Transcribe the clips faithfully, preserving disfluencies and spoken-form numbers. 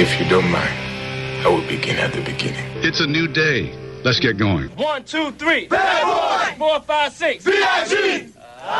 If you don't mind, I will begin at the beginning. It's a new day. Let's get going. One, two, three. Bad boy! Four, five, six. B I G!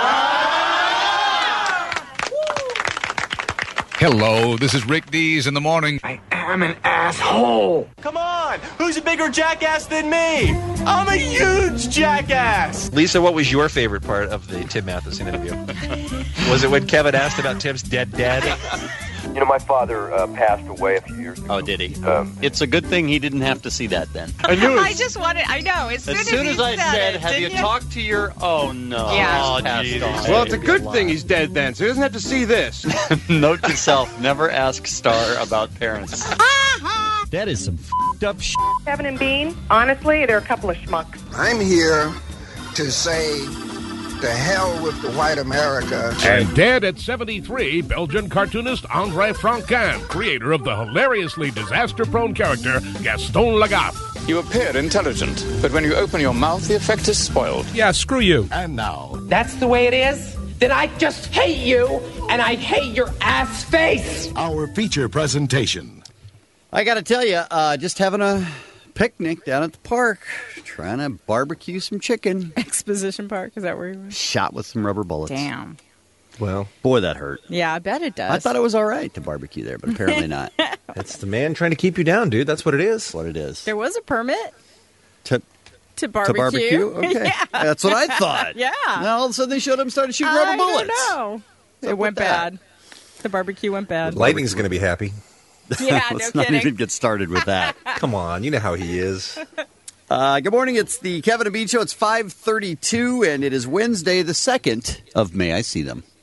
Hello, this is Rick Dees in the morning. I am an asshole. Come on, who's a bigger jackass than me? I'm a huge jackass. Lisa, what was your favorite part of the Tim Matheson interview? Was it when Kevin asked about Tim's dead dad? You know, my father uh, passed away a few years ago. Oh, did he? Um, it's a good thing he didn't have to see that then. I knew it. I just wanted, I know, as soon as, as, soon as I said, said, it, have you, you talked to your... Oh, no. Yeah. Oh, Jesus. Well, it's a good thing he's dead then, so he doesn't have to see this. Note to self, never ask Star about parents. That is some f***ed up shit. Kevin and Bean, honestly, they're a couple of schmucks. I'm here to say to hell with the white America. And dead at seventy-three, Belgian cartoonist André Franquin, creator of the hilariously disaster-prone character Gaston Lagaffe. You appear intelligent, but when you open your mouth, the effect is spoiled. Yeah, screw you. And now... That's the way it is? Then I just hate you, and I hate your ass face. Our feature presentation. I got to tell you, uh, just having a picnic down at the park, trying to barbecue some chicken. Exposition Park, is that where you were? Shot with some rubber bullets. Damn. Well, boy, that hurt. Yeah, I bet it does. I thought it was all right to barbecue there, but apparently not. That's the man trying to keep you down, dude. That's what it is. What it is. There was a permit to to barbecue. To barbecue? Okay. Yeah. That's what I thought. Yeah. Now all of a sudden they showed up and started shooting rubber I bullets. don't know. It went bad. The barbecue went bad. Lightning's going to be happy. Yeah, no Let's kidding. not even get started with that. Come on, you know how he is. Uh, good morning. It's the Kevin and Bean Show. It's five thirty-two, and it is Wednesday, the second of May I See Them.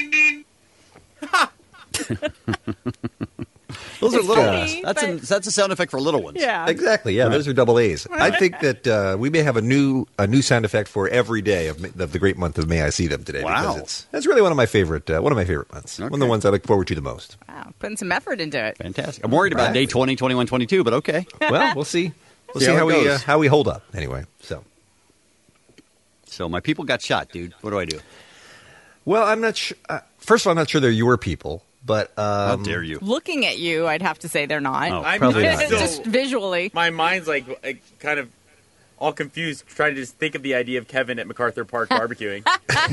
Those It's are little funny, ones. That's, but... a, that's a sound effect for little ones. Yeah. Exactly. Yeah, Right. those are double A's. I think that uh, we may have a new a new sound effect for every day of, of the great month of May I See Them today. Wow. Because it's, that's really one of my favorite uh, one of my favorite months. Okay. One of the ones I look forward to the most. Wow, putting some effort into it. Fantastic. I'm worried about Right. day twenty, twenty-one, twenty-two, but okay. Well, we'll see. We'll See see, how how, it we goes. uh, how we hold up. Anyway, so So my people got shot, dude. What do I do? well, I'm not sure. Uh, first of all, I'm not sure they're your people, but um, How dare you? Looking at you, I'd have to say they're not. Oh, I'm, probably I'm not. still, Just visually. my mind's like, like kind of all confused, trying to just think of the idea of Kevin at MacArthur Park barbecuing.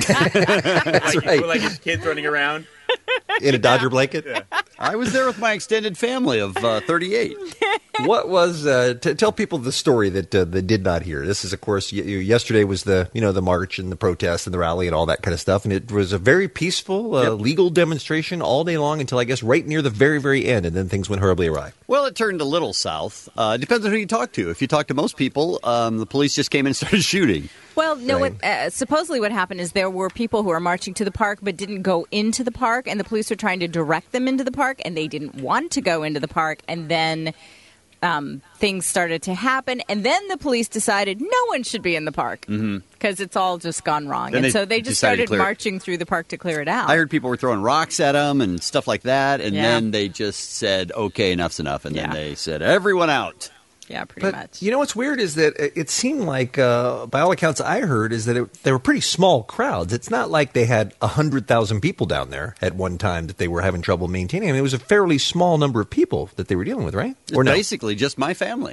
That's like, right. with, like his kids running around. In a Dodger blanket. Yeah. I was there with my extended family of uh, thirty-eight. What was uh, t- tell people the story that uh, they did not hear? This is, of course, y- y- yesterday was the you know the march and the protest and the rally and all that kind of stuff, and it was a very peaceful, uh, Yep. legal demonstration all day long until I guess right near the very very end, and then things went horribly awry. Well, it turned a little south. Uh, it depends on who you talk to. If you talk to most people, um, the police just came in and started shooting. Well, no. Right. What, uh, supposedly, what happened is there were people who were marching to the park but didn't go into the park, and the police were trying to direct them into the park, and they didn't want to go into the park. And then um, things started to happen, and then the police decided no one should be in the park because mm-hmm. it's all just gone wrong. Then and they so they just decided to started clear it. marching through the park to clear it out. I heard people were throwing rocks at them and stuff like that, and Yeah. then they just said, "Okay, enough's enough," and Yeah. then they said, "Everyone out." Yeah, pretty But much. you know what's weird is that it it seemed like, uh, by all accounts I heard, is that it, they were pretty small crowds. It's not like they had one hundred thousand people down there at one time that they were having trouble maintaining. I mean, it was a fairly small number of people that they were dealing with, right? Or no? Basically, just my family.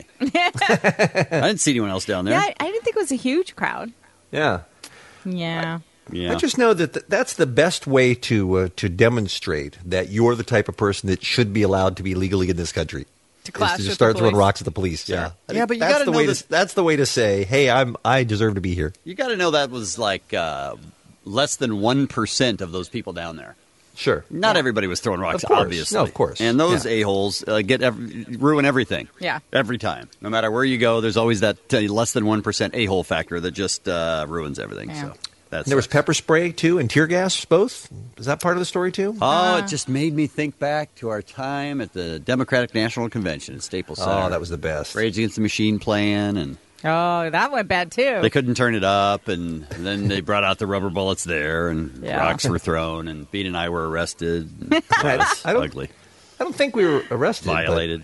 I didn't see anyone else down there. Yeah, I, I didn't think it was a huge crowd. Yeah. Yeah. Yeah. I just know that th- that's the best way to uh, to demonstrate that you're the type of person that should be allowed to be legally in this country. To clash is to with just start the throwing police. rocks at the police. Yeah, I Yeah, think but you that's gotta the know way this- to, that's the way to say, hey, I'm I deserve to be here. You got to know that was like uh, less than one percent of those people down there. Sure. Not Yeah. everybody was throwing rocks, Of course. obviously. No, of course. And those Yeah. a-holes uh, get every, ruin everything. Yeah. Every time. No matter where you go, there's always that uh, less than one percent a-hole factor that just uh, ruins everything. Yeah. So that's And there was pepper spray too and tear gas both. Is that part of the story too? Oh, it just made me think back to our time at the Democratic National Convention at Staples Center. Oh, that was the best. Rage Against the Machine playing, and Oh, that went bad, too. they couldn't turn it up, and then they brought out the rubber bullets there, and Yeah. rocks were thrown, and Bean and I were arrested. And it was I don't- ugly. I don't think we were arrested. but Violated.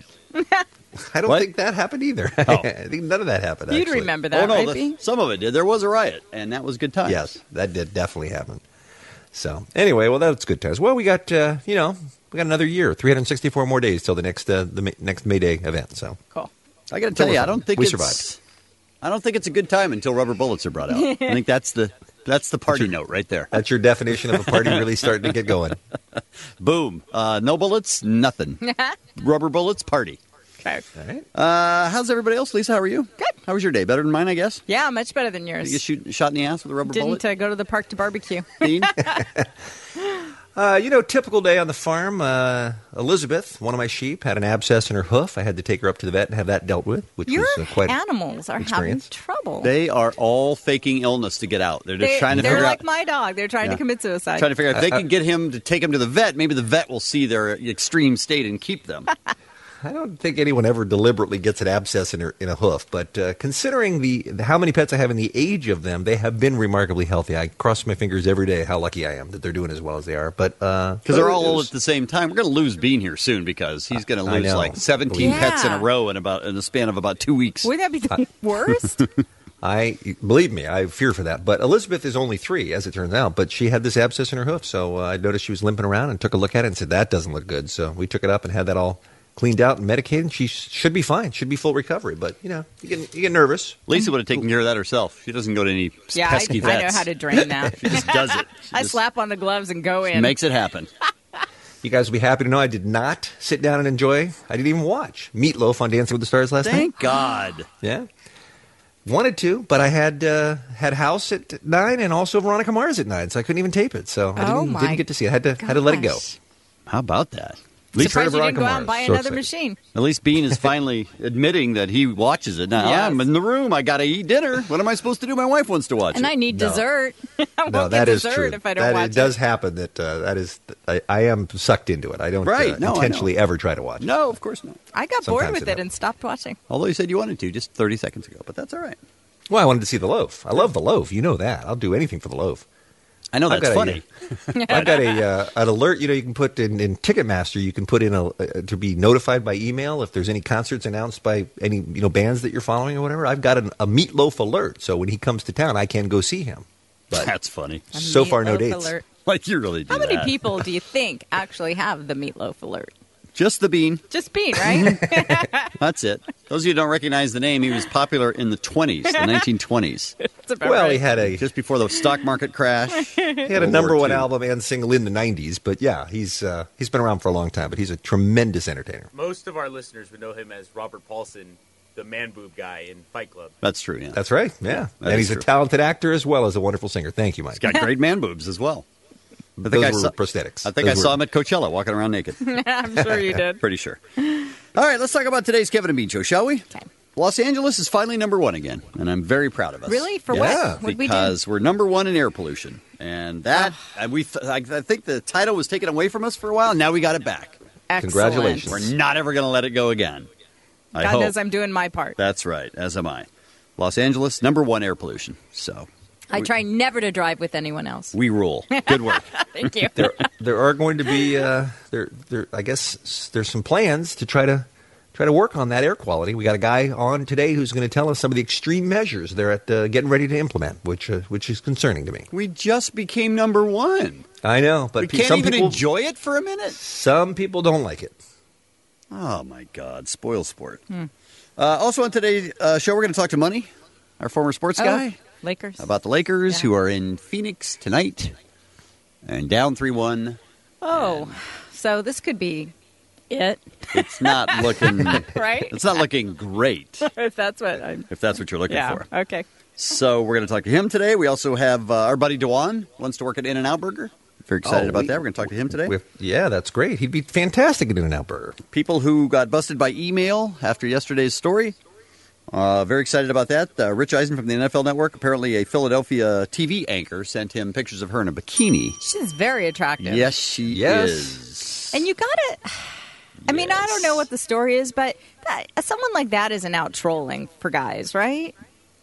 I don't What? think that happened either. Oh. I think none of that happened. You'd actually. remember that, Oh, no, right, the- Bean? some of it did. There was a riot, and that was good times. Yes, that did definitely happen. So anyway, well, that's good times. Well, we got uh, you know we got another year, three hundred sixty-four more days till the next uh, the May, next May Day event. So cool. I got to tell you, I don't think we it's, survived. I don't think it's a good time until rubber bullets are brought out. I think that's the that's the party that's your, note right there. That's your definition of a party really starting to get going. Boom. Uh, no bullets, nothing. Rubber bullets, party. Okay. All right. Uh, how's everybody else? Lisa, how are you? Good. How was your day? Better than mine, I guess? Yeah, much better than yours. Did you get shoot, shot in the ass with a rubber Didn't, bullet? Didn't uh, go to the park to barbecue. Dean? Uh, you know, typical day on the farm. Uh, Elizabeth, one of my sheep, had an abscess in her hoof. I had to take her up to the vet and have that dealt with, which Your was uh, quite animals are experience. having trouble. They are all faking illness to get out. They're just They- trying to they're figure like out. my dog. They're trying Yeah. to commit suicide. Trying to figure out if they I- can get him to take him to the vet, maybe the vet will see their extreme state and keep them. I don't think anyone ever deliberately gets an abscess in, her, in a hoof, but uh, considering the, the how many pets I have and the age of them, they have been remarkably healthy. I cross my fingers every day how lucky I am that they're doing as well as they are. But because Because they're all old at the same time. We're going to lose Bean here soon because he's going to I lose know. like seventeen Yeah. pets in a row in about in the span of about two weeks. Wouldn't that be the worst? I believe me, I fear for that. But Elizabeth is only three, as it turns out. But she had this abscess in her hoof, so uh, I noticed she was limping around and took a look at it and said that doesn't look good. So we took it up and had that all cleaned out and medicated. She sh- should be fine. Should be full recovery. But you know, you get you get nervous. Lisa would have taken care of that herself. She doesn't go to any yeah, I, pesky I know vets. how to drain that. She just does it. She I just slap on the gloves and go in. makes it happen. You guys will be happy to know I did not sit down and enjoy. I didn't even watch Meatloaf on Dancing with the Stars last night. Thank God. Yeah. Wanted to, but I had uh, had House at nine and also Veronica Mars at nine, so I couldn't even tape it. So I Oh didn't, my didn't get to see it. I had to had to let it go. gosh. How about that? At least Surprised heard you of didn't go out and Veronica buy Mars. So another excited. machine. At least Bean is finally admitting that he watches it. Now, Yes. I'm in the room. I got to eat dinner. What am I supposed to do? My wife wants to watch And it. I need No. dessert. I won't No, get that is dessert true. if I don't That- watch it does happen. That uh, that is, I, I am sucked into it. I don't Right. uh, No, I know. intentionally ever try to watch it. No, of course not. I got Sometimes bored with it it happens. and stopped watching. Although you said you wanted to just thirty seconds ago, but that's all right. Well, I wanted to see the loaf. I love the loaf. You know that. I'll do anything for the loaf. I know I've that's got a- funny. I've got a uh, an alert. You know, you can put in, in Ticketmaster. You can put in a uh, to be notified by email if there's any concerts announced by any you know bands that you're following or whatever. I've got an, a Meatloaf alert, so when he comes to town, I can go see him. But That's funny. A so far, no meatloaf dates. alert. Like you really do How many that. people do you think actually have the meatloaf alert? Just the Bean. Just Bean, right? That's it. Those of you who don't recognize the name, he was popular in the twenties, the nineteen twenties. That's about Well, right. he had a Just before the stock market crash. he had a number one album and single in the nineties. But yeah, he's uh, he's been around for a long time. But he's a tremendous entertainer. Most of our listeners would know him as Robert Paulson, the man boob guy in Fight Club. That's true, yeah. That's right. Yeah, that and is he's a true. talented actor as well as a wonderful singer. Thank you, Mike. He's got great man boobs as well. I think Those I were saw, prosthetics. I think Those I saw were- him at Coachella walking around naked. I'm sure you did. Pretty sure. All right, let's talk about today's Kevin and Bean show, shall we? Okay. Los Angeles is finally number one again, and I'm very proud of us. Really? For Yeah, what? What'd we do? Because we're number one in air pollution, and that and we th- I, I think the title was taken away from us for a while. Now we got it back. Excellent. Congratulations. We're not ever going to let it go again. I God hope. knows I'm doing my part. That's right, as am I. Los Angeles, number one air pollution. So I try never to drive with anyone else. we rule. Good work. Thank you. there there are going to be uh, there there I guess s- there's some plans to try to try to work on that air quality. We got a guy on today who's going to tell us some of the extreme measures they're at uh, getting ready to implement, which uh, which is concerning to me. We just became number one. I know, but we pe- can't some even people enjoy it for a minute. some people don't like it. Oh my God, spoil sport. Hmm. Uh, also on today's uh, show, we're going to talk to Money, our former sports Oh, guy, Lakers. about the Lakers Yeah. who are in Phoenix tonight and down three one. Oh, so this could be it, It's not looking right? It's not looking great. if that's what I'm. If that's what you're looking Yeah. for. Okay. So we're going to talk to him today. We also have uh, our buddy Dewan wants to work at In-N-Out Burger. Very excited Oh, about we- that. We're going to talk to him today. With, yeah, that's great. He'd be fantastic at In-N-Out Burger. People who got busted by email after yesterday's story. Uh, very excited about that. Uh, Rich Eisen from the N F L Network, apparently a Philadelphia T V anchor, sent him pictures of her in a bikini. She's very attractive. Yes, she Yes. is. And you gotta. I mean, I don't know what the story is, but that, someone like that isn't out trolling for guys, right?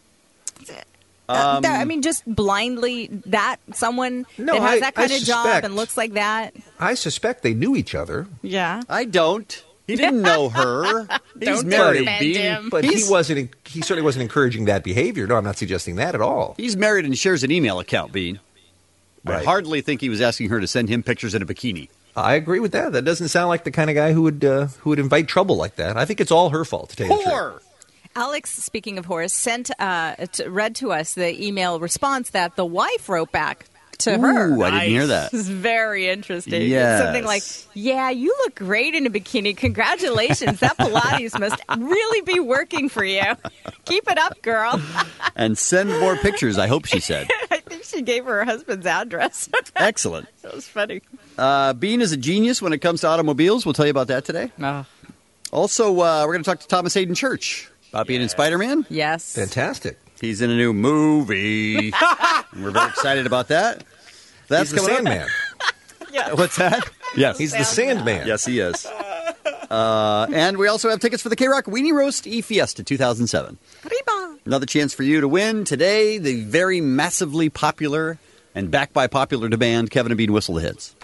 Uh, Um, that- I mean, just blindly that someone No, that has I- that kind I of job suspect- and looks like that. I suspect they knew each other, Yeah. I don't. He didn't know her. He's Don't married. defend Bean. him. but He's- he wasn't. He certainly wasn't encouraging that behavior. No, I'm not suggesting that at all. He's married and shares an email account, Bean. I Right. hardly think he was asking her to send him pictures in a bikini. I agree with that. That doesn't sound like the kind of guy who would uh, who would invite trouble like that. I think it's all her fault, to tell you the truth. Alex, speaking of whores, sent uh, t- read to us the email response that the wife wrote back to her. Ooh, I didn't hear that. This is very interesting. Yes. Something like, yeah, you look great in a bikini. Congratulations. That Pilates must really be working for you. Keep it up, girl. And send more pictures, I hope she said. I think she gave her husband's address. Excellent. That was funny. Uh, Bean is a genius when it comes to automobiles. We'll tell you about that today. Oh. Also, uh, we're going to talk to Thomas Hayden Church about being in Spider-Man. Yes. Fantastic. He's in a new movie. We're very excited about that. That's He's the coming Sandman. Up. What's that? Yes. He's the Sandman. Yes, he is. Uh, and we also have tickets for the K-Rock Weenie Roast E-Fiesta two thousand seven. Arriba. Another chance for you to win today. The very massively popular and backed by popular demand, Kevin and Bean Whistle the Hits.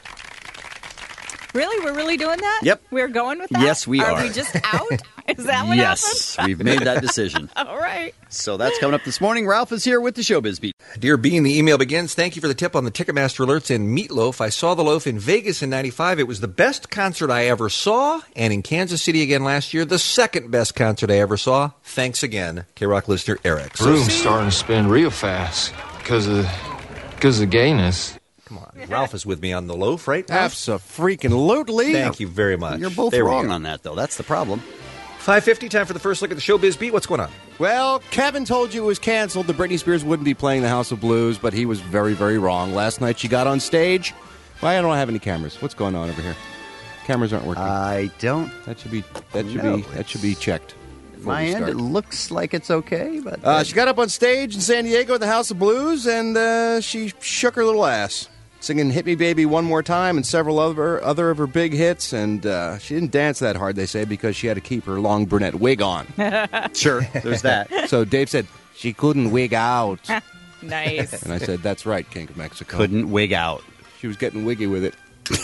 Really? We're really doing that? Yep. We're going with that? Yes, we are. Are we just out? Is that what yes, happened? we've made that decision. All right. So that's coming up this morning. Ralph is here with the Showbiz Beat. Dear Bean, the email begins. Thank you for the tip on the Ticketmaster alerts and Meatloaf. I saw the Loaf in Vegas in ninety-five. It was the best concert I ever saw. And in Kansas City again last year, the second best concert I ever saw. Thanks again, K-Rock listener Eric. So Room's starting to spin real fast because of, because of gayness. Come on. Ralph is with me on the Loaf, right? Abso-freaking-lutely. Thank you very much. You're both There we wrong go. on that, though. That's the problem. five fifty, time for the first look at the Showbiz Beat. What's going on? Well, Kevin told you it was canceled. The Britney Spears wouldn't be playing the House of Blues, but he was very, very wrong. Last night she got on stage. Well, I don't have any cameras. What's going on over here? Cameras aren't working. I don't. That should be that should No, be that should be checked. before My we end, start. it looks like it's okay, but Uh, she got up on stage in San Diego at the House of Blues, and uh, she shook her little ass, singing "Hit Me, Baby" one more time and several other other of her big hits. And uh, she didn't dance that hard, they say, because she had to keep her long brunette wig on. Sure, there's that. So Dave said she couldn't wig out, Nice. and I said, "That's right, King of Mexico." Couldn't wig out. She was getting wiggy with it.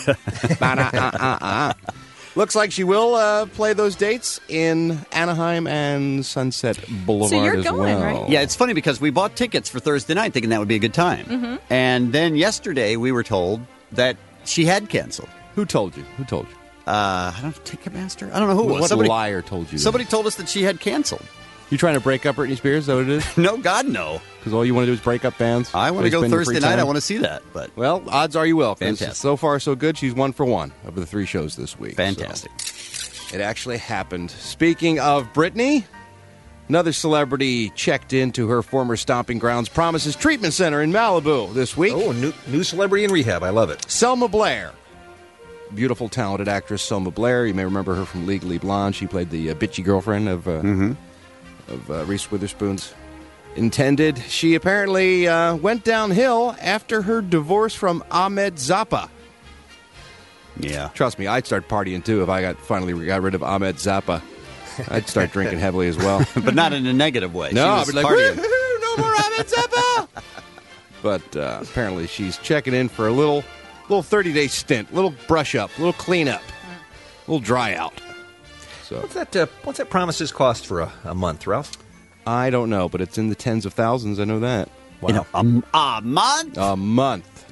Ba-da-uh-uh-uh. Looks like she will uh, play those dates in Anaheim and Sunset Boulevard So you're as going, well. right? Yeah, it's funny because we bought tickets for Thursday night thinking that would be a good time. Mhm. And then yesterday we were told that she had canceled. Who told you? Who told you? Uh, I don't know, Ticketmaster? I don't know who it was. What Somebody, liar told you that? somebody told us that she had canceled. You trying to break up Britney Spears? Is that what it is? No, God, no. Because all you want to do is break up bands? I want to go Thursday night. I want to see that. But Well, odds are you will. 'cause Fantastic. So far, so good. She's one for one of the three shows this week. Fantastic. So it actually happened. Speaking of Britney, another celebrity checked into her former stomping grounds, Promises Treatment Center in Malibu this week. Oh, new, new celebrity in rehab. I love it. Selma Blair. Beautiful, talented actress Selma Blair. You may remember her from Legally Blonde. She played the uh, bitchy girlfriend of, uh, of uh, Reese Witherspoon's intended. She apparently uh, went downhill after her divorce from Ahmed Zappa. Yeah. Trust me, I'd start partying too if I got finally got rid of Ahmed Zappa. I'd start drinking heavily as well. But not in a negative way. No, She I'd was be like, partying. "Woo-hoo, no more Ahmed Zappa! But uh, apparently she's checking in for a little little thirty-day stint, little brush up, little clean up, little dry out. So What's that? Uh, what's that promises cost for a, a month, Ralph? I don't know, but it's in the tens of thousands. I know that. Wow. You know, a, a month? A month.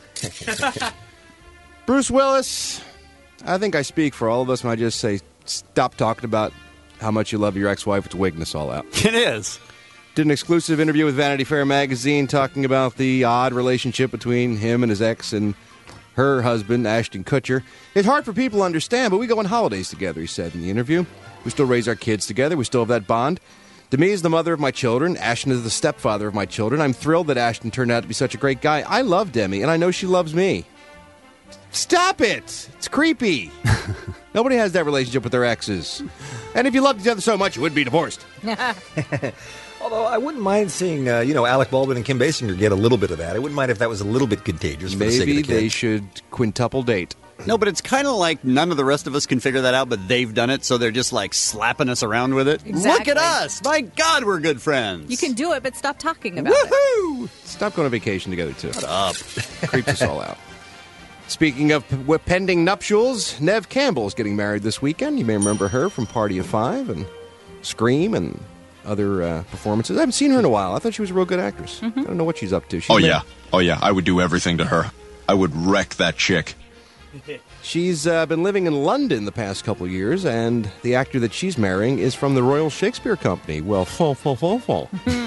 Bruce Willis, I think I speak for all of us when I just say stop talking about how much you love your ex-wife. It's wigging us all out. It is. Did an exclusive interview with Vanity Fair magazine talking about the odd relationship between him and his ex and her husband, Ashton Kutcher. It's hard for people to understand, but we go on holidays together, he said in the interview. We still raise our kids together. We still have that bond. Demi is the mother of my children. Ashton is the stepfather of my children. I'm thrilled that Ashton turned out to be such a great guy. I love Demi, and I know she loves me. Stop it! It's creepy. Nobody has that relationship with their exes. And if you loved each other so much, you wouldn't be divorced. Although I wouldn't mind seeing, uh, you know, Alec Baldwin and Kim Basinger get a little bit of that. I wouldn't mind if that was a little bit contagious. For the sake Maybe of the they kid. should quintuple date. No, but it's kind of like none of the rest of us can figure that out, but they've done it, so they're just like slapping us around with it. Exactly. Look at us! My God, we're good friends. You can do it, but stop talking about it. Woohoo! Stop going on vacation together, too. Shut up. Creeps us all out. Speaking of p- pending nuptials, Neve Campbell is getting married this weekend. You may remember her from Party of Five and Scream and other uh, performances. I haven't seen her in a while. I thought she was a real good actress. I don't know what she's up to. She's Oh, made- yeah. Oh, yeah. I would do everything to her. I would wreck that chick. She's uh, been living in London the past couple of years, and the actor that she's marrying is from the Royal Shakespeare Company. Well, full, full, full, full.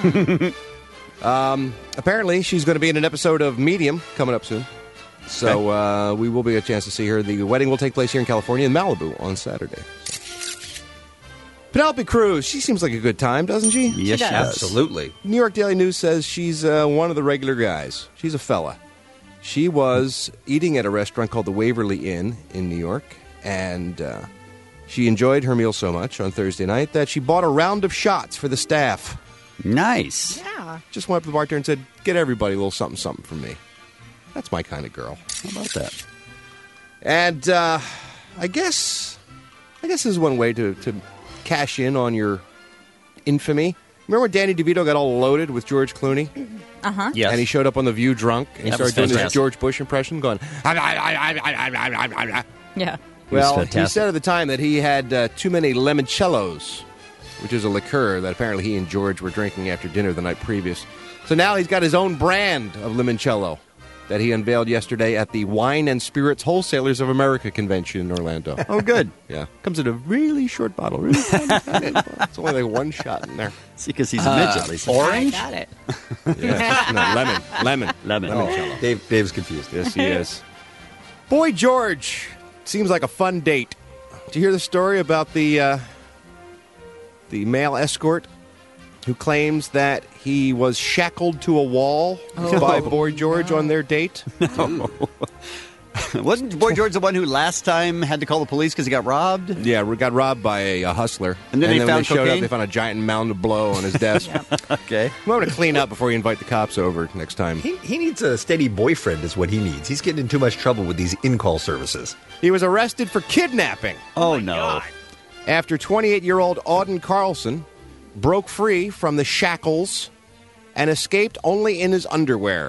um, apparently, she's going to be in an episode of Medium coming up soon. So uh, we will be a chance to see her. The wedding will take place here in California, in Malibu, on Saturday. Penelope Cruz, she seems like a good time, doesn't she? Yes, she does. Absolutely. New York Daily News says she's uh, one of the regular guys. She's a fella. She was eating at a restaurant called the Waverly Inn in New York, and uh, she enjoyed her meal so much on Thursday night that she bought a round of shots for the staff. Nice. Yeah. Just went up to the bartender and said, get everybody a little something, something from me. That's my kind of girl. How about that? And uh, I guess I guess this is one way to, to cash in on your infamy. Remember when Danny DeVito got all loaded with George Clooney? Uh-huh. Yes. And he showed up on The View drunk, and he That was started doing his fantastic. George Bush impression, going, Yeah. well, he fantastic. said at the time that he had uh, too many limoncellos, which is a liqueur that apparently he and George were drinking after dinner the night previous. So now he's got his own brand of limoncello that he unveiled yesterday at the Wine and Spirits Wholesalers of America convention in Orlando. Oh, good. Yeah. Comes in a really short bottle. Really tiny, tiny bottle. It's only like one shot in there. See, because he's a midget, Lisa. I got it. Yeah. No, lemon. Lemon. Lemon. Limoncello. Dave, Dave's confused. Yes, he is. Boy George seems like a fun date. Did you hear the story about the uh, the male escort who claims that he was shackled to a wall Oh. by Boy George on their date? Wasn't Boy George the one who last time had to call the police because he got robbed? Yeah, we got robbed by a, a hustler. And then he when found they showed cocaine? up, they found a giant mound of blow on his desk. Okay. I'm going to clean up before you invite the cops over next time. He, he needs a steady boyfriend is what he needs. He's getting in too much trouble with these in-call services. He was arrested for kidnapping. Oh, no. After twenty-eight-year-old Auden Carlson broke free from the shackles and escaped only in his underwear,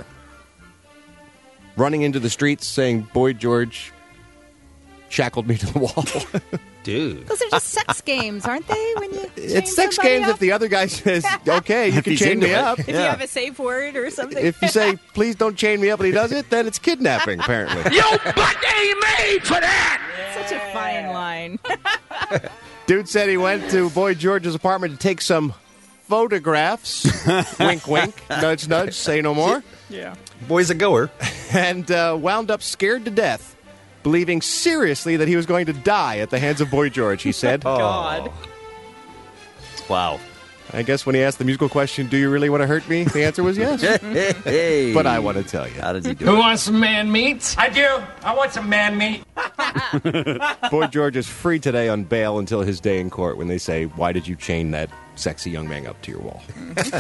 running into the streets saying, Boy George shackled me to the wall. Dude. Those are just sex games, aren't they? When you It's chain sex somebody games up? if the other guy says, okay, you If can he's chain into me it. up. If you have a safe word or something. If you say, please don't chain me up, and he does it, then it's kidnapping, apparently. You butt ain't made for that! Such a fine line. Dude said he went to Boy George's apartment to take some photographs. Wink, wink. Nudge, nudge. Say no more. Yeah. Boy's a goer. And uh, wound up scared to death, believing seriously that he was going to die at the hands of Boy George, he said. God. Wow. I guess when he asked the musical question, do you really want to hurt me? The answer was yes. Hey, hey. But I want to tell you. How does he do Who it? wants some man meat? I do. I want some man meat. Boy George is free today on bail until his day in court when they say, why did you chain that sexy young man up to your wall?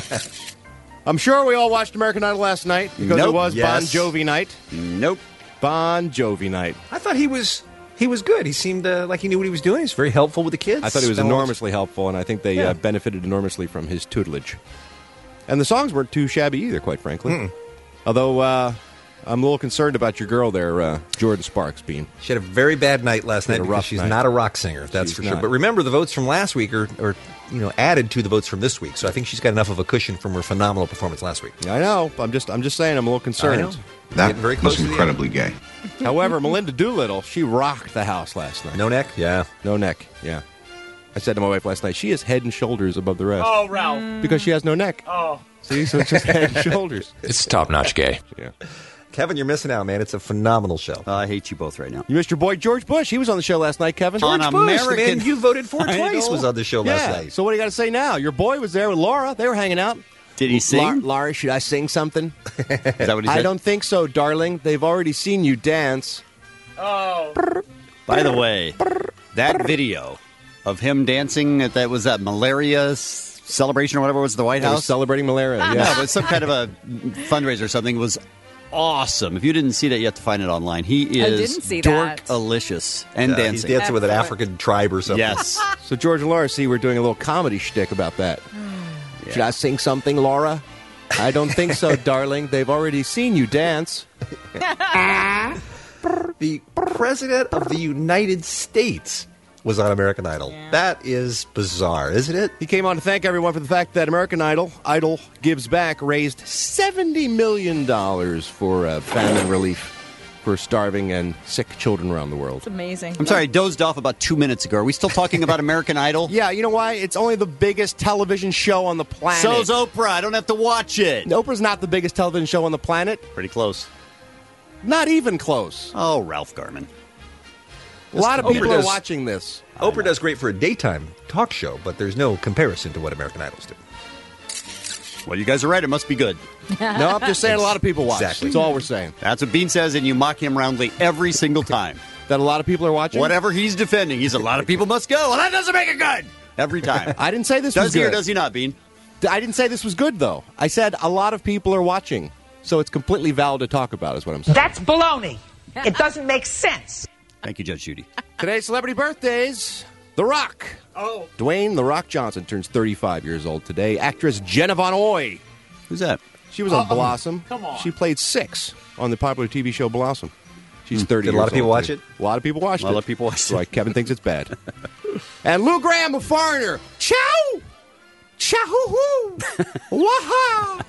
I'm sure we all watched American Idol last night because Nope. it was Yes. Bon Jovi night. Nope. Bon Jovi night. I thought he was he was good. He seemed uh, like he knew what he was doing. He was very helpful with the kids. I thought he was Spent a lot of- enormously helpful, and I think they Yeah. uh, benefited enormously from his tutelage. And the songs weren't too shabby either, quite frankly. Mm-mm. Although uh, I'm a little concerned about your girl there, uh, Jordan Sparks, Bean. She had a very bad night last She had night a because rough she's night. not a rock singer. That's She's for sure. not. But remember, the votes from last week are, are you know added to the votes from this week. So I think she's got enough of a cushion from her phenomenal performance last week. I know. I'm just, I'm just saying. I'm a little concerned. I know. That Getting very close was to the end. incredibly gay. However, Melinda Doolittle, she rocked the house last night. No neck? Yeah. No neck. Yeah. I said to my wife last night, she is head and shoulders above the rest Oh, Ralph. because she has no neck. Oh. See, so it's just head and shoulders. It's top-notch gay. Yeah. Kevin, you're missing out, man. It's a phenomenal show. Uh, I hate you both right now. You missed your boy George Bush. He was on the show last night, Kevin. On George American- Bush, the man you voted for I twice, know. was on the show last Yeah. night. So what do you got to say now? Your boy was there with Laura. They were hanging out. Did he sing? La- Laura, should I sing something? Is that what he I said? don't think so, darling. They've already seen you dance. Oh. By the way, that video of him dancing at that was that malaria s- celebration or whatever was at the White They were House. celebrating malaria. Yeah, Yeah. but it's some kind of a fundraiser or something. It was awesome. If you didn't see that, you have to find it online. He is didn't see that. dork-alicious and Yeah, He's dancing. dancing with an African tribe or something. Yes. So George and Laura, see, we're doing a little comedy shtick about that. Should I sing something, Laura? I don't think so, darling. They've already seen you dance. The president of the United States was on American Idol. That is bizarre, isn't it? He came on to thank everyone for the fact that American Idol, Idol Gives Back, raised seventy million dollars for uh, famine relief for starving and sick children around the world. It's amazing. I'm sorry, I dozed off about two minutes ago. Are we still talking about American Idol? Yeah, you know why? It's only the biggest television show on the planet. So's Oprah. I don't have to watch it. Oprah's not the biggest television show on the planet. Pretty close. Not even close. Oh, Ralph Garman. A lot of Oprah people does- are watching this. Oprah does great for a daytime talk show, but there's no comparison to what American Idols do. Well, you guys are right. It must be good. No, I'm just saying a lot of people watch. Exactly. That's all we're saying. That's what Bean says, and you mock him roundly every single time. That a lot of people are watching? Whatever he's defending, he's a lot of people must go. Well, that doesn't make it good. Every time. I didn't say this does was he good. or does he not, Bean? I didn't say this was good, though. I said a lot of people are watching, so it's completely valid to talk about, is what I'm saying. That's baloney. It doesn't make sense. Thank you, Judge Judy. Today's celebrity birthdays. The Rock. Oh. Dwayne The Rock Johnson turns thirty-five years old today. Actress Jenna Von Oy. Who's that? She was on Uh-oh. Blossom. Come on. She played Six on the popular T V show Blossom. She's thirty Did a lot years of people old watch today. it? A lot of people watched A it. lot of people watched That's why it. Kevin thinks it's bad. And Lou Graham of Foreigner. Chow! Chow-hoo-hoo! Waha!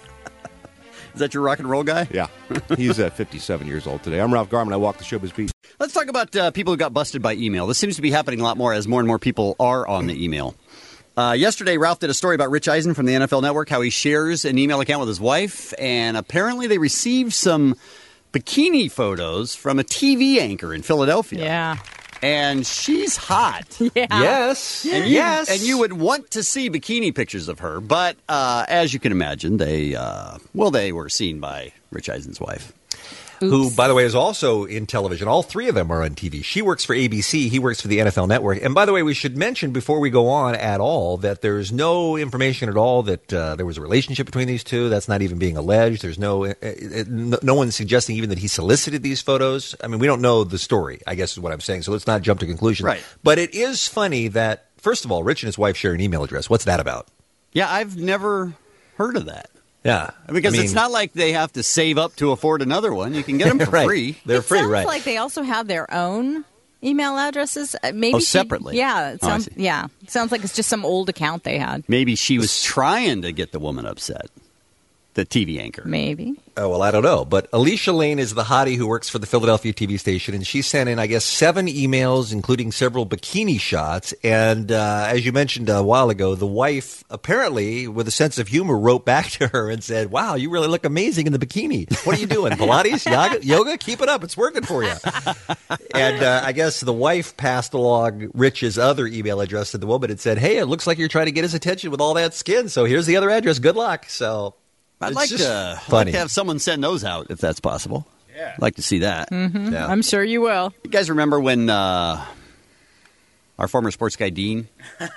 Is that your rock and roll guy? Yeah. He's uh, fifty-seven years old today. I'm Ralph Garman. I walk the showbiz beat. Let's talk about uh, people who got busted by email. This seems to be happening a lot more as more and more people are on the email. Uh, yesterday, Ralph did a story about Rich Eisen from the N F L Network, how he shares an email account with his wife, and apparently they received some bikini photos from a T V anchor in Philadelphia. Yeah. And she's hot. Yeah. Yes. And you, yes. And you would want to see bikini pictures of her, but uh, as you can imagine, they, uh, well, they were seen by Rich Eisen's wife. Who, by the way, is also in television. All three of them are on T V. She works for A B C. He works for the N F L Network. And by the way, we should mention before we go on at all that there's no information at all that uh, there was a relationship between these two. That's not even being alleged. There's no, uh, uh, no one's suggesting even that he solicited these photos. I mean, we don't know the story, I guess is what I'm saying. So let's not jump to conclusions. Right. But it is funny that, first of all, Rich and his wife share an email address. What's that about? Yeah, I've never heard of that. Yeah. Because I mean, it's not like they have to save up to afford another one. You can get them for right. free. They're it free, sounds right? like they also have their own email addresses. Uh, Maybe Oh, she- separately? yeah. It Oh, I sounds, see. yeah. It sounds like it's just some old account they had. Maybe she was trying to get the woman upset. The T V anchor. Maybe. Oh, well, I don't know. But Alicia Lane is the hottie who works for the Philadelphia T V station, and she sent in, I guess, seven emails, including several bikini shots. And uh, as you mentioned a while ago, the wife, apparently, with a sense of humor, wrote back to her and said, wow, you really look amazing in the bikini. What are you doing? Pilates? Yoga? Yoga? Keep it up. It's working for you. And uh, I guess the wife passed along Rich's other email address to the woman and said, hey, it looks like you're trying to get his attention with all that skin, so here's the other address. Good luck. So... I'd It's like just to, I'd funny. like to have someone send those out if that's possible. Yeah. I'd like to see that. Mm-hmm. Yeah. I'm sure you will. You guys remember when uh, our former sports guy, Dean,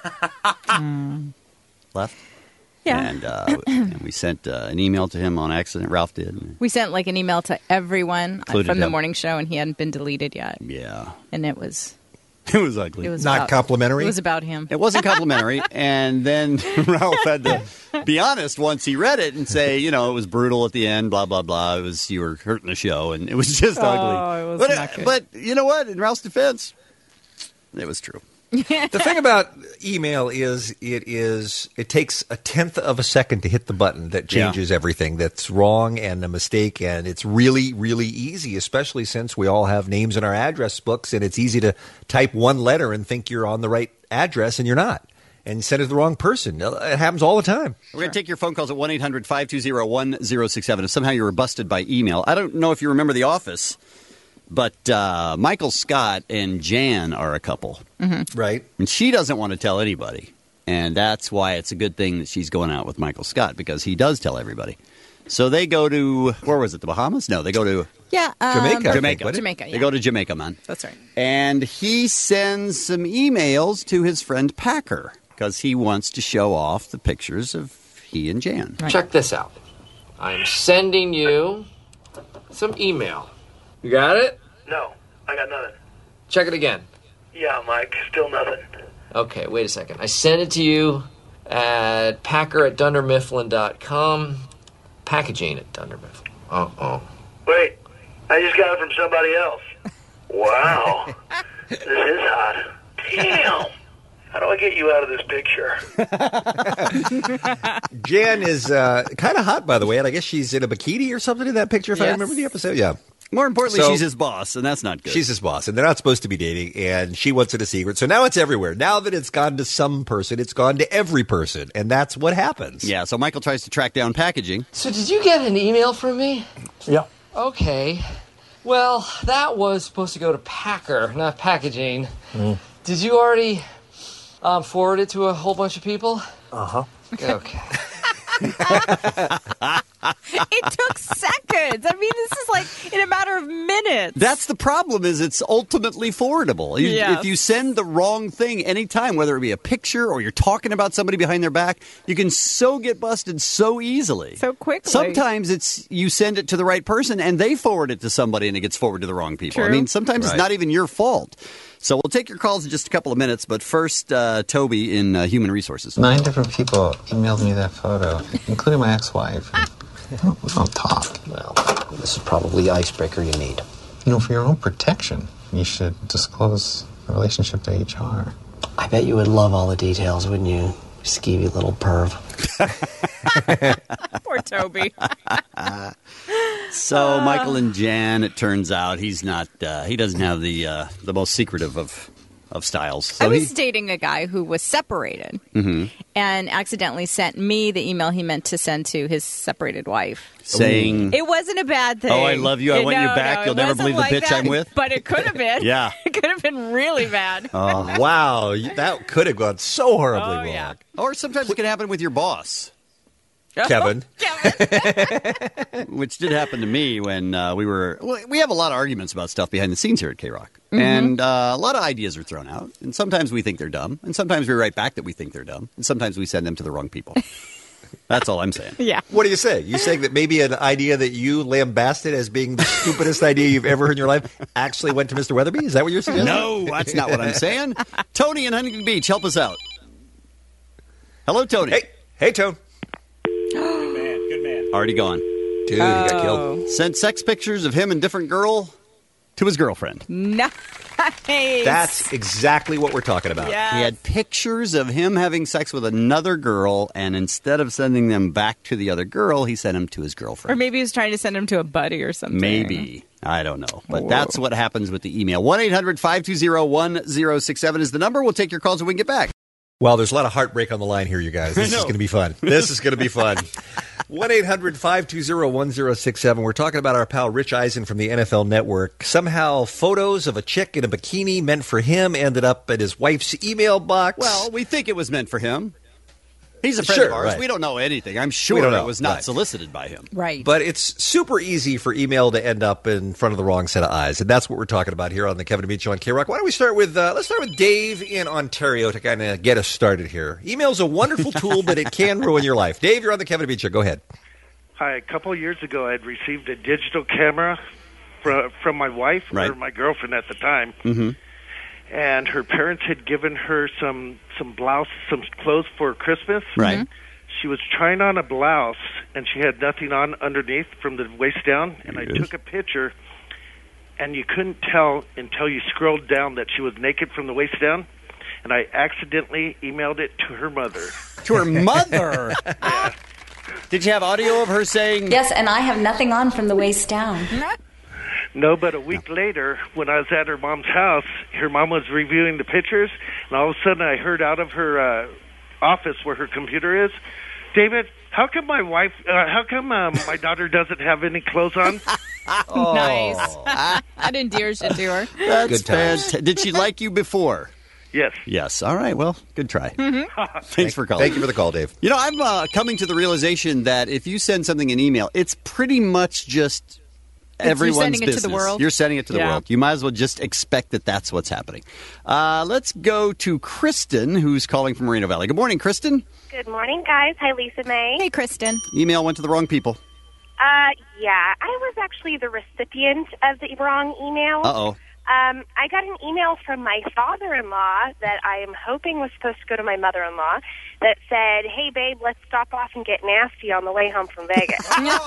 left? Yeah. And, uh, and we sent uh, an email to him on accident. Ralph did. We sent like an email to everyone Included from the him. morning show, and he hadn't been deleted yet. Yeah. And it was It was ugly. it was Not about- complimentary? It was about him. It wasn't complimentary. And then Ralph had to be honest once he read it and say, you know, it was brutal at the end, blah, blah, blah. It was, you were hurting the show, and it was just Oh, ugly. it was but, not good. but you know what? In Ralph's defense, it was true. The thing about email is it is it takes a tenth of a second to hit the button that changes everything that's wrong and a mistake, and it's really, really easy, especially since we all have names in our address books, and it's easy to type one letter and think you're on the right address, and you're not, and send it to the wrong person. It happens all the time. We're going to take your phone calls at one eight hundred five two zero one zero six seven. If somehow you were busted by email, I don't know if you remember The Office, but uh, Michael Scott and Jan are a couple. Mm-hmm. Right. And she doesn't want to tell anybody. And that's why it's a good thing that she's going out with Michael Scott, because he does tell everybody. So they go to, where was it, the Bahamas? No, they go to Yeah. Um, Jamaica, I think, Jamaica. wasn't it? Jamaica, yeah. They go to Jamaica, man. That's right. And he sends some emails to his friend Packer because he wants to show off the pictures of he and Jan. Check this out. I'm sending you some email. You got it? No, I got nothing. Check it again. Yeah, Mike, still nothing. Okay, wait a second. I sent it to you at packer at dunder mifflin dot com. Packaging at Dunder Mifflin. Uh-oh. Wait, I just got it from somebody else. Wow, this is hot. Damn. How do I get you out of this picture? Jan is uh, kind of hot, by the way, and I guess she's in a bikini or something in that picture, if I Yes. remember the episode. Yeah. More importantly, So- she's his boss, and that's not good. She's his boss, and they're not supposed to be dating, and she wants it a secret. So now it's everywhere. Now that it's gone to some person, it's gone to every person, and that's what happens. Yeah, so Michael tries to track down packaging. So did you get an email from me? Yeah. Okay. Well, that was supposed to go to Packer, not Packaging. Mm. Did you already um, forward it to a whole bunch of people? Uh-huh. Okay. It took seconds. I mean, this is like in a matter of minutes. That's the problem, is it's ultimately forwardable. You- Yes. If you send the wrong thing anytime, whether it be a picture or you're talking about somebody behind their back, you can so get busted so easily. So quickly. Sometimes it's you send it to the right person and they forward it to somebody and it gets forwarded to the wrong people. I True. mean, sometimes Right. it's not even your fault. So we'll take your calls in just a couple of minutes, but first, uh, Toby in uh, Human Resources. Nine different people emailed me that photo, including my ex-wife. We don't talk. Well, this is probably the icebreaker you need. You know, for your own protection, you should disclose the relationship to H R. I bet you would love all the details, wouldn't you, skeevy little perv? Poor Toby. So Michael and Jan, it turns out he's not. Uh, he doesn't have the uh, the most secretive of of styles. So I was he, dating a guy who was separated Mhm. and accidentally sent me the email he meant to send to his separated wife. saying, It wasn't a bad thing. "Oh, I love you. I want you No, back. no, You'll it never wasn't believe the like bitch that, I'm with." But it could have been. Yeah. It could have been really bad. Oh, Wow, that could have gone so horribly Oh, wrong. yeah. Or sometimes it can happen with your boss. Kevin. Which did happen to me when uh, we were. Well, we have a lot of arguments about stuff behind the scenes here at K-Rock. Mhm. And uh, a lot of ideas are thrown out. And sometimes we think they're dumb. And sometimes we write back that we think they're dumb. And sometimes we send them to the wrong people. That's all I'm saying. Yeah. What do you say? You saying that maybe an idea that you lambasted as being the stupidest idea you've ever heard in your life actually went to Mister Weatherby? Is that what you're suggesting? No, that's not what I'm saying. Tony in Huntington Beach, help us out. Hello, Tony. Hey, hey, Tone. Good man, good man. Already gone. Dude, he got killed. Sent sex pictures of him and different girl to his girlfriend. Nice. That's exactly what we're talking about. Yes. He had pictures of him having sex with another girl, and instead of sending them back to the other girl, he sent them to his Or girlfriend. maybe he was trying to send him to a buddy or something. Maybe. I don't know. But Whoa. that's what happens with the email. one eight hundred five two zero one zero six seven is the number. We'll take your calls when we get back. Well, there's a lot of heartbreak on the line here, you guys. This is know. going to be fun. This is going to be fun. one eight hundred five two zero one zero six seven. We're talking about our pal Rich Eisen from the N F L Network. Somehow photos of a chick in a bikini meant for him ended up at his wife's email box. Well, we think it was meant for him. He's a friend Sure, of ours. right. We don't know anything. I'm We sure don't know, it was not right. solicited by him. Right. But it's super easy for email to end up in front of the wrong set of eyes, and that's what we're talking about here on the Kevin and Beach Show on K-Rock. Why don't we start with uh, let's start with Dave in Ontario to kind of get us started here. Email's a wonderful tool, but it can ruin your life. Dave, you're on the Kevin and Beach Show. Go ahead. Hi, a couple of years ago, I had received a digital camera from from my wife, Right. or my girlfriend at the time, Mm-hmm. and her parents had given her some some blouse, some clothes for Christmas. Right. She was trying on a blouse, and she had nothing on underneath from the waist down. And I Yes. took a picture, and you couldn't tell until you scrolled down that she was naked from the waist down. And I accidentally emailed it to her mother. To her mother? Did you have audio of her saying... Yes, and I have nothing on from the waist down. No, but a week later, when I was at her mom's house, her mom was reviewing the pictures, and all of a sudden I heard out of her uh, office where her computer is, David, how come my wife, uh, how come um, my daughter doesn't have any clothes on? Nice. That endears you to her. That's Good times. fantastic. Did she like you before? Yes. Yes. All right. Well, good try. Mm-hmm. Thanks for calling. Thank you for the call, Dave. You know, I'm uh, coming to the realization that if you send something in email, it's pretty much just you're everyone's sending it to the business. world? You're sending it to the Yeah. world. You might as well just expect that that's what's happening. Uh, let's go to Kristen, who's calling from Moreno Valley. Good morning, Kristen. Good morning, guys. Hi, Lisa May. Hey, Kristen. Email went to the wrong people. Uh, yeah, I was actually the recipient of the wrong email. Uh-oh. Um, I got an email from my father-in-law that I am hoping was supposed to go to my mother-in-law that said, hey, babe, let's stop off and get nasty on the way home from Vegas.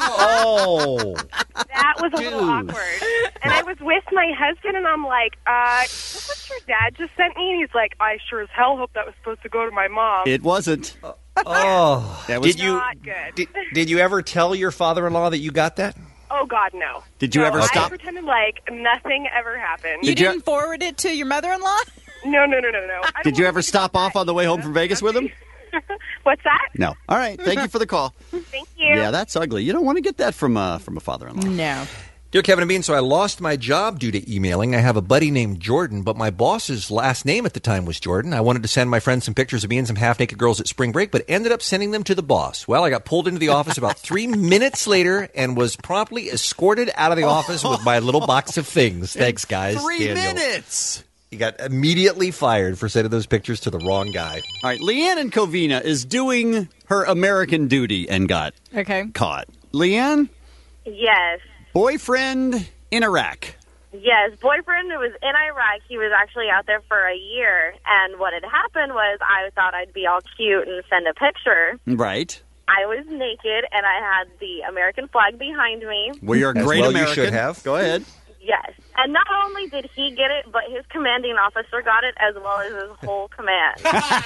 Oh. That was a little awkward. And I was with my husband, and I'm like, uh, is this what your dad just sent me? And he's like, I sure as hell hope that was supposed to go to my mom. It wasn't. Oh. That was Did you, not good. did, did you ever tell your father-in-law that you got that? Oh, God, no. Did you No, ever I stop? pretended like nothing ever happened. You didn't forward it to your mother-in-law? No, no, no, no, no. I Did you ever stop off on the way home from Vegas with him? What's that? No. All right. Thank you for the call. Thank you. Yeah, that's ugly. You don't want to get that from uh, from a father-in-law. No. Dear Kevin and Bean, so I lost my job due to emailing. I have a buddy named Jordan, but my boss's last name at the time was Jordan. I wanted to send my friends some pictures of me and some half-naked girls at spring break, but ended up sending them to the boss. Well, I got pulled into the office about three minutes later and was promptly escorted out of the office with my little box of things. Thanks, guys. Three Daniel. minutes. He got immediately fired for sending those pictures to the wrong guy. All right. Leanne in Covina is doing her American duty and got Okay. caught. Leanne, Yes. boyfriend in Iraq. Yes, boyfriend was in Iraq. He was actually out there for a year, and what had happened was I thought I'd be all cute and send a picture. Right. I was naked, and I had the American flag behind me. Well, you're a As great well you American. should have. Go ahead. Yes. And not only did he get it, but his commanding officer got it, as well as his whole command.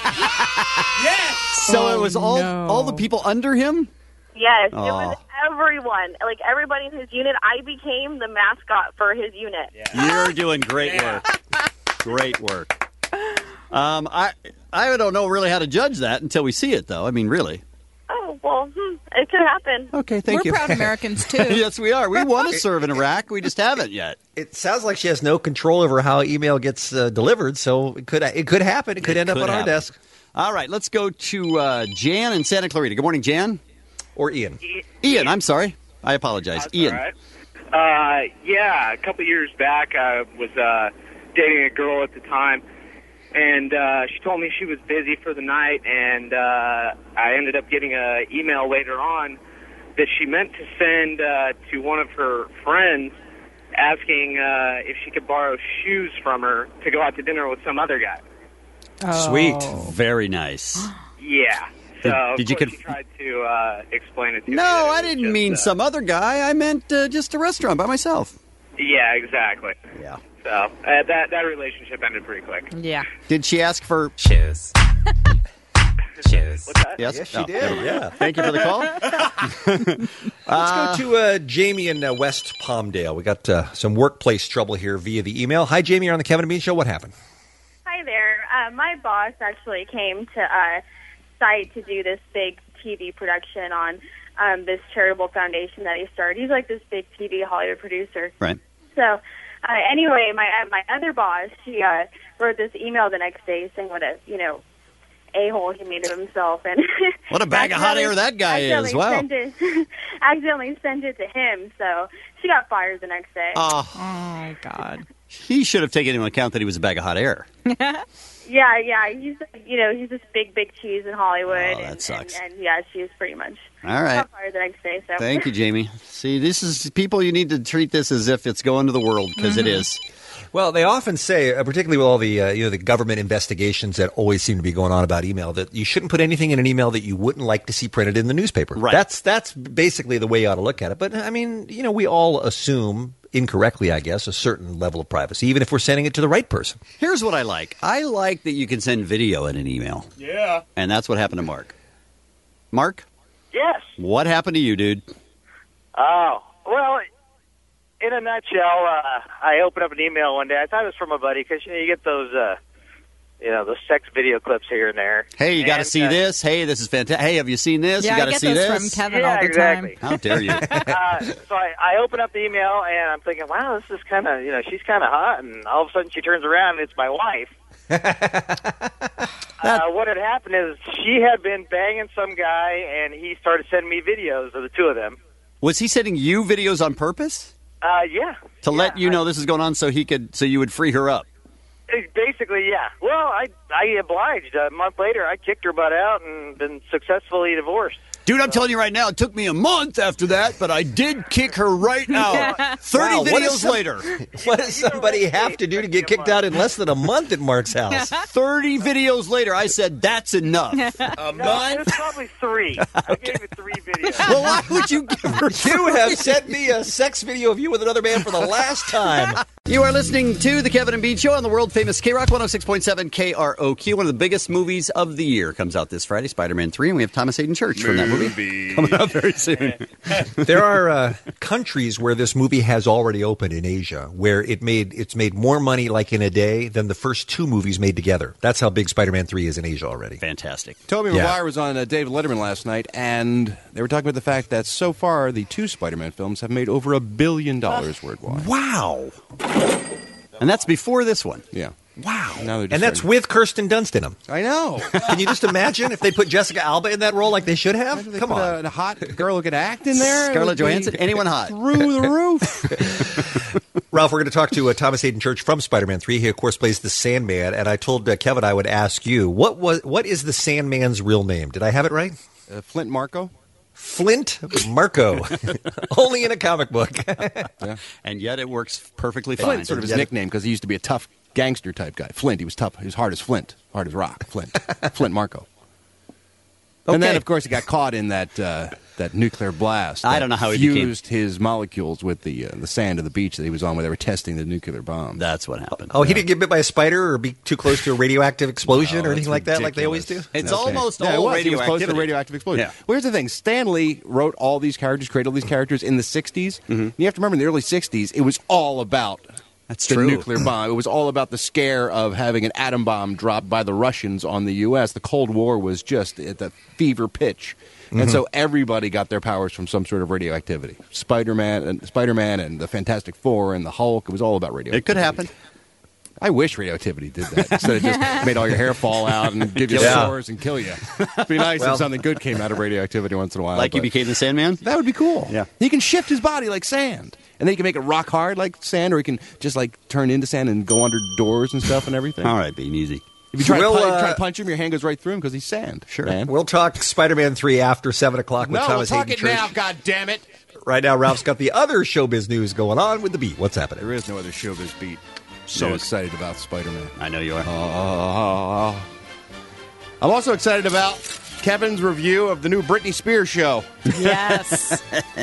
So it was all all the people under him? Yes, Aw. it was everyone. Like, everybody in his unit. I became the mascot for his unit. You're doing great work. Great work. Um, I I don't know really how to judge that until we see it, though. I mean, really. Oh, well, hmm, it could happen. Okay, thank We're you. proud Americans, too. Yes, we are. We want to serve in Iraq. We just haven't yet. It sounds like she has no control over how email gets uh, delivered, so it could it could happen. It could end up could on our happen. desk. All right, let's go to uh, Jan in Santa Clarita. Good morning, Jan. Or Ian. Ian, I'm sorry. I apologize. That's Ian. all right. Uh, yeah, a couple years back, I was uh, dating a girl at the time, and uh, she told me she was busy for the night, and uh, I ended up getting an email later on that she meant to send uh, to one of her friends asking uh, if she could borrow shoes from her to go out to dinner with some other guy. Sweet. Very nice. Yeah. Did- So, of did you course, conf- she tried to uh, explain it to No, me. that it I was didn't just, mean uh, some other guy. I meant uh, just a restaurant by myself. Yeah, exactly. Yeah. So uh, that that relationship ended pretty quick. Yeah. Did she ask for shoes? Shoes. What's that? Yes, Yes, she Oh, did. never mind. Yeah. Thank you for the call. Let's go to uh, Jamie in uh, West Palmdale. We got uh, some workplace trouble here via the email. Hi, Jamie. You're on the Kevin and Bean Show. What happened? Hi there. Uh, my boss actually came to uh, site to do this big T V production on um, this charitable foundation that he started. He's like this big T V Hollywood producer. Right. So uh, anyway, my uh, my other boss, she uh, wrote this email the next day saying what a you know a-hole he made of himself, and What a bag of hot air that guy is. accidentally Wow. sent it, accidentally sent it to him. So she got fired the next day. Oh, Oh, God. he should have taken into account that he was a bag of hot air. Yeah, yeah. He's you know he's this big big cheese in Hollywood. Oh, that and, sucks. And, and yeah, she was pretty much. All right. Got fired the next day. So Thank you, Jamie. See, this is people. You need to treat this as if it's going to the world because it is. Well, they often say, uh, particularly with all the uh, you know the government investigations that always seem to be going on about email, that you shouldn't put anything in an email that you wouldn't like to see printed in the newspaper. Right. That's that's basically the way you ought to look at it. But I mean, you know, we all assume incorrectly, I guess, a certain level of privacy, even if we're sending it to the right person. Here's what I like. I like that you can send video in an email, Yeah. and that's what happened to Mark. Mark, Yes. what happened to you, dude? Oh, well, in a nutshell, uh, I opened up an email one day. I thought it was from a buddy because, you know, you get those, uh, you know, those sex video clips here and there. Hey, you got to And, see uh, this. Hey, this is fantastic. Hey, have you seen this? Yeah, you got I to get see those this. from Kevin Yeah, all the exactly. time. How dare you? uh, so I, I open up the email, and I'm thinking, wow, this is kind of, you know, she's kind of hot. And all of a sudden she turns around, and it's my wife. uh, what had happened is she had been banging some guy, and he started sending me videos of the two of them. Was he sending you videos on purpose Uh, yeah. to let you know this is going on, so he could, so you would free her up? It- Basically, yeah. Well, I I obliged. A month later, I kicked her butt out and been successfully divorced. Dude, I'm telling you right now, it took me a month after that, but I did kick her right out. thirty Wow, what videos is some- later. What does somebody have to do to get kicked out in less than a month at Mark's house? thirty videos later, I said, that's enough. A month? It was probably three. I gave it three videos. Well, why would you give her You have sent me a sex video of you with another man for the last time. You are listening to the Kevin and Bean Show on the world famous K Rock one oh six point seven K R O Q. One of the biggest movies of the year comes out this Friday, Spider-Man three, and we have Thomas Hayden Church from that movie coming out very soon. There are uh, countries where this movie has already opened in Asia, where it made it's made more money like in a day than the first two movies made together. That's how big Spider-Man three is in Asia already. Fantastic. Tobey Yeah. Maguire was on uh, David Letterman last night, and they were talking about the fact that so far the two Spider-Man films have made over a billion dollars worldwide. Wow. And that's before this one. Yeah. Wow. Now they're just And that's starting- with Kirsten Dunst in them. I know. Can you just imagine if they put Jessica Alba in that role like they should have? They Come put on. a, a hot girl who could act in there. Scarlett It would be Johansson, anyone hot. Through the roof. Ralph, we're going to talk to uh, Thomas Hayden Church from Spider-Man three. He, of course, plays the Sandman. And I told uh, Kevin I would ask you, what was what is the Sandman's real name? Did I have it right? Uh, Flint Marco. Flint Marco. Only in a comic book. Yeah. And yet it works perfectly fine. Flint's sort of his nickname because he used to be a tough gangster type guy. Flint. He was tough. He was hard as flint. Hard as rock. Flint. Flint Marco. And then, Okay. of course, he got caught in that uh, that nuclear blast. I that don't know how he fused his molecules with the uh, the sand of the beach that he was on, where they were testing the nuclear bomb. That's what happened. Oh, he didn't get bit by a spider or be too close to a radioactive explosion No, or anything like that's that, like they always do? ridiculous. It's No, almost yeah, it all was. He was close to the radioactivity. radioactive explosion. Yeah. Well, here's the thing. Stan Lee wrote all these characters, created all these characters in the sixties. Mm-hmm. You have to remember, in the early sixties, it was all about That's the true. nuclear bomb. It was all about the scare of having an atom bomb dropped by the Russians on the U S. The Cold War was just at the fever pitch. And Mm-hmm. so everybody got their powers from some sort of radioactivity. Spider-Man and Spider-Man and the Fantastic Four and the Hulk, it was all about radioactivity. It could happen. I wish radioactivity did that instead of just made all your hair fall out and give you Yeah. sores and kill you. It'd be nice Well- if something good came out of radioactivity once in a while. Like you but became the Sandman? that would be cool. Yeah. He can shift his body like sand. And then he can make it rock hard like sand, or he can just like turn into sand and go under doors and stuff and everything. All right, being easy. If you try, We'll, to, punch, uh, try to punch him, your hand goes right through him because he's sand. Sure. Man. We'll talk Spider-Man three after seven o'clock with No, we'll Thomas talk Hayden it Church. now, God damn it. Right now, Ralph's got the other showbiz news going on with the beat. What's happening? There is no other showbiz beat. So News. excited about Spider-Man. I know you are. Oh. I'm also excited about Kevin's review of the new Britney Spears show. Yes.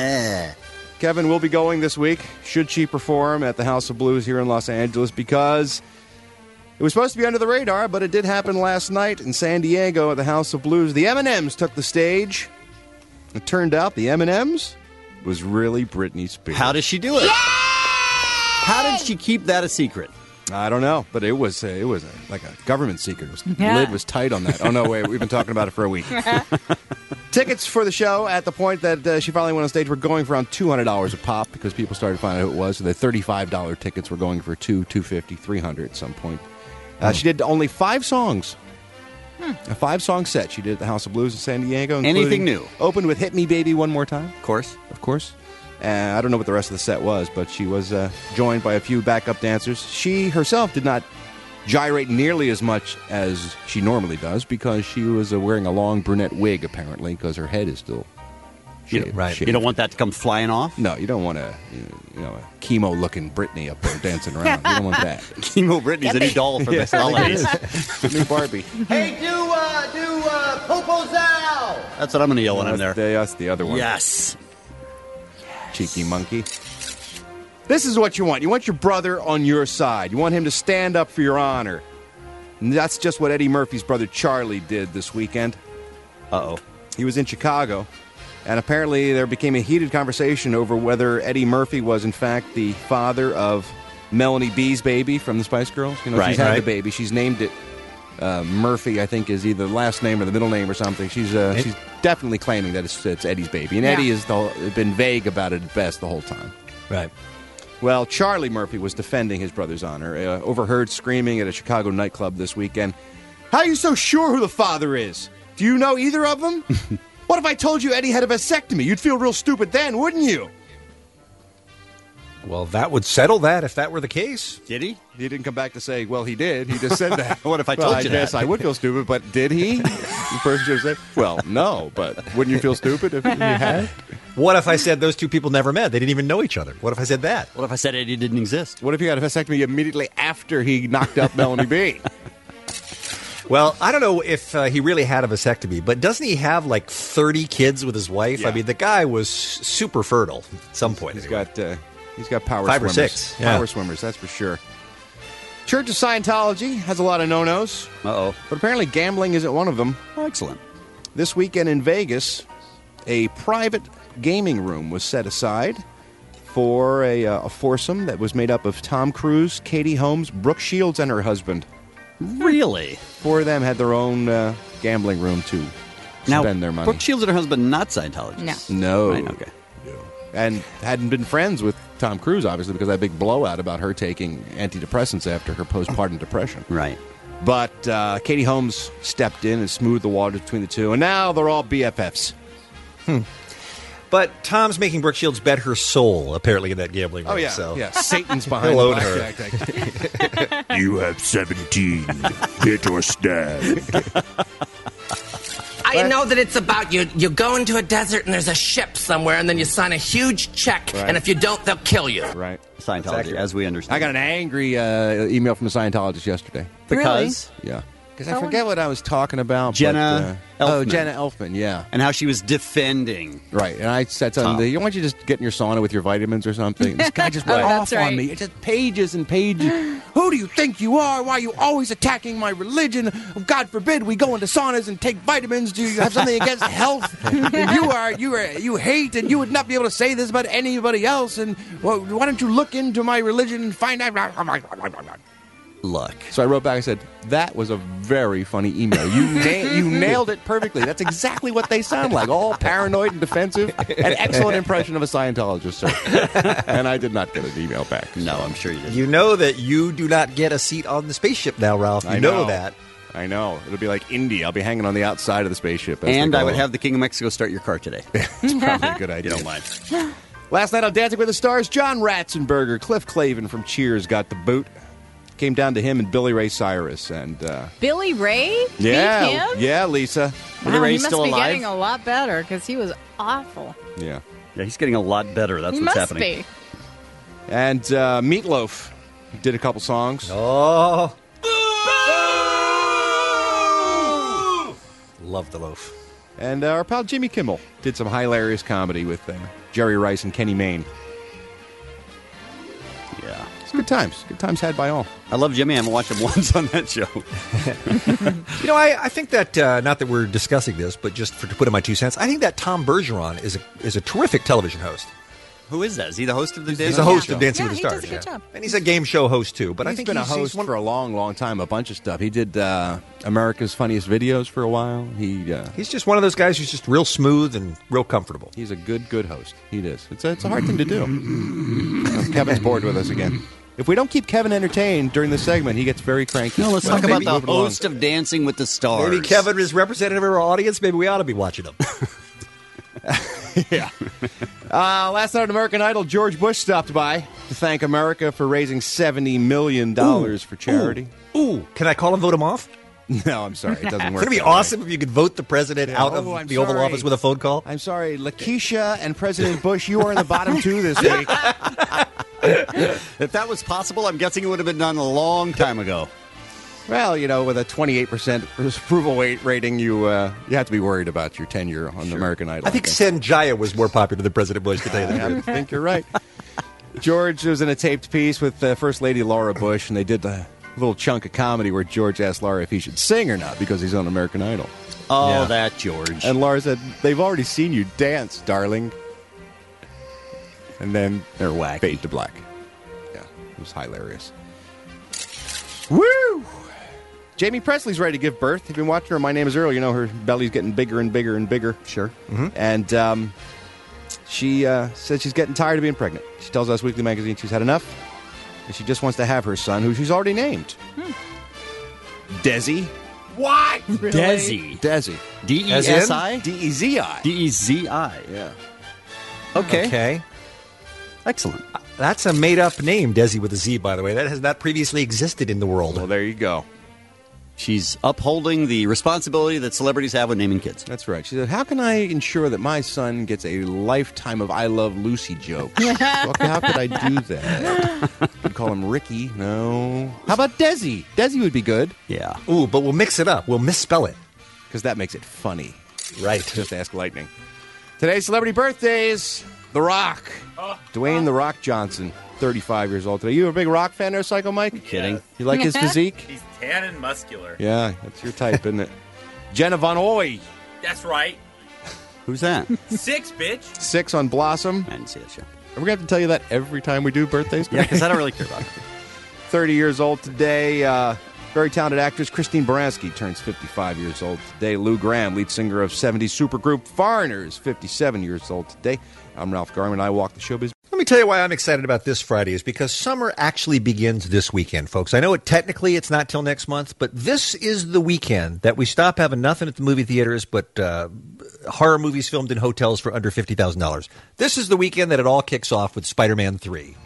Kevin will be going this week, should she perform at the House of Blues here in Los Angeles, because it was supposed to be under the radar, but it did happen last night in San Diego at the House of Blues. The M and M's took the stage. It turned out the M and M's was really Britney Spears. How does she do it? How did she keep that a secret? I don't know, but it was uh, it was a, like a government secret. It was, Yeah. The lid was tight on that. Oh no, wait, we've been talking about it for a week. Tickets for the show at the point that uh, she finally went on stage were going for around two hundred dollars a pop because people started finding out who it was. So the thirty-five dollars tickets were going for two, two fifty, three hundred at some point. Uh, She did only five songs. A five-song set she did at the House of Blues in San Diego. Anything including- new? Opened with "Hit Me, Baby, One More Time." Of course. Of course. Uh, I don't know what the rest of the set was, but she was uh, joined by a few backup dancers. She herself did not gyrate nearly as much as she normally does because she was uh, wearing a long brunette wig, apparently, because her head is still You shaved. don't, shaved. you don't want that to come flying off? No, you don't want a you know a chemo-looking Britney up there dancing around. You don't want that. Chemo Britney's a new doll for Yes, the I think it holidays. is. New Barbie. Hey, do uh, do uh, Popo's out. That's what I'm going to yell when I'm there. That's the, that's the other one. Yes. Cheeky monkey. This is what you want. You want your brother on your side. You want him to stand up for your honor. And that's just what Eddie Murphy's brother Charlie did this weekend. Uh-oh. He was in Chicago, and apparently there became a heated conversation over whether Eddie Murphy was, in fact, the father of Melanie B's baby from the Spice Girls. You know, Right, she's had right. the baby. She's named it uh, Murphy, I think, is either the last name or the middle name or something. She's uh, It- she's definitely claiming that it's, it's Eddie's baby. And Yeah. Eddie has the, been vague about it at best the whole time. Right. Well, Charlie Murphy was defending his brother's honor, uh, overheard screaming at a Chicago nightclub this weekend. How are you so sure who the father is? Do you know either of them? What if I told you Eddie had a vasectomy? You'd feel real stupid then, wouldn't you? Well, that would settle that if that were the case. Did he? He didn't come back to say, well, he did. He just said that. What if I well, told I you guess that? I would feel stupid, but did he? The person should have said, well, no, but wouldn't you feel stupid if you had? What if I said those two people never met? They didn't even know each other. What if I said that? What if I said Eddie didn't exist? What if he had a vasectomy immediately after he knocked up Melanie B? Well, I don't know if uh, he really had a vasectomy, but doesn't he have like thirty kids with his wife? Yeah. I mean, the guy was super fertile at some point. He's anyway. got uh, he's got power Five or swimmers. six, yeah. Power swimmers, that's for sure. Church of Scientology has a lot of no-nos. Uh-oh. But apparently gambling isn't one of them. Oh, excellent. This weekend in Vegas, a private gaming room was set aside for a, uh, a foursome that was made up of Tom Cruise, Katie Holmes, Brooke Shields, and her husband. Really? Four of them had their own uh, gambling room to Now, spend their money. Brooke Shields and her husband, not Scientologists. No. Right, okay. And hadn't been friends with Tom Cruise, obviously, because of that big blowout about her taking antidepressants after her postpartum depression. Right. But uh, Katie Holmes stepped in and smoothed the waters between the two, and now they're all B F Fs. Hmm. But Tom's making Brooke Shields bet her soul, apparently, in that gambling room. Oh, yeah. So. Yeah, Satan's behind Hello the to blackjack. You have seventeen. Hit or stab. I know that it's about you. You go into a desert and there's a ship somewhere, and then you sign a huge check, Right. and if you don't, they'll kill you. Right. Scientology, Exactly. as we understand. I got an angry uh, email from a Scientologist yesterday. Because? Yeah. Because I forget what I was talking about. Jenna but, uh, Oh, Elfman. Jenna Elfman, yeah. And how she was defending. Right. And I said something, Tom. to, why don't you just get in your sauna with your vitamins or something? This guy just went Oh, off that's right. on me. It's just pages and pages. Who do you think you are? Why are you always attacking my religion? God forbid we go into saunas and take vitamins. Do you have something against health? you are, you are, you hate, and you would not be able to say this about anybody else. And well, why don't you look into my religion and find out? Look. So I wrote back. I said, "That was a very funny email. You na- you nailed it perfectly. That's exactly what they sound like. All paranoid and defensive. An excellent impression of a Scientologist, sir." And I did not get an email back. No, I'm sure you did. You know that you do not get a seat on the spaceship now, Ralph. You I know. know. that. I know. It'll be like Indy. I'll be hanging on the outside of the spaceship. as they And go I would along. have the King of Mexico start your car today. It's probably a good idea. You don't mind. Last night on Dancing with the Stars, John Ratzenberger, Cliff Clavin from Cheers got the boot. Came down to him and Billy Ray Cyrus, and uh, Billy Ray? Beat yeah, him? yeah, Lisa. Wow, he must be getting a lot better because he was awful. Yeah, yeah, he's getting a lot better. That's he what's must happening. be. And uh, Meatloaf did a couple songs. Oh, love the loaf. And uh, our pal Jimmy Kimmel did some hilarious comedy with uh, Jerry Rice and Kenny Mayne. Yeah. It's good times. Good times had by all. I love Jimmy. I haven't watched him once on that show. You know, I, I think that, uh, not that we're discussing this, but just for, to put in my two cents, I think that Tom Bergeron is a, is a terrific television host. Who is that? Is he the host of the Dancing He's a host Show? of Dancing Yeah, with he the does Stars. a good yeah. job. And he's a game show host, too. But He's I think been he's, a host he's one, for a long, long time, a bunch of stuff. He did uh, America's Funniest Videos for a while. He uh, He's just one of those guys who's just real smooth and real comfortable. He's a good, good host. He is. It's a, it's a hard thing to do. Uh, Kevin's bored with us again. If we don't keep Kevin entertained during this segment, he gets very cranky. No, let's Well, talk about maybe the move it along. host of Dancing with the Stars. Maybe Kevin is representative of our audience. Maybe we ought to be watching him. Yeah. Uh, last night on American Idol, George Bush stopped by to thank America for raising seventy million dollars for charity. Ooh. Ooh, can I call him, vote him off? No, I'm sorry. It doesn't work. Wouldn't it be that way. awesome if you could vote the president Yeah. out Oh, of I'm the Oval sorry. Office with a phone call? I'm sorry. Lakeisha and President Bush, you are in the bottom two this week. If that was possible, I'm guessing it would have been done a long time ago. Well, you know, with a twenty-eight percent approval rate rating, you uh, you have to be worried about your tenure on American Idol. I think Sanjaya was more popular than President Bush, to tell you the I truth. think you're right. George was in a taped piece with uh, First Lady Laura Bush, and they did a little chunk of comedy where George asked Laura if he should sing or not because he's on American Idol. Oh, Yeah. that George. And Laura said, "They've already seen you dance, darling." And then They're wacky. fade to black. Yeah, it was hilarious. Woo! Jamie Presley's ready to give birth. If you've been watching her, My Name is Earl, you know her belly's getting bigger and bigger and bigger. Sure. Mm-hmm. And um, she uh, said she's getting tired of being pregnant. She tells Us Weekly Magazine she's had enough, and she just wants to have her son, who she's already named. Hmm. Desi. What? Desi. Desi. D E As S in? I? D E Z I. D E Z I. Yeah. Okay. Okay. Excellent. That's a made-up name, Desi with a Z, by the way. That has not previously existed in the world. Well, there you go. She's upholding the responsibility that celebrities have with naming kids. That's right. She said, how can I ensure that my son gets a lifetime of I Love Lucy jokes? Well, how could I do that? Could call him Ricky. No. How about Desi? Desi would be good. Yeah. Ooh, but we'll mix it up. We'll misspell it. Because that makes it funny. Right. Just ask Lightning. Today's celebrity birthdays. The Rock. Dwayne The Rock Johnson. thirty-five years old today. You a big rock fan there, Psycho Mike? Kidding. You like his physique? He's tan and muscular. Yeah, that's your type, isn't it? Jenna Von Oy. That's right. Who's that? Six, bitch. Six on Blossom. I didn't see that show. Are we going to have to tell you that every time we do birthdays? Yeah, because I don't really care about it. thirty years old today. Uh, very talented actress Christine Baranski turns fifty-five years old today. Lou Gramm, lead singer of seventies supergroup Foreigners, fifty-seven years old today. I'm Ralph Garman. I walk the showbiz. Let me tell you why I'm excited about this Friday is because summer actually begins this weekend, folks. I know it technically it's not till next month, but this is the weekend that we stop having nothing at the movie theaters but uh, horror movies filmed in hotels for under fifty thousand dollars. This is the weekend that it all kicks off with Spider-Man three.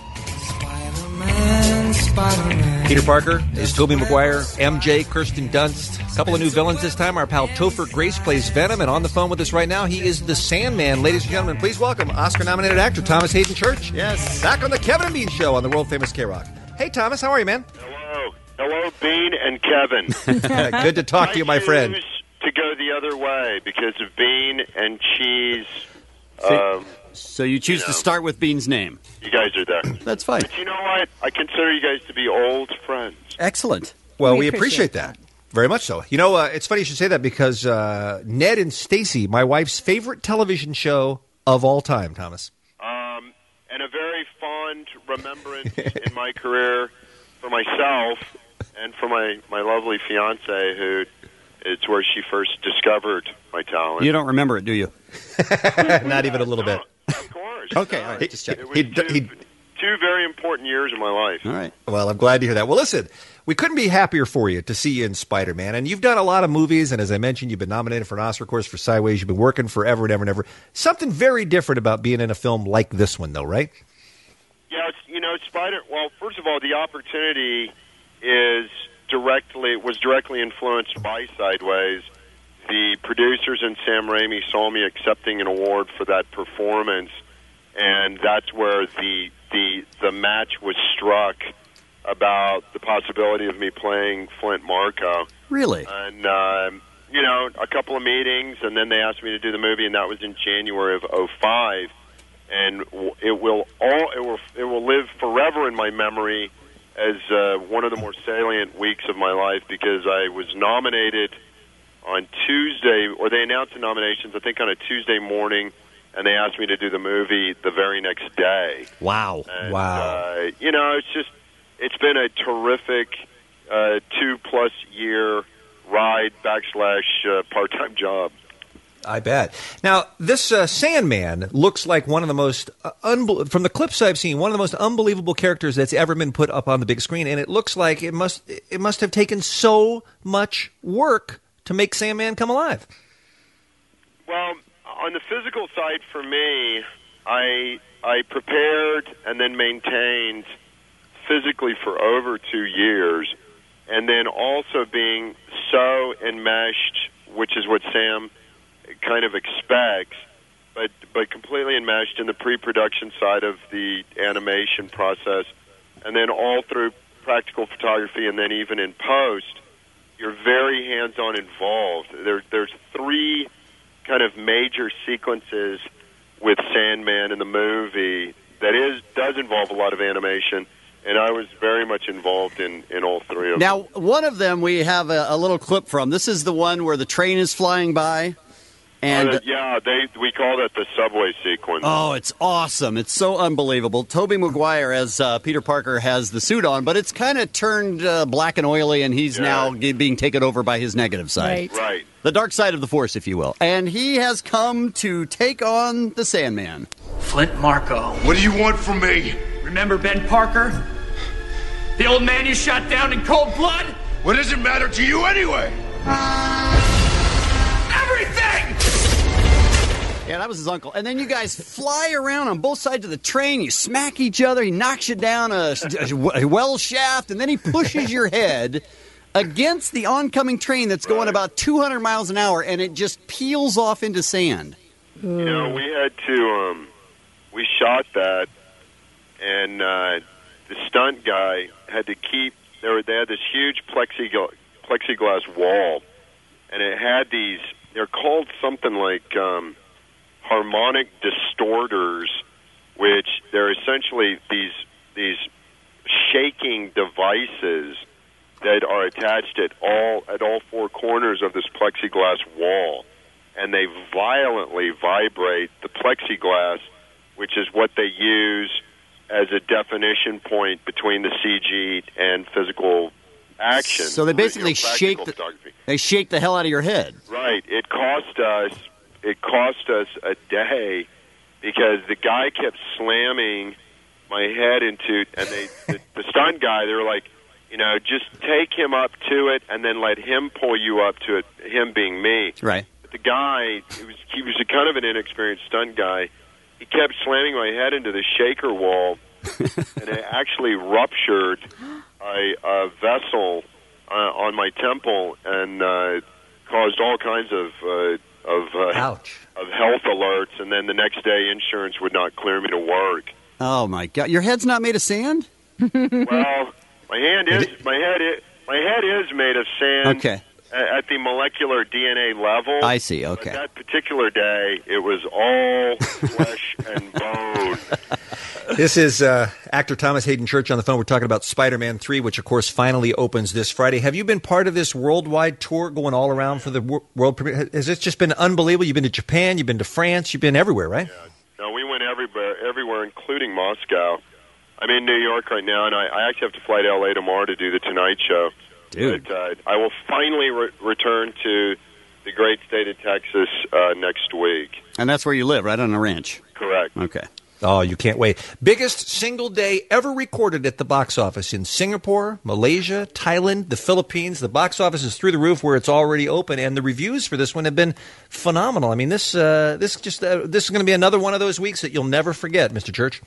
Spider-Man, Spider-Man. Peter Parker is Tobey Maguire, M J, Kirsten Dunst. A couple of new villains this time. Our pal Topher Grace plays Venom, and on the phone with us right now, he is the Sandman. Ladies and gentlemen, please welcome Oscar-nominated actor Thomas Hayden Church. Yes. Back on the Kevin and Bean Show on the world-famous K-Rock. Hey, Thomas, how are you, man? Hello. Hello, Bean and Kevin. Good to talk to you, my friend. I choose to go the other way because of Bean and cheese. So, um, so you choose you to know. start with Bean's name. You guys are there. That's fine. But you know what? I consider you guys to be old friends. Excellent. Well, we, we appreciate, appreciate that. Very much so. You know, uh, it's funny you should say that because uh, Ned and Stacy, my wife's favorite television show of all time, Thomas. Um, and a very fond remembrance in my career for myself and for my, my lovely fiance, who it's where she first discovered my talent. You don't remember it, do you? Not even a little bit. Of course. Okay, all right, just check. It was two, two very important years of my life. All right. Well, I'm glad to hear that. Well, listen, we couldn't be happier for you to see you in Spider-Man. And you've done a lot of movies, and as I mentioned, you've been nominated for an Oscar, of course, for Sideways. You've been working forever and ever and ever. Something very different about being in a film like this one, though, right? Yeah, it's, you know, Spider. Well, first of all, the opportunity is directly was directly influenced by Sideways. The producers and Sam Raimi saw me accepting an award for that performance, and that's where the the the match was struck about the possibility of me playing Flint Marko. Really? And um, you know, a couple of meetings, and then they asked me to do the movie, and that was in January of oh five. And it will all it will it will live forever in my memory as uh, one of the more salient weeks of my life because I was nominated on Tuesday, or they announced the nominations, I think on a Tuesday morning, and they asked me to do the movie the very next day. Wow. And, wow. Uh, you know, it's just, it's been a terrific uh, two-plus year ride backslash uh, part-time job. I bet. Now, this uh, Sandman looks like one of the most, uh, unbe- from the clips I've seen, one of the most unbelievable characters that's ever been put up on the big screen, and it looks like it must it must have taken so much work to make Sandman come alive. Well, on the physical side for me, I I prepared and then maintained physically for over two years, and then also being so enmeshed, which is what Sam kind of expects, but but completely enmeshed in the pre-production side of the animation process, and then all through practical photography, and then even in post, you're very hands-on involved. There, there's three kind of major sequences with Sandman in the movie that is does involve a lot of animation, and I was very much involved in, in all three of now, them. Now, one of them we have a, a little clip from. This is the one where the train is flying by. And uh, yeah, they we call that the subway sequence. Oh, it's awesome. It's so unbelievable. Tobey Maguire as uh, Peter Parker has the suit on, but it's kind of turned uh, black and oily, and he's Yeah. now g- being taken over by his negative side. Right. Right. The dark side of the Force, if you will. And he has come to take on the Sandman. Flint Marko. What do you want from me? Remember Ben Parker? The old man you shot down in cold blood? What does it matter to you anyway? Everything! Yeah, that was his uncle. And then you guys fly around on both sides of the train. You smack each other. He knocks you down a, a well shaft, and then he pushes your head against the oncoming train that's going about two hundred miles an hour, and it just peels off into sand. You know, we had to, um, we shot that, and uh, the stunt guy had to keep, they, were, they had this huge plexiglass, plexiglass wall, and it had these, they're called something like um, harmonic distorters, which they're essentially these these shaking devices that are attached at all at all four corners of this plexiglass wall, and they violently vibrate the plexiglass, which is what they use as a definition point between the C G and physical action. So they basically you know, shake the, photography. they shake the hell out of your head. Right. It cost us it cost us a day because the guy kept slamming my head into, and they the, the stunt guy, they were like, you know, just take him up to it and then let him pull you up to it, him being me. Right. But the guy, he was, he was a kind of an inexperienced stunt guy. He kept slamming my head into the shaker wall, and it actually ruptured a, a vessel uh, on my temple and uh, caused all kinds of uh, of uh, Ouch. of health alerts. And then the next day, insurance would not clear me to work. Oh, my God. Your head's not made of sand? Well, my hand is my head is, my head is made of sand. Okay. At the molecular D N A level. I see, okay. But that particular day, it was all flesh and bone. This is uh, actor Thomas Hayden Church on the phone. We're talking about Spider-Man three, which, of course, finally opens this Friday. Have you been part of this worldwide tour going all around for the wor- world premiere? Has it just been unbelievable? You've been to Japan, you've been to France, you've been everywhere, right? Yeah. No, we went everywhere, everywhere, including Moscow. I'm in New York right now, and I, I actually have to fly to L A tomorrow to do the Tonight Show. Dude. But, uh, I will finally re- return to the great state of Texas uh, next week. And that's where you live, right on a ranch? Correct. Okay. Oh, you can't wait. Biggest single day ever recorded at the box office in Singapore, Malaysia, Thailand, the Philippines. The box office is through the roof where it's already open, and the reviews for this one have been phenomenal. I mean, this uh, this just uh, this is going to be another one of those weeks that you'll never forget, Mister Church.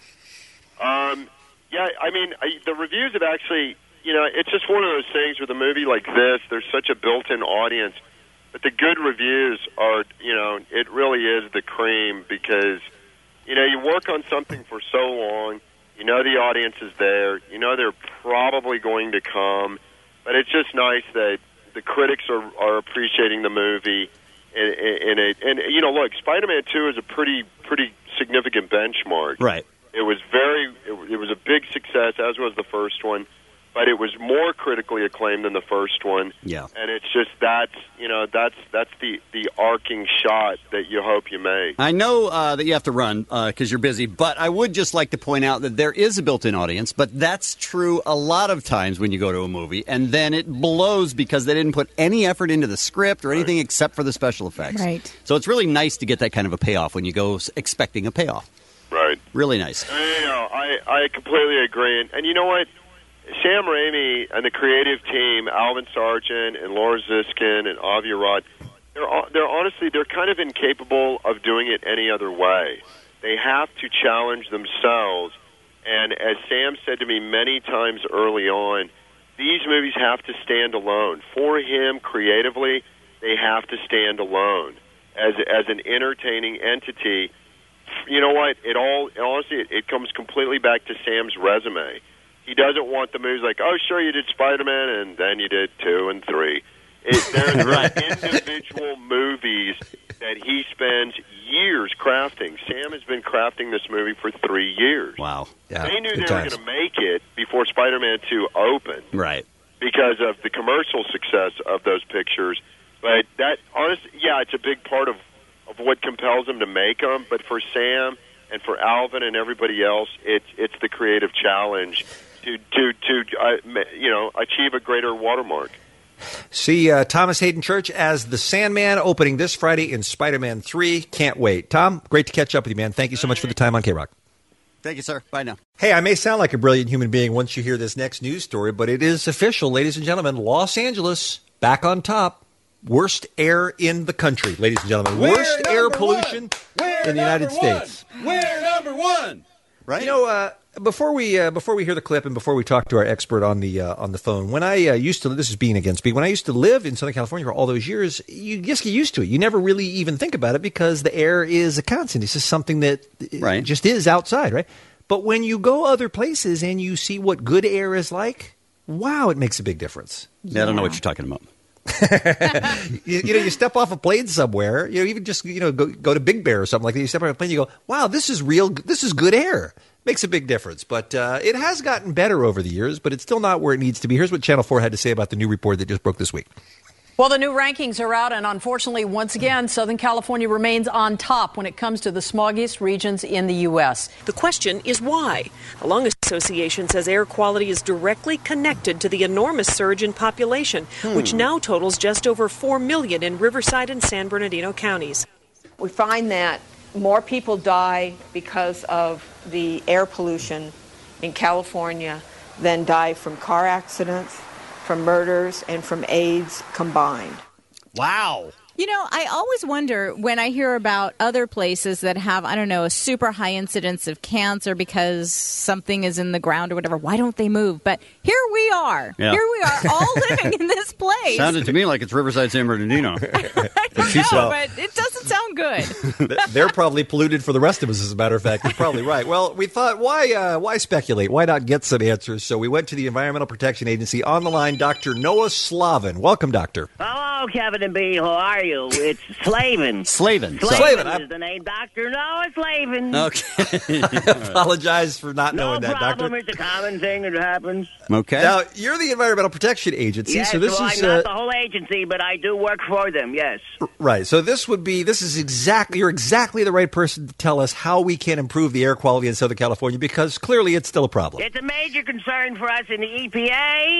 Um, yeah, I mean, I, the reviews have actually, you know, it's just one of those things with a movie like this, there's such a built-in audience. But the good reviews are, you know, it really is the cream because, you know, you work on something for so long, you know the audience is there, you know they're probably going to come, but it's just nice that the critics are, are appreciating the movie. In, in, in a, and, you know, look, Spider-Man two is a pretty pretty significant benchmark. Right. It was very, it, it was a big success, as was the first one, but it was more critically acclaimed than the first one. Yeah. And it's just that's, you know, that's that's the, the arcing shot that you hope you make. I know uh, that you have to run because uh, you're busy, but I would just like to point out that there is a built-in audience, but that's true a lot of times when you go to a movie, and then it blows because they didn't put any effort into the script or anything right. except for the special effects. Right. So it's really nice to get that kind of a payoff when you go expecting a payoff. Right. Really nice. I, you know, I, I completely agree. And, and you know what? Sam Raimi and the creative team, Alvin Sargent and Laura Ziskin and Avi Arad, they're, they're honestly, they're kind of incapable of doing it any other way. They have to challenge themselves. And as Sam said to me many times early on, these movies have to stand alone. For him, creatively, they have to stand alone as as an entertaining entity. You know what? It all honestly, it, it comes completely back to Sam's resume. He doesn't want the movies like, oh, sure, you did Spider-Man, and then you did two and three. It, they're right. individual movies that he spends years crafting. Sam has been crafting this movie for three years. Wow. Yeah, they knew they times. were going to make it before Spider-Man two opened. Right. Because of the commercial success of those pictures. But that, honestly, yeah, it's a big part of, of what compels them to make them. But for Sam and for Alvin and everybody else, it's it's the creative challenge to to to uh, you know achieve a greater watermark. See uh, Thomas Hayden Church as the Sandman opening this Friday in Spider-Man three. Can't wait. Tom, great to catch up with you, man. Thank you so much for the time on K-Rock. Thank you, sir. Bye now. Hey, I may sound like a brilliant human being once you hear this next news story, but it is official, ladies and gentlemen. Los Angeles back on top. Worst air in the country, ladies and gentlemen. We're Worst air pollution in the United one. States. We're number one. Right? You know, uh, before we uh, before we hear the clip and before we talk to our expert on the uh, on the phone, when I uh, used to this is being against speed. When I used to live in Southern California for all those years, you just get used to it. You never really even think about it because the air is a constant. It's just something that right. just is outside, right? But when you go other places and you see what good air is like, wow, it makes a big difference. Yeah, I don't know what you're talking about. you, you know, you step off a plane somewhere, you know, even just, you know, go, go to Big Bear or something like that. You step off a plane, you go, wow, this is real, this is good air. Makes a big difference. But uh, it has gotten better over the years, but it's still not where it needs to be. Here's what Channel four had to say about the new report that just broke this week. Well, the new rankings are out, and unfortunately, once again, Southern California remains on top when it comes to the smoggiest regions in the U S. The question is why? The Lung Association says air quality is directly connected to the enormous surge in population, hmm. which now totals just over four million in Riverside and San Bernardino counties. We find that more people die because of the air pollution in California than die from car accidents, from murders, and from AIDS combined. Wow. You know, I always wonder when I hear about other places that have, I don't know, a super high incidence of cancer because something is in the ground or whatever, why don't they move? But here we are. Yeah. Here we are, all living in this place. Sounded to me like it's Riverside, San Bernardino. I don't know, but it doesn't sound good. They're probably polluted for the rest of us, as a matter of fact. You're probably right. Well, we thought, why uh, why speculate? Why not get some answers? So we went to the Environmental Protection Agency. On the line, Doctor Noah Slavin. Welcome, Doctor. Hello, Kevin and B. How are you? It's Slavin. Slavin. Slavin, Slavin is the name. Doctor Noah Slavin. Okay. I apologize for not no knowing that, problem. Doctor. It's a common thing that happens. Okay. Now, you're the Environmental Protection Agency, Yes, so this well, is... I'm not uh, the whole agency, but I do work for them, yes. Right. So this would be, this is exactly, you're exactly the right person to tell us how we can improve the air quality in Southern California, because clearly it's still a problem. It's a major concern for us in the E P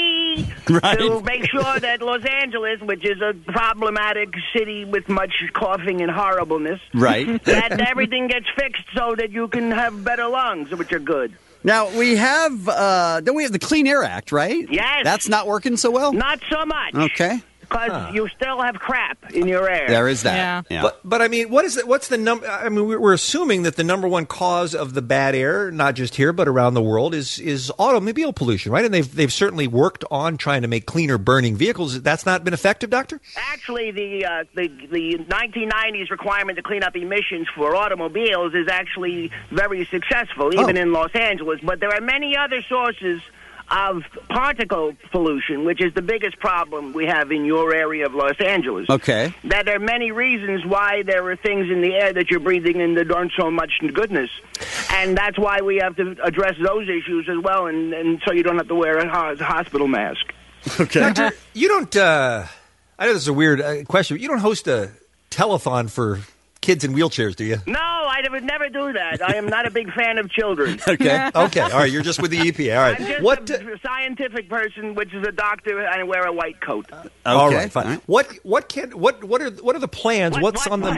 A Right. to make sure that Los Angeles, which is a problematic city with much coughing and horribleness, Right. that everything gets fixed so that you can have better lungs, which are good. Now, we have, uh, don't we have the Clean Air Act, right? Yes. That's not working so well? Not so much. Okay. Because Huh. you still have crap in your air. There is that. Yeah. Yeah. But, but I mean, what is it? What's the number? I mean, we're we're assuming that the number one cause of the bad air, not just here but around the world, is is automobile pollution, right? And they've they've certainly worked on trying to make cleaner burning vehicles. That's not been effective, Doctor? Actually, the, uh, the the nineteen nineties requirement to clean up emissions for automobiles is actually very successful, even Oh. in Los Angeles. But there are many other sources of particle pollution, which is the biggest problem we have in your area of Los Angeles. Okay. That there are many reasons why there are things in the air that you're breathing in that aren't so much goodness. And that's why we have to address those issues as well, and, and so you don't have to wear a ho- hospital mask. Okay. Doctor, you don't, uh, I know this is a weird uh, question, but you don't host a telethon for kids in wheelchairs, do you? No, I would never do that. I am not a big fan of children. Okay. Okay. All right. You're just with the E P A. All right. I'm just What? a scientific person, which is a doctor, and I wear a white coat. All Okay. right. Fine. All right. What? What can? What? What are? What are the plans? What- What's what- on the?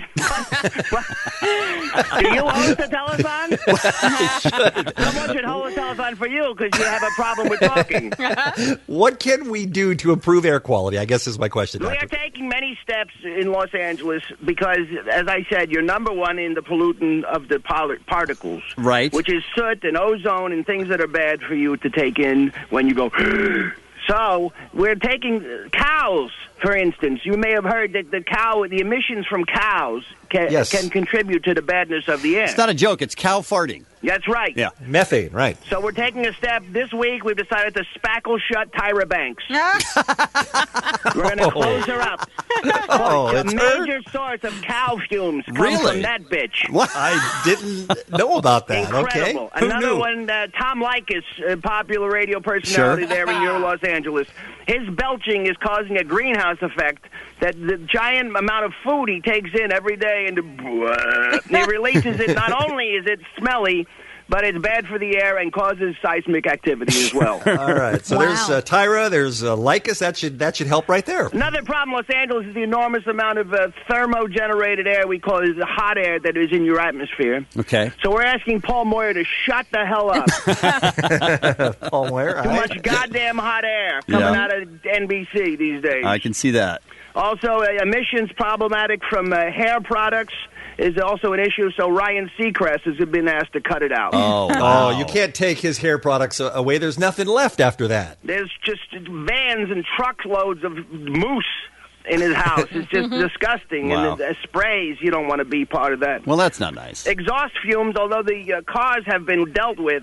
Do you host a telethon? Someone should hold a telethon for you because you have a problem with talking. What can we do to improve air quality? I guess is my question, We are Doctor. taking many steps in Los Angeles because, as I said, you're number one in the pollutant of the poly- particles. Right. Which is soot and ozone and things that are bad for you to take in when you go... So we're taking cows, for instance. You may have heard that the cow, the emissions from cows can, Yes. can contribute to the badness of the air. It's not a joke. It's cow farting. That's right. Yeah. Methane, right? So we're taking a step. This week we've decided to spackle shut Tyra Banks. We're going to close her up. Oh, a it's her? major source of cow fumes come Really? from that bitch. What? I didn't know about that. Incredible. Okay. Who Another knew? one, uh, Tom Leykis, a popular radio personality Sure. there in your Los Angeles. His belching is causing a greenhouse effect that the giant amount of food he takes in every day and he releases it. Not only is it smelly, but it's bad for the air and causes seismic activity as well. All right. So there's uh, Tyra. There's uh, Lycus. That should that should help right there. Another problem in Los Angeles is the enormous amount of uh, thermo-generated air, we call it the hot air that is in your atmosphere. Okay. So we're asking Paul Moyer to shut the hell up. Paul Moyer. Too much goddamn hot air coming Yeah. out of N B C these days. I can see that. Also, uh, emissions problematic from uh, hair products is also an issue, so Ryan Seacrest has been asked to cut it out. Oh, oh, you can't take his hair products a- away. There's nothing left after that. There's just vans and truckloads of moose in his house. It's just disgusting. Wow. And the, the sprays, you don't want to be part of that. Well, that's not nice. Exhaust fumes, although the uh, cars have been dealt with,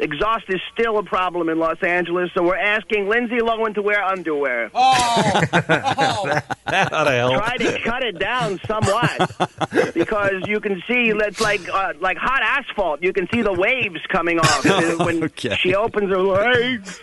Exhaust is still a problem in Los Angeles, so we're asking Lindsay Lohan to wear underwear. Oh, that ought to help. Try to cut it down somewhat, because you can see it's like uh, like hot asphalt. You can see the waves coming off when Okay. she opens her legs.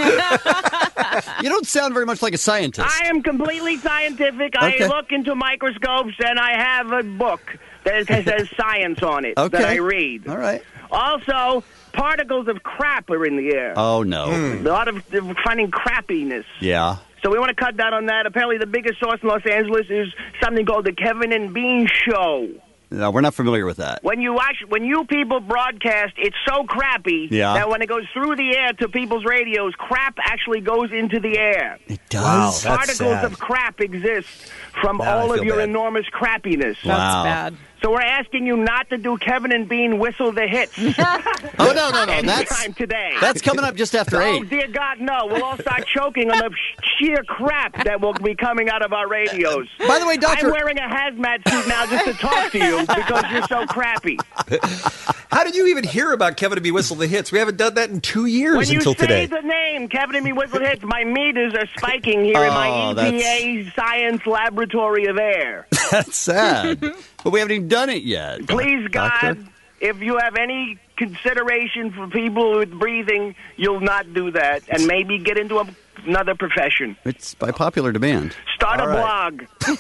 You don't sound very much like a scientist. I am completely scientific. Okay. I look into microscopes, and I have a book that says science on it Okay. that I read. All right. Also, particles of crap are in the air. Oh, no. A lot of of finding crappiness. Yeah. So we want to cut down on that. Apparently, the biggest source in Los Angeles is something called the Kevin and Bean Show. No, we're not familiar with that. When you watch, when you people broadcast, it's so crappy Yeah. that when it goes through the air to people's radios, crap actually goes into the air. It does? Wow, that's Particles sad. of crap exist from Now I all of feel your bad. enormous crappiness. That's Wow. bad. So we're asking you not to do Kevin and Bean whistle the hits. Oh, no, no, no. Anytime That's, today. that's coming up just after Oh, eight. dear God, no. We'll all start choking on the sheer crap that will be coming out of our radios. By the way, Doctor- I'm wearing a hazmat suit now just to talk to you because you're so crappy. How did you even hear about Kevin and Me Whistle the Hits? We haven't done that in two years When you until say today. the name, Kevin and Me Whistle Hits, my meters are spiking here in Oh, my E P A science laboratory of air. That's sad. But we haven't even done it yet. Please, God, Doctor? if you have any consideration for people with breathing, you'll not do that, and maybe get into a, another profession. It's by popular demand. Start All a right. blog.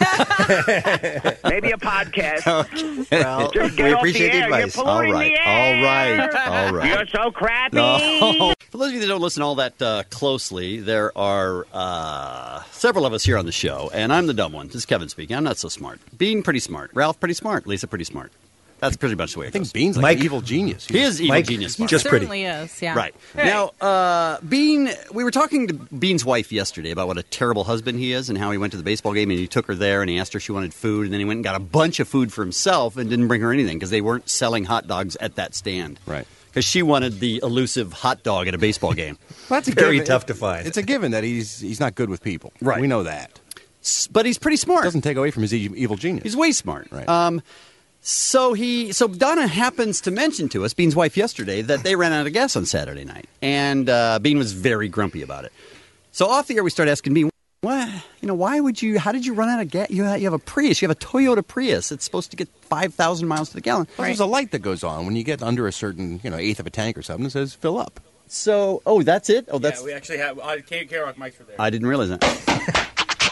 Maybe a podcast. Okay. Well, Just get we off appreciate the the air. advice. You're All polluting right. the All air. right. All right. You're so crappy. No. For those of you that don't listen all that uh, closely, there are uh, several of us here on the show, and I'm the dumb one. This is Kevin speaking. I'm not so smart. Bean, pretty smart. Ralph, pretty smart. Lisa, pretty smart. That's pretty much the way it I think goes. Bean's like an evil genius. He is evil Mike, genius. he's Smart. just pretty. Certainly is, yeah. Right. Now, uh, Bean, we were talking to Bean's wife yesterday about what a terrible husband he is and how he went to the baseball game and he took her there and he asked her if she wanted food and then he went and got a bunch of food for himself and didn't bring her anything because they weren't selling hot dogs at that stand. Right. Because she wanted the elusive hot dog at a baseball game. Well, that's a Very given. tough to find. It's a given that he's he's not good with people. Right. We know that. S- But he's pretty smart. Doesn't take away from his e- evil genius. He's way smart. Right. Um, so he, so Donna happens to mention to us, Bean's wife, yesterday that they ran out of gas on Saturday night, and uh, Bean was very grumpy about it. So off the air, we started asking Bean, "What? You know, why would you? How did you run out of gas? You have, you have a Prius. You have a Toyota Prius. It's supposed to get five thousand miles to the gallon." Well, There's a light that goes on when you get under a certain, you know, eighth of a tank or something. It says fill up. So, oh, that's it. Oh, that's. Yeah, we actually have. Uh, K Rock mics were there. I didn't realize that.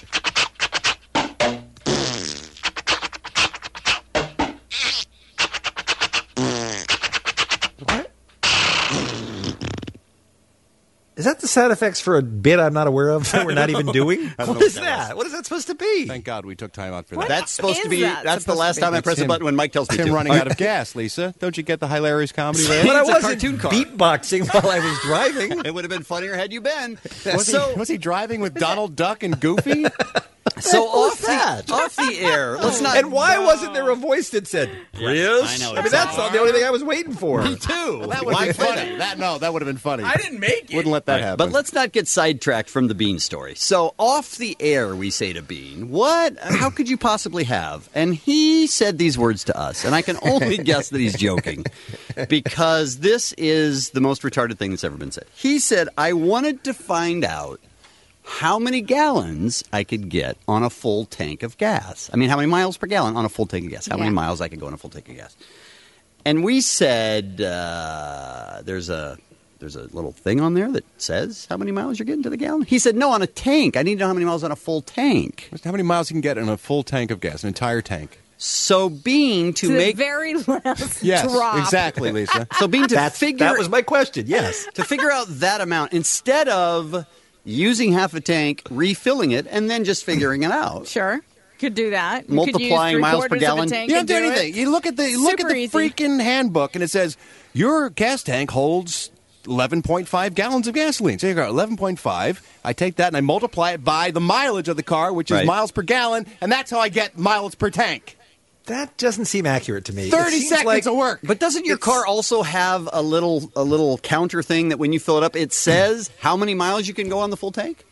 Is that the sound effects for a bit I'm not aware of that we're not even doing? I don't What know is what that that? What is that supposed to be? Thank God we took time out for What that. That's supposed is to be. that That's the supposed last to be? time I It's press a him- button when Mike tells me It's him to. running out of gas, Lisa. Don't you get the hilarious comedy there? But I It's a wasn't cartoon car. beatboxing while I was driving. It would have been funnier had you been. Was, so, he, was he driving with Donald Duck and Goofy? so What was off the, that? off the air. Let's not. And why wasn't there a voice that said Prius? I know, I mean, that's exactly. not the only thing I was waiting for. Me too. That would Why have been play funny. That no, that would have been funny. I didn't make it. Wouldn't let that Right, happen. But let's not get sidetracked from the Bean story. So off the air, we say to Bean, "What? How could you possibly have?" And he said these words to us, and I can only guess that he's joking, because this is the most retarded thing that's ever been said. He said, "I wanted to find out how many gallons I could get on a full tank of gas. I mean, how many miles per gallon on a full tank of gas? How Yeah. many miles I could go on a full tank of gas?" And we said, uh, "There's a." There's a little thing on there that says how many miles you're getting to the gallon. He said, "No, on a tank. I need to know how many miles on a full tank." How many miles you can get in a full tank of gas, an entire tank? So Bean to, To make the very last Yes, drop. exactly, Lisa. so Bean to That's, figure that was my question, yes. to figure out that amount instead of using half a tank, refilling it, and then just figuring it out. Sure. Could do that. You Multiplying could use miles per three-quarters of a gallon. tank You don't and do do anything. it. You look at the you look at Super the easy. freaking handbook, and it says your gas tank holds eleven point five gallons of gasoline. So you got eleven point five. I take that and I multiply it by the mileage of the car, which is Right. miles per gallon, and that's how I get miles per tank. That doesn't seem accurate to me. It Thirty seems seconds like- of work. But doesn't your car also have a little a little counter thing that when you fill it up, it says how many miles you can go on the full tank?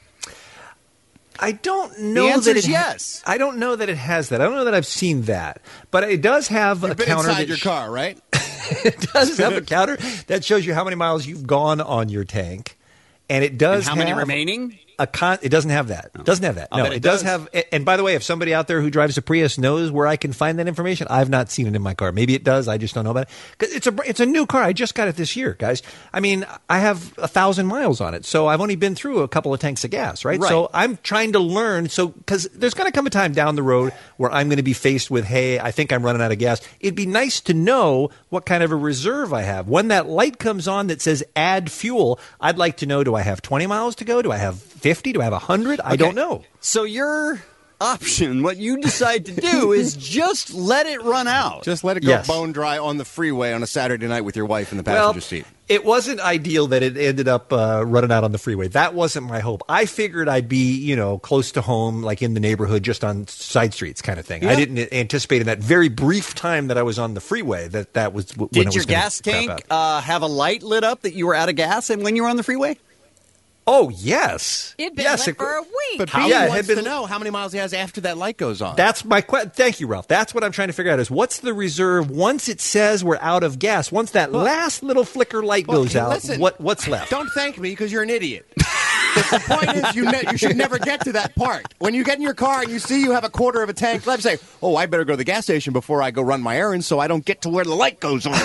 I don't know The answer that is it yes. I don't know that it has that. I don't know that I've seen that, but it does have You've a been counter inside that your sh- car, right? it does have a counter that shows you how many miles you've gone on your tank, and it does. And how many have remaining? A con- it doesn't have that. It doesn't have that. I'll No, bet it, it does does. have. And by the way, if somebody out there who drives a Prius knows where I can find that information, I've not seen it in my car. Maybe it does. I just don't know about it. 'Cause it's a it's a new car. I just got it this year, guys. I mean, I have a thousand miles on it, so I've only been through a couple of tanks of gas, right? Right. So I'm trying to learn. So because there's going to come a time down the road where I'm going to be faced with, hey, I think I'm running out of gas. It'd be nice to know what kind of a reserve I have. When that light comes on that says add fuel, I'd like to know: do I have twenty miles to go? Do I have fifty? Do I have one hundred? I don't know. So your option, what you decide to do is just let it run out. Just let it go Yes. bone dry on the freeway on a Saturday night with your wife in the Well, passenger seat. it wasn't ideal that it ended up uh, running out on the freeway. That wasn't my hope. I figured I'd be, you know, close to home, like in the neighborhood, just on side streets kind of thing. Yeah. I didn't anticipate in that very brief time that I was on the freeway that that was w- when Did it your was gonna gas crap tank out. uh, have a light lit up that you were out of gas and when you were on the freeway? Oh, yes. It'd been yes, lit it- for a week. But How- Bean yeah, it wants had been- to know how many miles he has after that light goes on. That's my question. Thank you, Ralph. That's what I'm trying to figure out is what's the reserve once it says we're out of gas? Once that last little flicker light Well, goes hey, out, listen, what what's left? Don't thank me because you're an idiot. The point is, you ne- you should never get to that part. When you get in your car and you see you have a quarter of a tank left, say, "Oh, I better go to the gas station before I go run my errands, so I don't get to where the light goes on."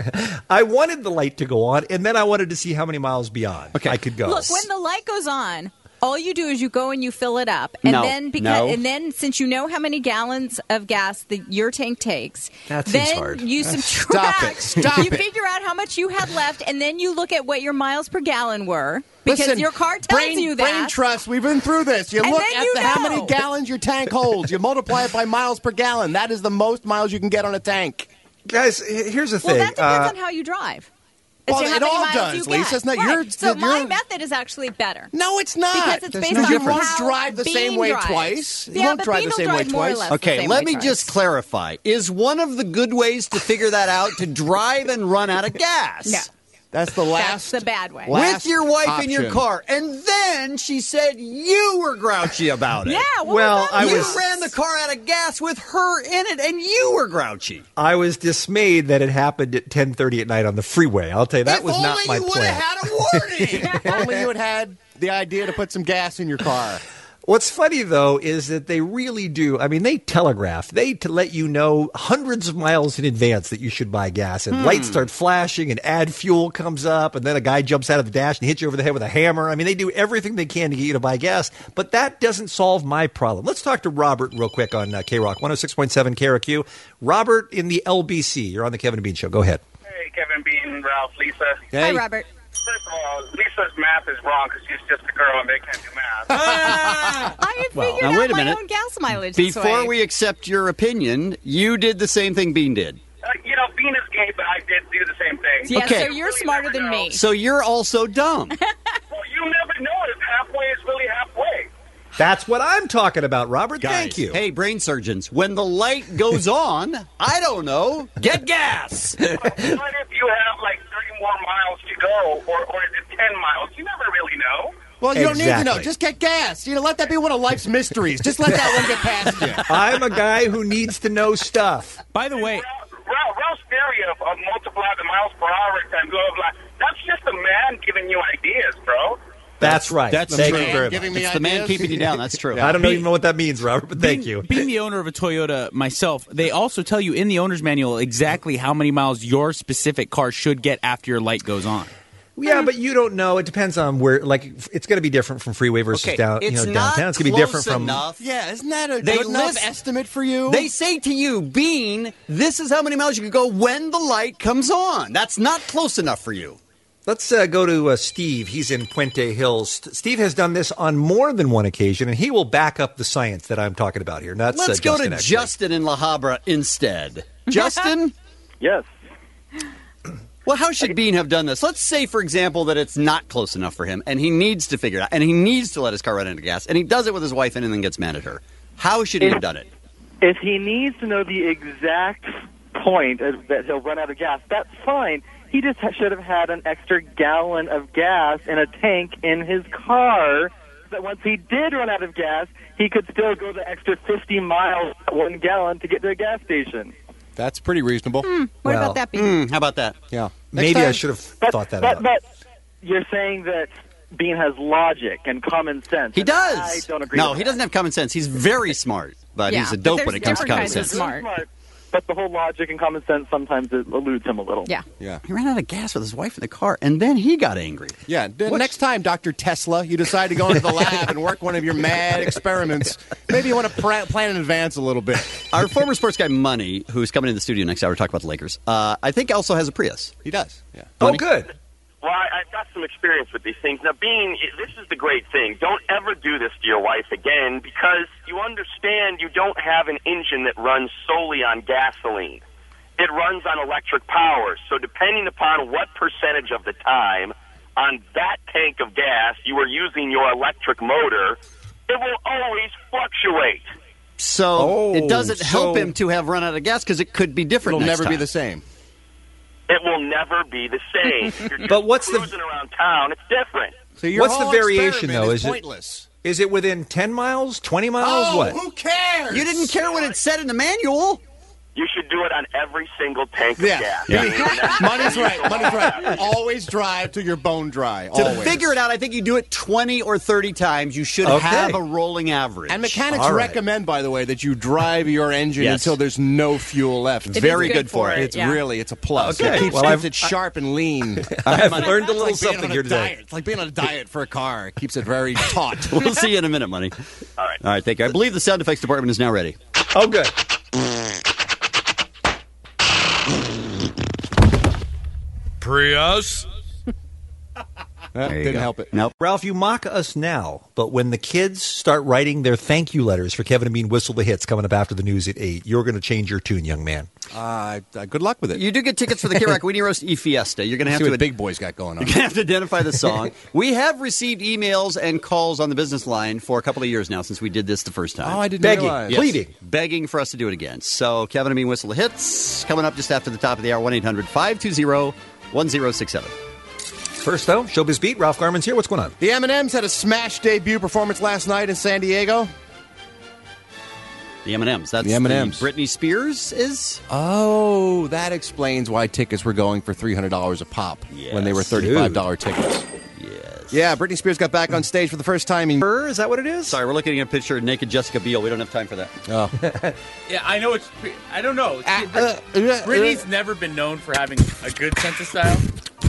I wanted the light to go on, and then I wanted to see how many miles beyond I could go. Look, when the light goes on, all you do is you go and you fill it up, and No, then because no. and then since you know how many gallons of gas the, your tank takes, That seems then hard. you Stop subtract. it. Stop you it. figure out how much you had left, and then you look at what your miles per gallon were because Listen, your car tells brain, you that. Brain trust, we've been through this. You And look then at you the, how know. many gallons your tank holds. You multiply it by miles per gallon. That is the most miles you can get on a tank. Guys, here's the well, thing. that depends Uh, on how you drive. Well, As to how it many all miles does, you Lisa. get. It's not right. your- So it's my your- method is actually better. No, it's not. Because it's There's based no on difference. how You won't drive the Bean same way drives. twice. You Yeah, won't but drive Bean the will same way drive more or twice. less the Okay, same let way me twice. just clarify. Is one of the good ways to figure that out to drive and run out of gas? No. That's the last. That's the bad way. With your wife in your option. car. And then she said you were grouchy about it. Yeah, what Well, was that I you was- ran the car out of gas with her in it, and you were grouchy. I was dismayed that it happened at ten thirty at night on the freeway. I'll tell you, that If was only not my you would plan. have had a warning. If only you had had the idea to put some gas in your car. What's funny, though, is that they really do. I mean, they telegraph. They to let you know hundreds of miles in advance that you should buy gas. And Hmm. lights start flashing and add fuel comes up. And then a guy jumps out of the dash and hits you over the head with a hammer. I mean, they do everything they can to get you to buy gas. But that doesn't solve my problem. Let's talk to Robert real quick on uh, K-Rock, one oh six point seven K R Q. Robert in the L B C. You're on the Kevin and Bean Show. Go ahead. Hey, Kevin Bean, Ralph, Lisa. Hi, Robert. First of all, Lisa's math is wrong because she's just a girl and they can't do math. I had Well, figured now out wait a my minute. own gas mileage this Before way. we accept your opinion, you did the same thing Bean did. uh, you know, Bean is gay, but I did do the same thing. Yeah, Okay. so you're smarter than me. So you're also dumb. Well, you never know if halfway is really halfway. That's what I'm talking about, Robert. Guys, Thank you. Hey, brain surgeons, when the light goes on, I don't know, get gas. What if you have like thirty more miles to go, or, or is it ten miles? You never really know. Well, you don't need to know. Exactly. Just get gas. You know, let that be one of life's mysteries. Just let that one get past you. I'm a guy who needs to know stuff. By the way, Ralph, Ralph's theory of, of multiply the miles per hour times blah, blah, blah, that's just a man giving you ideas, bro. That's right. That's Thank true. you very Giving much. me It's the man ideas. keeping you down. That's true. I don't even know what that means, Robert, but thank being, you. Being the owner of a Toyota myself, they also tell you in the owner's manual exactly how many miles your specific car should get after your light goes on. Yeah, but you don't know. It depends on where. Like, it's going to be different from freeway versus Okay, down. You it's know, not downtown. It's going to be close different from. enough. Yeah, isn't that a They good enough list- estimate for you? They say to you, Bean, this is how many miles you can go when the light comes on. That's not close enough for you. Let's uh, go to uh, Steve. He's in Puente Hills. St- Steve has done this on more than one occasion, and he will back up the science that I'm talking about here. That's Let's uh, go Justin, to actually. Justin in La Habra instead. Justin? Yes. Well, how should Bean have done this? Let's say, for example, that it's not close enough for him, and he needs to figure it out, and he needs to let his car run into gas, and he does it with his wife and then gets mad at her. How should he have done it? If he needs to know the exact point of- that he'll run out of gas, that's fine. He just ha- should have had an extra gallon of gas in a tank in his car, so that once he did run out of gas, he could still go the extra fifty miles, one gallon, to get to a gas station. That's pretty reasonable. Hmm, what Well, about that, Bean? Mm, how about that? Yeah. Maybe I time- should have But, thought that but, out. but you're saying that Bean has logic and common sense. He and does. I don't agree No, with he that. doesn't have common sense. He's very smart, but Yeah, he's a but dope there's when it comes to different common kinds of sense. smart. But the whole logic and common sense, sometimes it eludes him a little. Yeah. Yeah. He ran out of gas with his wife in the car, and then he got angry. Yeah. The next time, Doctor Tesla, you decide to go into the lab and work one of your mad experiments, maybe you want to pra- plan in advance a little bit. Our former sports guy, Money, who's coming in the studio next hour to talk about the Lakers, uh, I think also has a Prius. He does. Yeah. Oh, Money? good. Well, I, I've got some experience with these things. Now, Bean, this is the great thing. Don't ever do this to your wife again because you understand you don't have an engine that runs solely on gasoline. It runs on electric power. So depending upon what percentage of the time on that tank of gas you are using your electric motor, it will always fluctuate. So Oh, it doesn't help so- him to have run out of gas because it could be different It'll next never be time. the same. It will never be the same. You're just But what's the- cruising around town. It's different. So your What's the whole variation, experiment though? Is, Is it- pointless. Is it within ten miles, twenty miles? Oh, what? who cares? You didn't care what it said in the manual. You should do it on every single tank of Yeah. gas. Yeah. I mean, that's- Money's right. Money's right. Always drive till you're bone dry. To Always. figure it out, I think you do it twenty or thirty times. You should Okay. have a rolling average. And mechanics All right. recommend, by the way, that you drive your engine Yes. until there's no fuel left. It's very is good for it. It's yeah. really, it's a plus. Okay. It keeps, Well, keeps I've- it sharp and lean. I've learned a It's little like being something on a here today. diet. It's like being on a diet for a car. It keeps it very taut. We'll see you in a minute, Money. All right. All right, thank you. I believe the sound effects department is now ready. Oh, good. Prius. That There you didn't go. help it. Nope. Ralph, you mock us now, but when the kids start writing their thank you letters for Kevin and Bean Whistle the Hits coming up after the news at eight, you're going to change your tune, young man. Uh, uh, good luck with it. You do get tickets for the K-Rock Weenie Roast E-Fiesta. You're going to have See to what Big Boy's got going on. You're going to have to identify the song. We have received emails and calls on the business line for a couple of years now since we did this the first time. Oh, I didn't Begging, realize. Yes. pleading. Begging for us to do it again. So Kevin and Bean Whistle the Hits coming up just after the top of the hour, one eight hundred five two zero one zero six seven. First, though, Showbiz Beat. Ralph Garman's here. What's going on? The M and M's had a smash debut performance last night in San Diego. The M and M's. That's The M and M's. Britney Spears is? Oh, that explains why tickets were going for three hundred dollars a pop when they were Yes. thirty-five dollars tickets. Yes. Yeah, Britney Spears got back on stage for the first time in... Is that what it is? Sorry, we're looking at a picture of naked Jessica Biel. We don't have time for that. Oh. Yeah, I know it's. I don't know. Uh, uh, Britney's never been known for having a good sense of style.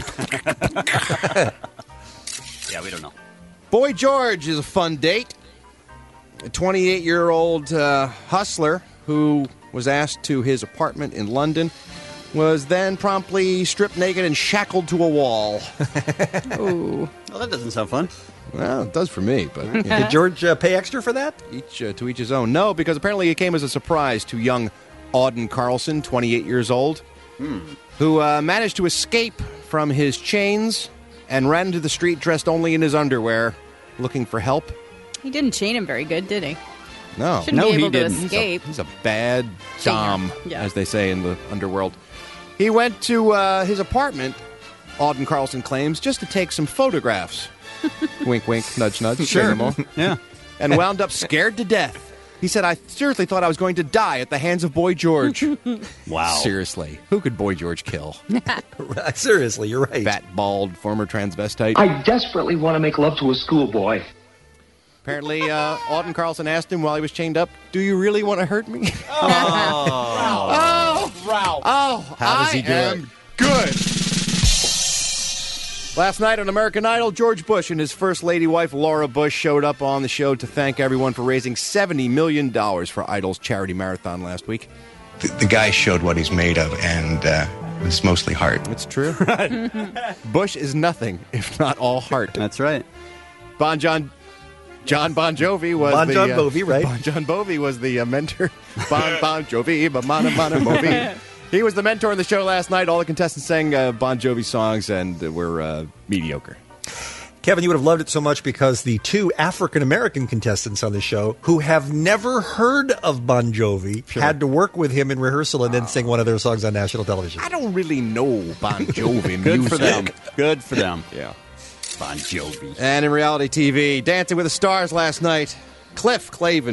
Yeah, we don't know. Boy George is a fun date. A twenty-eight-year-old uh, hustler who was asked to his apartment in London was then promptly stripped naked and shackled to a wall. Ooh. Well, that doesn't sound fun. Well, it does for me, but... you know, Did George uh, pay extra for that? each uh, to each his own. No, because apparently it came as a surprise to young Auden Carlson, twenty-eight years old, who uh, managed to escape from his chains and ran into the street dressed only in his underwear, looking for help. He didn't chain him very good, did he? No. Shouldn't No, be he able to didn't. escape. He's a bad dom, Yeah. as they say in the underworld. He went to uh, his apartment, Auden Carlson claims, just to take some photographs. Wink, wink, nudge, nudge. Sure. animal. Yeah. And wound up scared to death. He said, I seriously thought I was going to die at the hands of Boy George. Wow. Seriously. Who could Boy George kill? Seriously, you're right. Fat, bald, former transvestite. I desperately want to make love to a schoolboy. Apparently, uh, Auden Carlson asked him while he was chained up, do you really want to hurt me? Oh, Ralph. Oh, How does he I do am it? good. Last night on American Idol, George Bush and his first lady wife, Laura Bush, showed up on the show to thank everyone for raising seventy million dollars for Idol's charity marathon last week. The, the guy showed what he's made of, and uh, it's mostly heart. It's true. Bush is nothing if not all heart. That's right. Bon John... John Bon Jovi was Bon the... John uh, Jovi, right? Bon John Jovi was the uh, mentor. Bon Bon Jovi, but Bon Bon Jovi. He was the mentor in the show last night. All the contestants sang uh, Bon Jovi songs and uh, were uh, mediocre. Kevin, you would have loved it so much because the two African-American contestants on the show who have never heard of Bon Jovi Sure. had to work with him in rehearsal and then sing one of their songs on national television. I don't really know Bon Jovi Good music. for them. Good for them. Yeah. Bon Jovi. And in reality T V, Dancing with the Stars last night, Cliff Clavin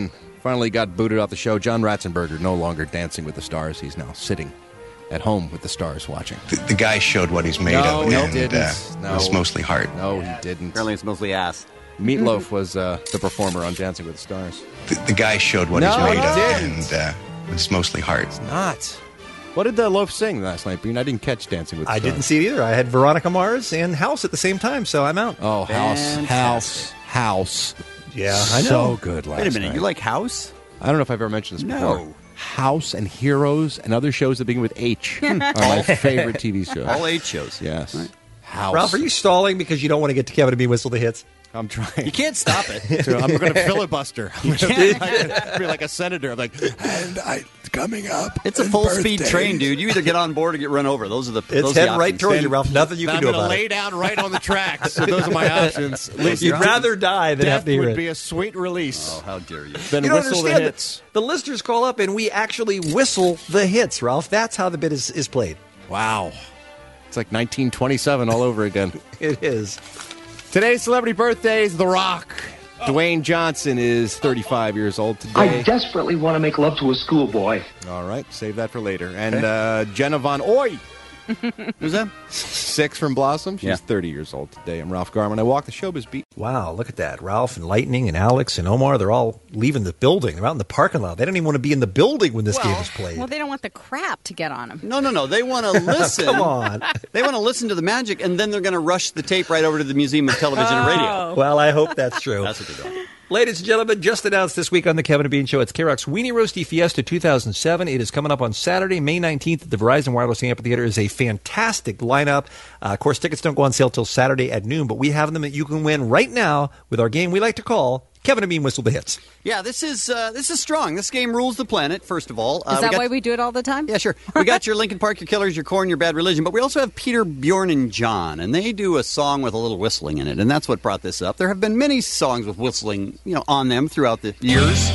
finally got booted off the show. John Ratzenberger no longer Dancing with the Stars. He's now sitting at home with the stars watching. The, the guy showed what he's made no, of, he and didn't. Uh, no. it's mostly heart. No, he didn't. Apparently it's mostly ass. Meatloaf was uh, the performer on Dancing with the Stars. The, the guy showed what no, he's made he of, didn't. and uh, it's mostly heart. It's not. What did the Loaf sing last night, Bean? I didn't catch Dancing with the I Stars. didn't see it either. I had Veronica Mars and House at the same time, so I'm out. Oh, House, House, House. Yeah, I know. So good last Wait a minute, night. you like House? I don't know if I've ever mentioned this No. before. House and Heroes and other shows that begin with H are my favorite T V shows. All H shows. Yes. Right. House. Ralph, are you stalling because you don't want to get to Kevin and me whistle the hits? I'm trying. You can't stop it. So I'm going to filibuster. I'm going to be like a senator. I'm like, and I coming up. It's a and full speed birthdays." train, dude. You either get on board or get run over. Those are the. It's those are the heading right options. towards you, Ralph. Nothing you Then can do I'm gonna about lay it. down right on the tracks. So those are my options. You'd rather die than Death have to hear would it. be a sweet release. Oh, how dare you! Then You don't whistle the understand hits. that the listeners call up and we actually whistle the hits, Ralph. That's how the bit is, is played. Wow. It's like nineteen twenty-seven all over again. It is. Today's celebrity birthdays, The Rock. Dwayne Johnson is thirty-five years old today. I desperately want to make love to a schoolboy. All right, save that for later. And uh, Jenna Von Oy. Who's that? Six from Blossom. She's Yeah. thirty years old today. I'm Ralph Garman. I walk the showbiz beat. Wow, look at that. Ralph and Lightning and Alex and Omar, they're all leaving the building. They're out in the parking lot. They don't even want to be in the building when this game is played. Well, they don't want the crap to get on them. No, no, no. They want to listen. Come on. They want to listen to the magic, and then they're going to rush the tape right over to the Museum of Television and Radio. Well, I hope that's true. That's what they're doing. Ladies and gentlemen, just announced this week on the Kevin and Bean Show, it's K-Rock's Weenie Roasty Fiesta two thousand seven. It is coming up on Saturday, May nineteenth at the Verizon Wireless Amphitheater. It is a fantastic lineup. Uh, of course, tickets don't go on sale till Saturday at noon, but we have them that you can win right now with our game we like to call Kevin and Bean Whistle the Hits. Yeah, this is uh, this is strong. This game rules the planet. First of all, uh, Is we that got- why we do it all the time? Yeah, sure. We got your Linkin Park, your Killers, your Korn, your Bad Religion, but we also have Peter, Bjorn, and John, and they do a song with a little whistling in it, and that's what brought this up. There have been many songs with whistling, you know, on them throughout the years.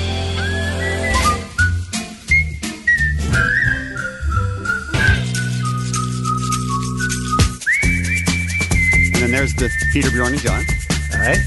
And then there's the Peter, Bjorn, and John. All right.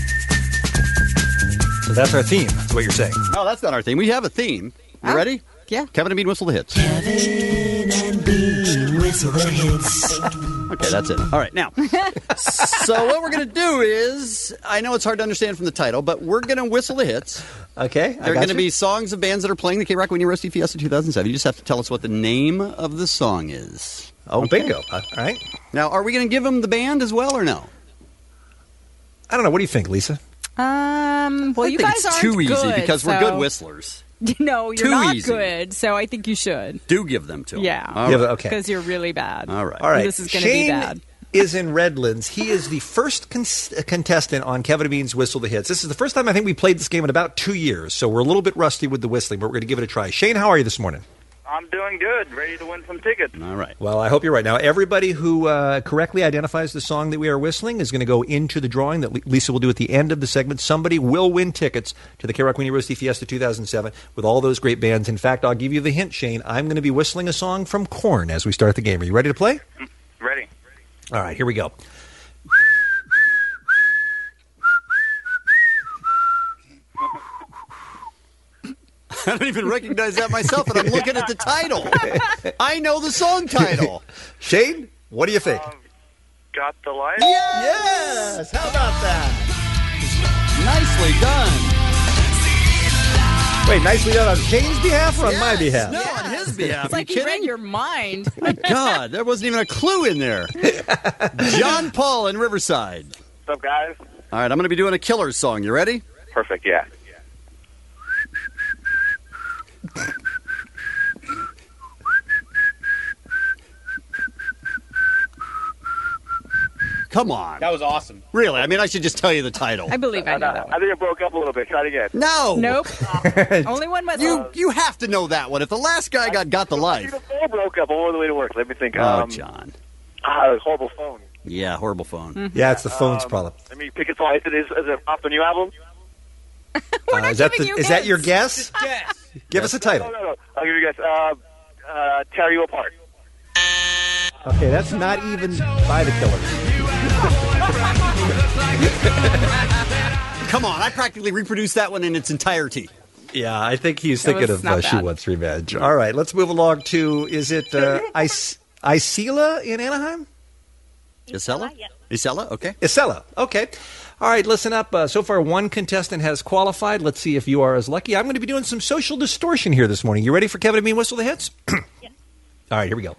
So that's our theme. That's what you're saying. No, that's not our theme. We have a theme. You Oh, ready? yeah. Kevin and Bean whistle the hits. Kevin and Bean whistle the hits. Okay, that's it. All right, now. So what we're going to do is, I know it's hard to understand from the title, but we're going to whistle the hits. Okay. They're going to be songs of bands that are playing the K-Rock Weenie Roasty Fiesta two thousand seven. You just have to tell us what the name of the song is. Oh, Okay. bingo. All right. Now, are we going to give them the band as well or no? I don't know. What do you think, Lisa? Um, well, I you think guys it's aren't too easy good, because we're so- good whistlers. No, you're Too not easy. good, so I think you should. Do give them to them. Yeah. All Yeah, right. but- okay. Because you're really bad. All right. All right. This is going to be Shane bad. is in Redlands. He is the first con- contestant on Kevin and Bean's Whistle the Hits. This is the first time I think we played this game in about two years, so we're a little bit rusty with the whistling, but we're going to give it a try. Shane, how are you this morning? I'm doing good. Ready to win some tickets. All right. Well, I hope you're right. Now, everybody who uh, correctly identifies the song that we are whistling is going to go into the drawing that Li- Lisa will do at the end of the segment. Somebody will win tickets to the K-Rock Weenie Roasty Fiesta two thousand seven with all those great bands. In fact, I'll give you the hint, Shane. I'm going to be whistling a song from Korn as we start the game. Are you ready to play? Ready. All right, here we go. I don't even recognize that myself, and I'm looking at the title. I know the song title. Shane, what do you think? Um, got the light? Yes! How about that? Nicely done. Wait, nicely done on Shane's behalf or on my behalf? No, on his behalf. It's like you you kidding? read your mind. My God, there wasn't even a clue in there. John Paul in Riverside. What's up, guys? All right, I'm going to be doing a Killers song. You ready? Perfect, yeah. Come on. That was awesome. Really? I mean, I should just tell you the title. I believe I know that I one. think it broke up a little bit. Try it again. No. Nope. Only one must. You you have to know that one. If the last guy got got the life. The phone broke up all the way to work. Let me think. Oh, um, John. Ah, horrible phone. Yeah, horrible phone. Mm-hmm. Yeah, it's the phone's Um, problem. Let me pick a song. Is it, is, is it off the new album? Uh, is that, the, giving you is that your hints. guess? Yes. Give us a No, title. no, no. I'll give you a guess. Uh, uh, Tear You Apart. Okay, that's not even by the Killers. Come on, I practically reproduced that one in its entirety. Yeah, I think he's That thinking was of not uh, She bad. Wants Revenge. All right, let's move along to, is it uh, Is- Isela in Anaheim? Isella? Isella? Okay. Isella, okay. All right, listen up. Uh, so far, one contestant has qualified. Let's see if you are as lucky. I'm going to be doing some social distortion here this morning. You ready for Kevin and me whistle the hits? Yes. All right, here we go.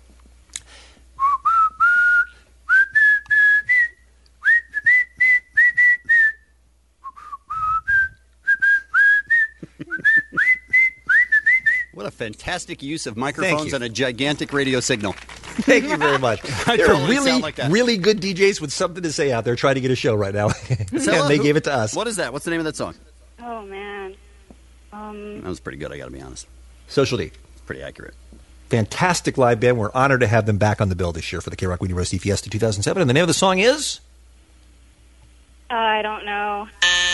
What a fantastic use of microphones you. and a gigantic radio signal. Thank you very much. I There are totally really, sound like that. really good D Js with something to say out there trying to get a show right now. Isella, and they who- gave it to us. What is that? What's the name of that song? Oh man. Um. That was pretty good, I got to be honest. Social D. Pretty accurate. Fantastic live band. We're honored to have them back on the bill this year for the K-Rock Weenie Roasty Fiesta two thousand seven. And the name of the song is? I don't know.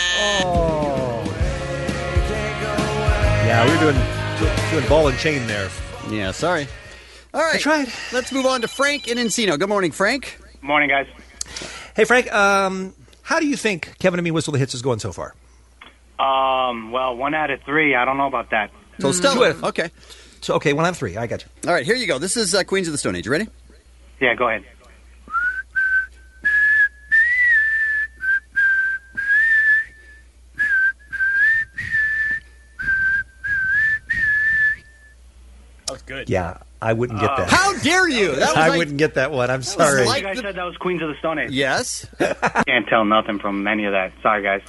Yeah, we were doing, doing ball and chain there. Yeah, sorry. All right. I tried. Let's move on to Frank in Encino. Good morning, Frank. Morning, guys. Hey, Frank, um, how do you think Kevin and Me Whistle the Hits is going so far? Um, well, one out of three. I don't know about that. So stellar. Okay. So, okay, one out of three. I got you. All right, here you go. This is uh, Queens of the Stone Age. You ready? Yeah, go ahead. That was good. Yeah, I wouldn't get that. How dare you? That was I like- wouldn't get that one. I'm sorry. You guys said that was Queens of the Stone Age. Yes. Can't tell nothing from any of that. Sorry, guys.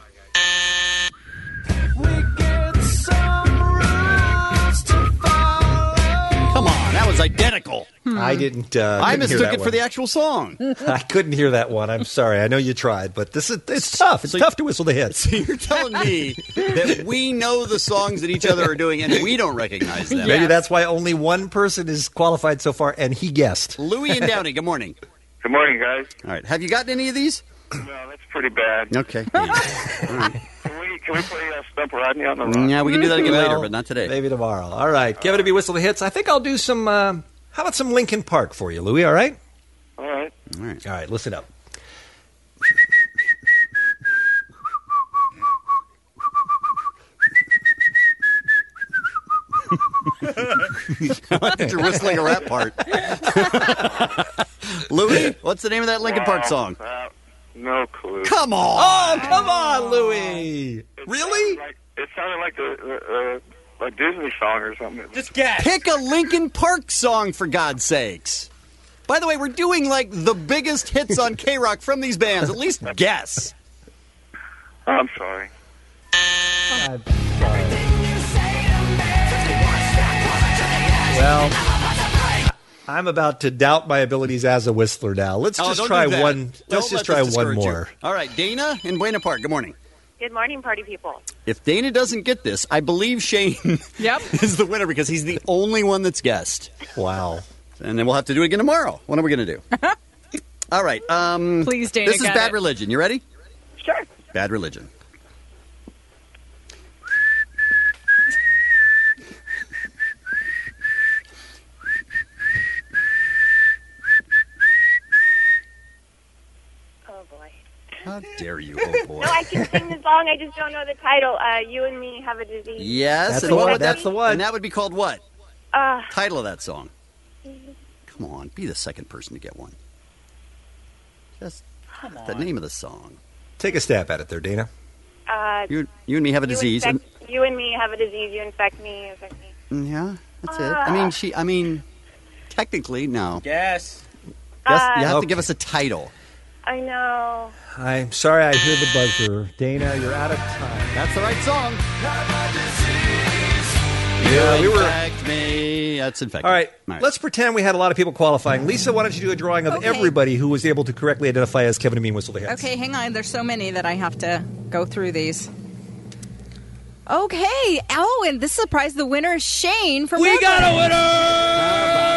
Come on, that was identical. I didn't. Uh, I couldn't hear mistook that it for one. the actual song. I couldn't hear that one. I'm sorry. I know you tried, but this is it's tough. It's tough to whistle the hits. So you're telling me that we know the songs that each other are doing and we don't recognize them. Maybe that's why only one person is qualified so far, and he guessed. Louie and Downey, good morning. Good morning, guys. All right, have you gotten any of these? No, that's pretty bad. Okay. Can we, can we play uh, Stump Rodney on the rock? Yeah, we can do that again Well, later, but not today. Maybe tomorrow. All right. Kevin to be whistle the hits. I think I'll do some. Uh, how about some Linkin Park for you, Louie? All right. All right. All right. All right. Listen up. I like that you're whistling a rap part. Louie, what's the name of that Linkin Park song? Uh, no clue. Come on. Oh, come on, Louie. Really? Like, it sounded like a uh, uh, like Disney song or something. Just guess. Pick a Linkin Park song, for God's sakes. By the way, we're doing like the biggest hits on K-Rock from these bands. At least guess. I'm sorry. I'm sorry. Well, I'm about to doubt my abilities as a whistler now. Let's Oh, just don't try do that. one. Don't Let's let just try this one discourage you. more. All right, Dana in Buena Park. Good morning. Good morning, party people. If Dana doesn't get this, I believe Shane Yep. is the winner because he's the only one that's guessed. Wow. And then we'll have to do it again tomorrow. What are we going to do? All right. Um, Please, Dana, This is get Bad it. Religion. You ready? Sure. Bad Religion. Oh boy. How dare you, oh boy. No, I can sing the song. I just don't know the title. Uh, you and me have a disease. Yes. That's and the what one. would that- That's the one. And that would be called what? Uh, Title of that song. Come on, be the second person to get one. Just the name of the song. Take a stab at it there, Dana. uh, You, you and me have a you disease. infect- you and me have a disease. You infect me. You infect me. And, yeah, that's it. I mean, she. I mean, technically, no. Yes. Yes, Uh, you have Okay. to give us a title. I know. I'm sorry I hear the buzzer. Dana, you're out of time. That's the right song. Yeah, we were. Infect me. That's infected. All right, let's pretend we had a lot of people qualifying. Lisa, why don't you do a drawing of Okay. everybody who was able to correctly identify as Kevin and Me Whistle the Hits? Okay, hang on. There's so many that I have to go through these. Okay. Oh, and this surprised the winner, Shane from. We got a winner.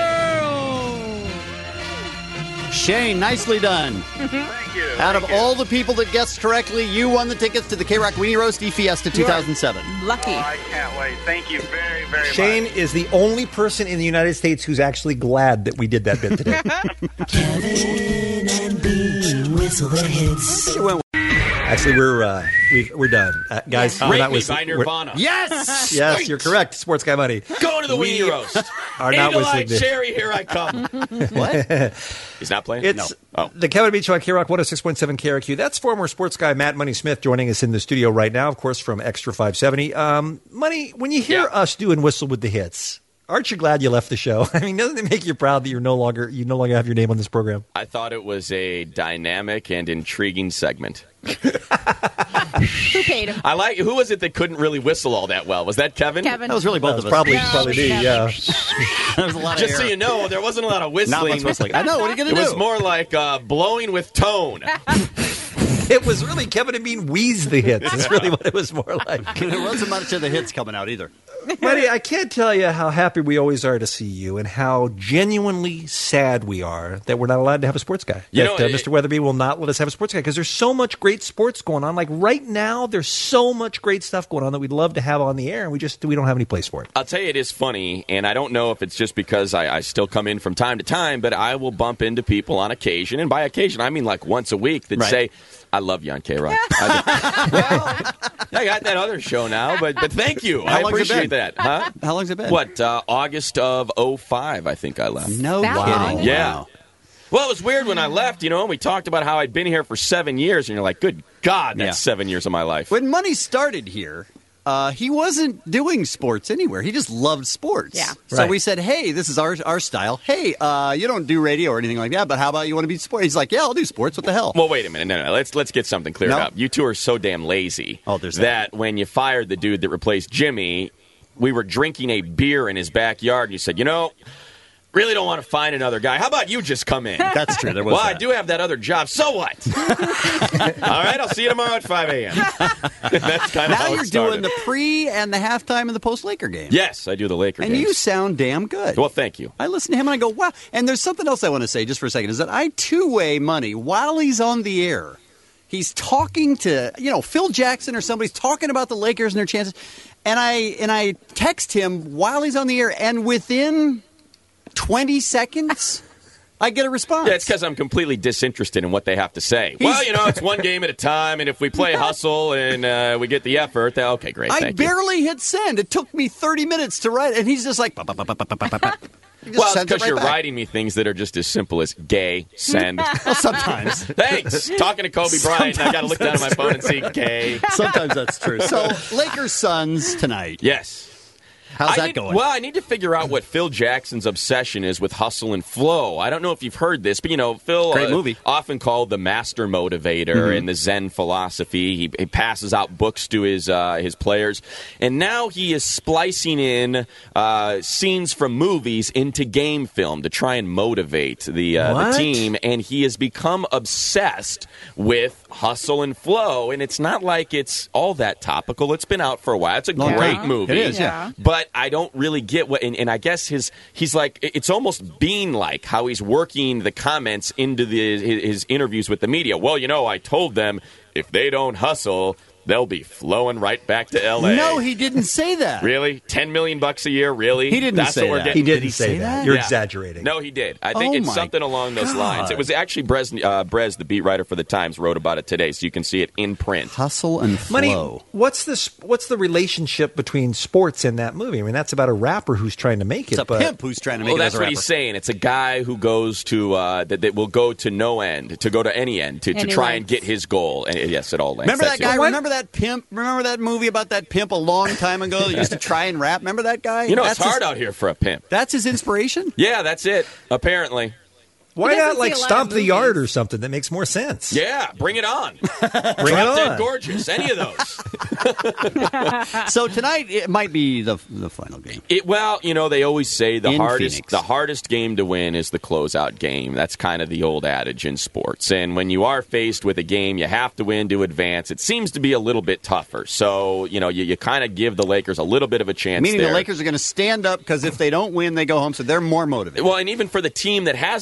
Shane, nicely done. Thank you. Out of all the people that guessed correctly, you won the tickets to the K-Rock Weenie Roasty Fiesta two thousand seven. Lucky. Oh, I can't wait. Thank you very, very Shane much. is the only person in the United States who's actually glad that we did that bit today. Kevin and Bean whistle the hits. You went Actually, we're uh, we've, we're done, uh, guys. Yeah. We're Rape not Me whistling. by Nirvana. We're- Yes! yes, Sweet! you're correct. Sports Guy Money. Going to the We weenie roast. are not Eagle-eyed whistling. Cherry, here I come. What? He's not playing? It's no. Oh. the Kevin Beach on K Rock one oh six point seven K R Q. That's former sports guy Matt Money Smith joining us in the studio right now, of course, from Extra five seventy. Um, Money, when you hear Yeah. us do and whistle with the hits, aren't you glad you left the show? I mean, doesn't it make you proud that you're no longer you no longer have your name on this program? I thought it was a dynamic and intriguing segment. Who paid him? I like. Who was it that couldn't really whistle all that well? Was that Kevin? Kevin. That was really both That was of us. probably No, probably me. Kevin. Yeah. That was a lot of Just air. so you know, there wasn't a lot of whistling. Not much whistling. I know. What are you going It to do? was more like uh, blowing with tone. It was really Kevin and Bean wheeze the hits. That's really what it was more like. There wasn't much of the hits coming out either. Buddy, I can't tell you how happy we always are to see you and how genuinely sad we are that we're not allowed to have a sports guy. You that know, uh, it- Mister Weatherby will not let us have a sports guy because there's so much great sports going on. Like right now, there's so much great stuff going on that we'd love to have on the air, and we just we don't have any place for it. I'll tell you, it is funny, and I don't know if it's just because I, I still come in from time to time, but I will bump into people on occasion, and by occasion, I mean like once a week, that Right. say, I love you on K-Rock. I, well, I got that other show now, but but thank you. How I long's it appreciate been? that. Huh? How long's it been? What, uh, August of oh five, I think I left. No That kidding. long? Yeah. Wow. Well, it was weird when I left, you know, and we talked about how I'd been here for seven years, and you're like, good God, that's Yeah. seven years of my life. When Money started here, uh, he wasn't doing sports anywhere. He just loved sports. Yeah. So Right. we said, hey, this is our our style. Hey, uh, you don't do radio or anything like that, but how about you want to be sports? He's like, yeah, I'll do sports. What the hell? Well, wait a minute. No, no. Let's let's get something cleared No? up. You two are so damn lazy. Oh, there's that. when you fired the dude that replaced Jimmy, we were drinking a beer in his backyard, and you said, you know, really don't want to find another guy. How about you just come in? That's true. There was Well, I that. do have that other job. So what? All right, I'll see you tomorrow at five a.m. That's kind of Now how you're it started. doing the pre and the halftime and the post Laker game. Yes, I do the Laker And games. you sound damn good. Well, thank you. I listen to him and I go, wow. And there's something else I want to say just for a second is that I two-way Money while he's on the air. He's talking to, you know, Phil Jackson or somebody's talking about the Lakers and their chances. And I and I text him while he's on the air, and within twenty seconds, I get a response. Yeah, it's because I'm completely disinterested in what they have to say. He's- Well, you know, it's one game at a time, and if we play hustle and uh, we get the effort, then okay, great, I thank you. barely hit send. It took me thirty minutes to write, and he's just like, "Ba, ba, ba, ba, ba, ba, ba, ba." He just Well, it's sends it because right you're back. writing me things that are just as simple as gay, send. Well, sometimes. Thanks. Talking to Kobe Bryant, and I got to look down at my phone and see gay. Sometimes that's true. So, Lakers Suns tonight. Yes. How's I that need, going? Well, I need to figure out what Phil Jackson's obsession is with hustle and flow. I don't know if you've heard this, but, you know, Phil Great uh, movie. often called the master motivator Mhm. in the Zen philosophy. He, he passes out books to his uh, his players, and now he is splicing in uh, scenes from movies into game film to try and motivate the, uh, the What? team, and he has become obsessed with hustle and flow, and it's not like it's all that topical. It's been out for a while. It's a Long great time. movie. It is, yeah. But I don't really get what, and, and I guess his he's like it's almost Bean-like how he's working the comments into the his, his interviews with the media. Well, you know, I told them if they don't hustle, they'll be flowing right back to L A. No, he didn't say that. Really? Ten million bucks a year? Really? He didn't That's say what we're that. getting? He didn't Did he say, say that. that? You're Yeah. exaggerating. No, he did. I think Oh it's my something along those lines. God. It was actually Brez, uh, Brez, the beat writer for the Times, wrote about it today, so you can see it in print. Hustle and Money, flow. what's this? What's the relationship between sports in that movie? I mean, that's about a rapper who's trying to make it. It's a but pimp who's trying to make Well, it that's as a what rapper. he's saying. It's a guy who goes to uh, that, that will go to no end, to go to any end, to, to Any try and lengths. get his goal. And yes, at all lengths. Remember that That's guy? it. Remember that pimp? Remember that movie about that pimp a long time ago that used to try and rap? Remember that guy? You know, that's it's hard his, out here for a pimp. That's his inspiration? Yeah, that's it. Apparently. Why He doesn't not like see a lot stomp of the movies. yard or something that makes more sense? Yeah, bring it on. Bring Drop it Dead on. Gorgeous. Any of those. So tonight it might be the the final game. It, well, you know, they always say the In hardest Phoenix. the hardest game to win is the closeout game. That's kind of the old adage in sports. And when you are faced with a game you have to win to advance, it seems to be a little bit tougher. So, you know, you, you kind of give the Lakers a little bit of a chance Meaning there. the Lakers are going to stand up because if they don't win, they go home. So they're more motivated. Well, and even for the team that has the opportunity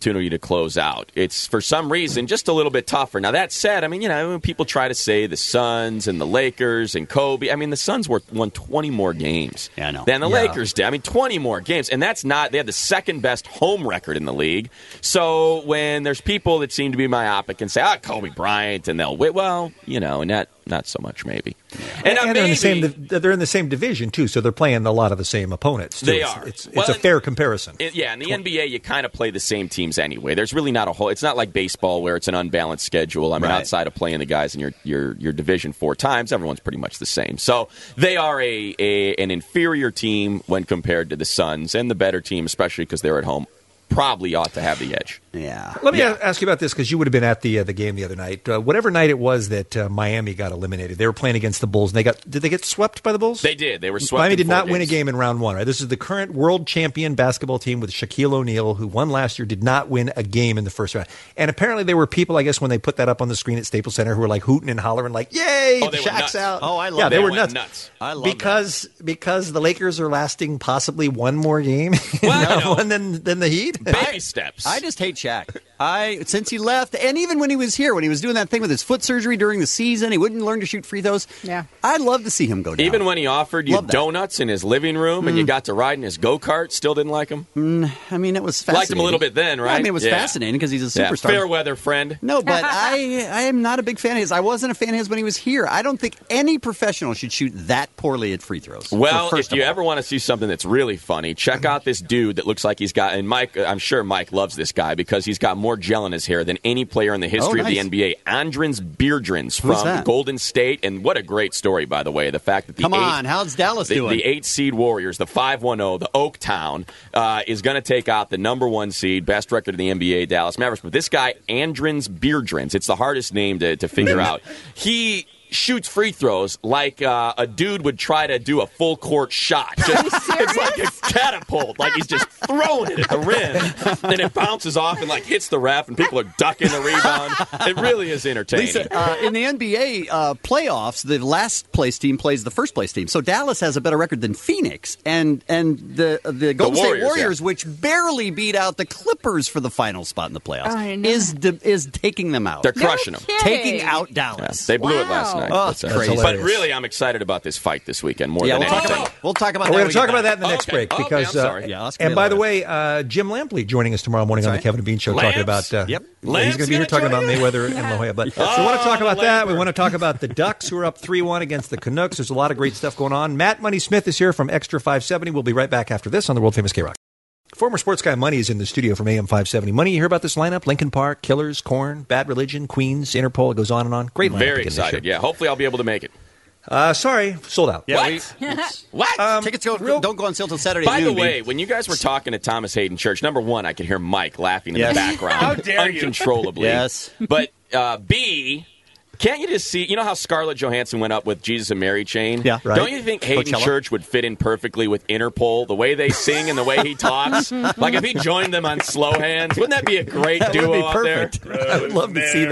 opportunity to close out. It's, for some reason, just a little bit tougher. Now, that said, I mean, you know, when people try to say the Suns and the Lakers and Kobe, I mean, the Suns were, won twenty more games yeah, I know. than the Yeah. Lakers did. I mean, twenty more games. And that's not, they had the second best home record in the league. So when there's people that seem to be myopic and say, ah, Kobe Bryant, and they'll win, well, you know, and that, not so much maybe. And, And, uh, and they're in the maybe- same. They're in the same division too, so they're playing a lot of the same opponents. Too. They It's- are. It's, it's Well, a and- fair comparison. It- yeah, in the N B A, you kind of play the same teams anyway. There's really not a whole. It's not like baseball where it's an unbalanced schedule. I mean, Right. outside of playing the guys in your, your your division four times, everyone's pretty much the same. So they are a, a an inferior team when compared to the Suns, and the better team, especially because they're at home, probably ought to have the edge. Yeah. Let me a- ask you about this because you would have been at the uh, the game the other night. Uh, whatever night it was that uh, Miami got eliminated, they were playing against the Bulls. And they got did they get swept by the Bulls? They did. They were swept. Miami in did four not win a games. game in round one. Right. This is the current world champion basketball team with Shaquille O'Neal, who won last year, did not win a game in the first round. And apparently there were people, I guess, when they put that up on the screen at Staples Center, who were like hooting and hollering, like, "Yay, Oh, they went Shaq's nuts. out!" Oh, I love yeah, that. they They were went nuts. nuts. I love because because the Lakers are lasting possibly one more game Well, you know. one than than the Heat. Baby steps. I just hate Shaq. I since he left, and even when he was here, when he was doing that thing with his foot surgery during the season, he wouldn't learn to shoot free throws. Yeah. I'd love to see him go down. Even when he offered you Love that. donuts in his living room and you got to ride in his go kart, still didn't like him. Mm, I mean, it was fascinating. Liked him a little bit then, right? I mean, it was Yeah. fascinating because he's a Yeah, superstar. fair weather friend. No, but I I am not a big fan of his. I wasn't a fan of his when he was here. I don't think any professional should shoot that poorly at free throws. Well, For- first if you of all. ever want to see something that's really funny, check out this dude that looks like he's got, and Mike, I'm sure Mike loves this guy because he's got more gel in his hair than any player in the history Oh, of the nice. N B A. Andrins Beardrins Who's from that? Golden State, and what a great story, by the way. The fact that the Come eight, on, how's Dallas the, doing? the eight seed Warriors, the five one zero, the Oaktown, uh, is going to take out the number one seed, best record in the N B A, Dallas Mavericks. But this guy, Andrins Beardrins, it's the hardest name to, to figure out. He shoots free throws like uh, a dude would try to do a full court shot. Just, it's like a catapult. Like he's just throwing it at the rim, and it bounces off and like hits the ref, and people are ducking the rebound. It really is entertaining. Lisa, uh, in the N B A uh, playoffs, the last place team plays the first place team. So Dallas has a better record than Phoenix, and and the the Golden State Warriors, Warriors, yeah. which barely beat out the Clippers for the final spot in the playoffs, I know. is de- is taking them out. They're crushing them. taking out Dallas. They blew it Wow. last night. Oh, That's, it's uh, crazy. But really, I'm excited about this fight this weekend more Yeah, than we'll talk anything. about we'll talk about We're that. going when to talk we get about that back. in the next Okay. break Okay, because, I'm sorry. uh, Yeah, Oscar and by the Miller. way, uh, Jim Lampley joining us tomorrow morning on the That's Kevin and Bean Show, talking Lance? about uh, Yep. yeah, Lance he's going to be here gonna talking about join you? Mayweather and La Jolla. But Oh, so we want to talk about the that. We Labor. want to talk about the Ducks who are up three one against the Canucks. There's a lot of great stuff going on. Matt Money Smith is here from Extra five seventy. We'll be right back after this on the world famous K Rock. Former sports guy Money is in the studio from A M five seventy. Money, you hear about this lineup? Lincoln Park, Killers, Korn, Bad Religion, Queens, Interpol. It goes on and on. Great lineup. Very again this excited. year. Yeah, hopefully I'll be able to make it. Uh, sorry, sold out. Yeah, What? we- What? Um, tickets go, real- don't go on sale till Saturday. By at the noon, way, Bean. when you guys were talking to Thomas Hayden Church, number one, I could hear Mike laughing in Yes. the background. How dare you. Uncontrollably. Yes. But uh, B, can't you just see, you know how Scarlett Johansson went up with Jesus and Mary Chain? Yeah, right. Don't you think Hayden Coachella. Church would fit in perfectly with Interpol, the way they sing and the way he talks? Like if he joined them on Slow Hands, wouldn't that be a great That would duo be out perfect. there? I would love to see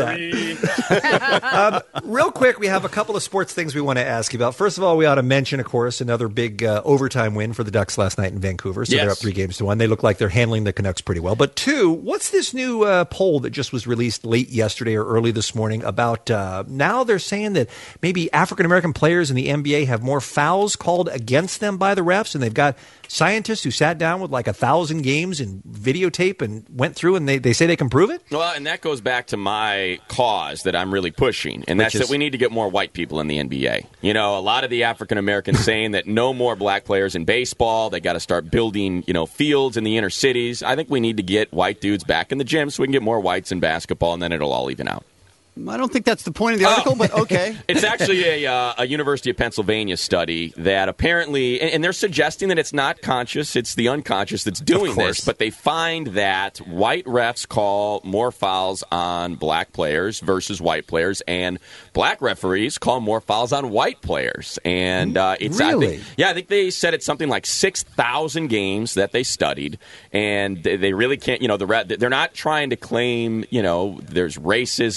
that. um, real quick, we have a couple of sports things we want to ask you about. First of all, we ought to mention, of course, another big uh, overtime win for the Ducks last night in Vancouver. So Yes. they're up three games to one. They look like they're handling the Canucks pretty well. But two, what's this new uh, poll that just was released late yesterday or early this morning about uh, now they're saying that maybe African American players in the N B A have more fouls called against them by the refs, and they've got scientists who sat down with like a thousand games and videotape and went through, and they, they say they can prove it? Well, and that goes back to my cause that I'm really pushing, and that's Which is- that we need to get more white people in the N B A. You know, a lot of the African Americans saying that no more black players in baseball. They got to start building, you know, fields in the inner cities. I think we need to get white dudes back in the gym so we can get more whites in basketball, and then it'll all even out. I don't think that's the point of the article, but okay. It's actually a, uh, a University of Pennsylvania study that apparently, and, and they're suggesting that it's not conscious, it's the unconscious that's doing course. this, but they find that white refs call more fouls on black players versus white players, and black referees call more fouls on white players. And uh, it's I Really? think, yeah, I think they said it's something like six thousand games that they studied, and they, they really can't, you know, the re- they're not trying to claim, you know, there's racism. They just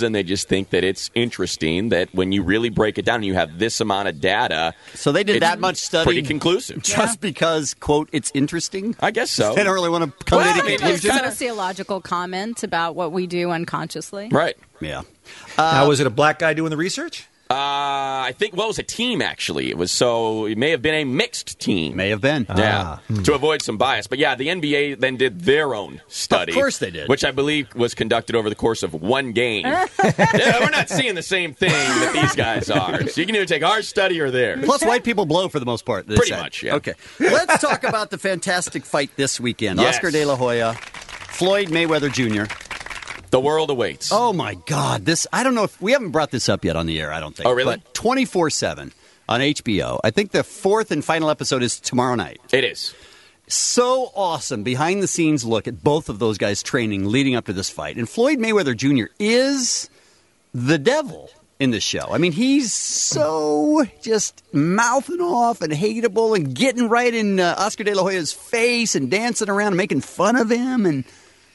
just think that it's interesting that when you really break it down and you have this amount of data. So they did it's that much study? Pretty conclusive. Just because, quote, it's interesting? I guess so. They don't really want to come Well, to I any mean, conclusion? It's a sociological comment about what we do unconsciously. Right. Yeah. now, was it a black guy doing the research? Uh, I think, well, it was a team, actually. It was so, it may have been a mixed team. May have been. Yeah, Ah. to avoid some bias. But yeah, the N B A then did their own study. Of course they did. Which I believe was conducted over the course of one game. Yeah, we're not seeing the same thing that these guys are. So you can either take our study or theirs. Plus, white people blow for the most part. they Pretty said. much, yeah. Okay. Let's talk about the fantastic fight this weekend. Yes. Oscar De La Hoya, Floyd Mayweather Junior The world awaits. Oh, my God. This, I don't know if we haven't brought this up yet on the air, I don't think. Oh, really? But twenty-four seven on H B O. I think the fourth and final episode is tomorrow night. It is. So awesome. Behind the scenes look at both of those guys training leading up to this fight. And Floyd Mayweather Junior is the devil in this show. I mean, he's so just mouthing off and hateable and getting right in uh, Oscar De La Hoya's face and dancing around and making fun of him. And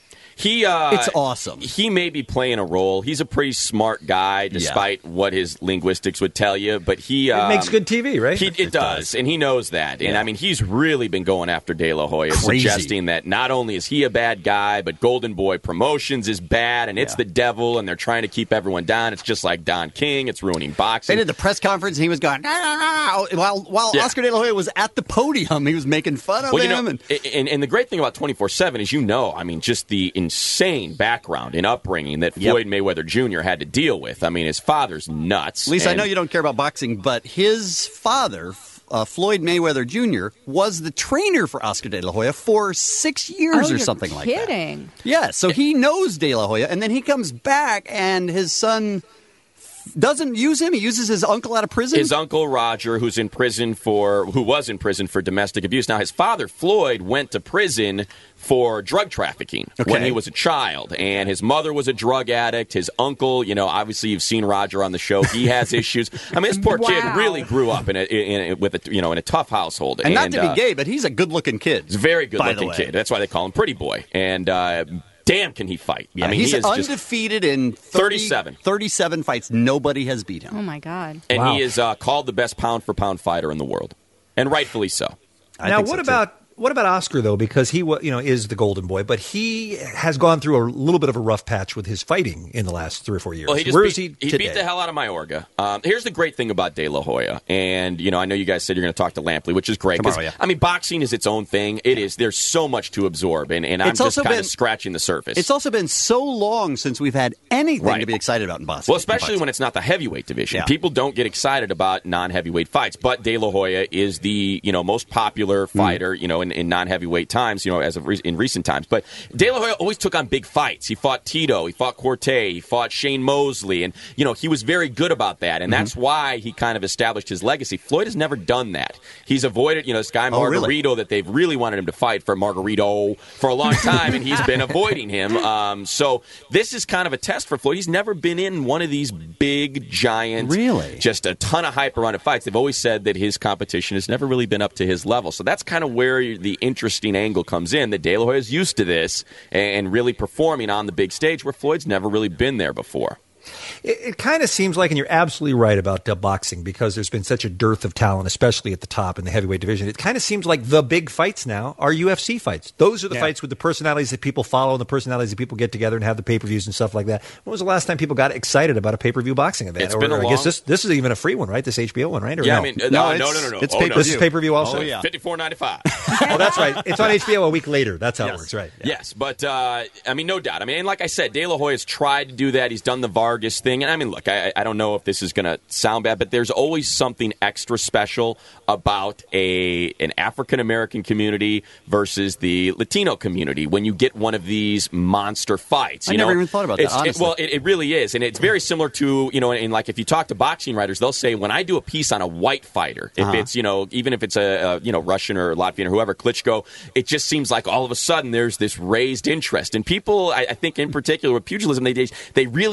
He, uh, it's awesome. He may be playing a role. He's a pretty smart guy, despite yeah. what his linguistics would tell you. But he um, it makes good T V, right? He, it, it does, does, and he knows that. Yeah. And I mean, he's really been going after De La Hoya, Crazy. suggesting that not only is he a bad guy, but Golden Boy Promotions is bad, and it's yeah. the devil, and they're trying to keep everyone down. It's just like Don King. It's ruining boxing. They did the press conference, and he was going, no, no, no. While, while yeah. Oscar De La Hoya was at the podium, he was making fun of well, him. You know, and, and, and the great thing about twenty-four seven is, you know, I mean, just the insane background and upbringing that Floyd yep. Mayweather Junior had to deal with. I mean, his father's nuts. Lisa, and, I know you don't care about boxing, but his father, uh, Floyd Mayweather Junior, was the trainer for Oscar De La Hoya for six years oh, or something like that. Kidding? Yeah, so he knows De La Hoya, and then he comes back, and his son doesn't use him. He uses his uncle out of prison. His uncle Roger, who's in prison for, who was in prison for domestic abuse. Now, his father Floyd went to prison for drug trafficking okay. when he was a child, and his mother was a drug addict. His uncle, you know, obviously you've seen Roger on the show. He has issues. I mean, this poor wow. kid really grew up in a, in a, with a, you know, in a tough household. And, and not to uh, be gay, but he's a good-looking kid. He's a very good-looking kid. That's why they call him Pretty Boy. And uh, damn, can he fight? Yeah, I mean, he's he is undefeated just in thirty, thirty-seven. thirty-seven fights. Nobody has beat him. Oh, my God. And wow. he is uh, called the best pound-for-pound fighter in the world. And rightfully so. I now, think what so, about what about Oscar though? Because he, wa- you know, is the golden boy, but he has gone through a little bit of a rough patch with his fighting in the last three or four years. Well, he just Where beat, is he he today? beat the hell out of Mayorga. Um, here's the great thing about De La Hoya, and you know, I know you guys said you're going to talk to Lampley, which is great. 'cause, Tomorrow, yeah. I mean, boxing is its own thing. It is. There's so much to absorb, and, and I'm It's just also kind been- of scratching the surface. It's also been so long since we've had anything Right. to be excited about in boxing. Well, especially when it's not the heavyweight division. Yeah. People don't get excited about non-heavyweight fights, but De La Hoya is the you know most popular fighter you know in, in non-heavyweight times you know as of re- in recent times. But De La Hoya always took on big fights. He fought Tito, he fought Corte, he fought Shane Mosley, and you know he was very good about that, and mm-hmm. that's why he kind of established his legacy. Floyd has never done that. He's avoided you know this guy Oh, Margarito really? that they've really wanted him to fight for Margarito for a long time, and he's been avoiding him. Um, so this is kind of a test for Floyd. He's never been in one of these big, giant, Really? just a ton of hype around it fights. They've always said that his competition has never really been up to his level. So that's kind of where the interesting angle comes in, that De La Hoya is used to this and really performing on the big stage where Floyd's never really been there before. It, it kind of seems like, and you're absolutely right about uh, boxing, because there's been such a dearth of talent, especially at the top in the heavyweight division. It kind of seems like the big fights now are U F C fights. Those are the Yeah. fights with the personalities that people follow and the personalities that people get together and have the pay-per-views and stuff like that. When was the last time people got excited about a pay-per-view boxing event? It's or, been a I long- guess this this is even a free one, right? This H B O one, right? Or Yeah, no? I mean, uh, No, no, it's- no, no, no. it's Oh, pay-per-view. no. This is pay-per-view also? Oh, yeah. fifty-four ninety-five. Oh, that's right. It's on H B O a week later. That's how it works, right? Yeah. Yes, but uh, I mean, no doubt. I mean, and like I said, De La Hoya's tried to do that. He's done the Vargas thing, and I mean, look, I, I don't know if this is going to sound bad, but there's always something extra special about a an African American community versus the Latino community when you get one of these monster fights. You I know? never even thought about that, It's- it- honestly. well, it, it really is, and it's very similar to you know, in like if you talk to boxing writers, they'll say when I do a piece on a white fighter, if Uh-huh. it's you know, even if it's a, a you know Russian or Latvian or whoever, Klitschko, it just seems like all of a sudden there's this raised interest, and people, I, I think in particular with pugilism, they they really kind of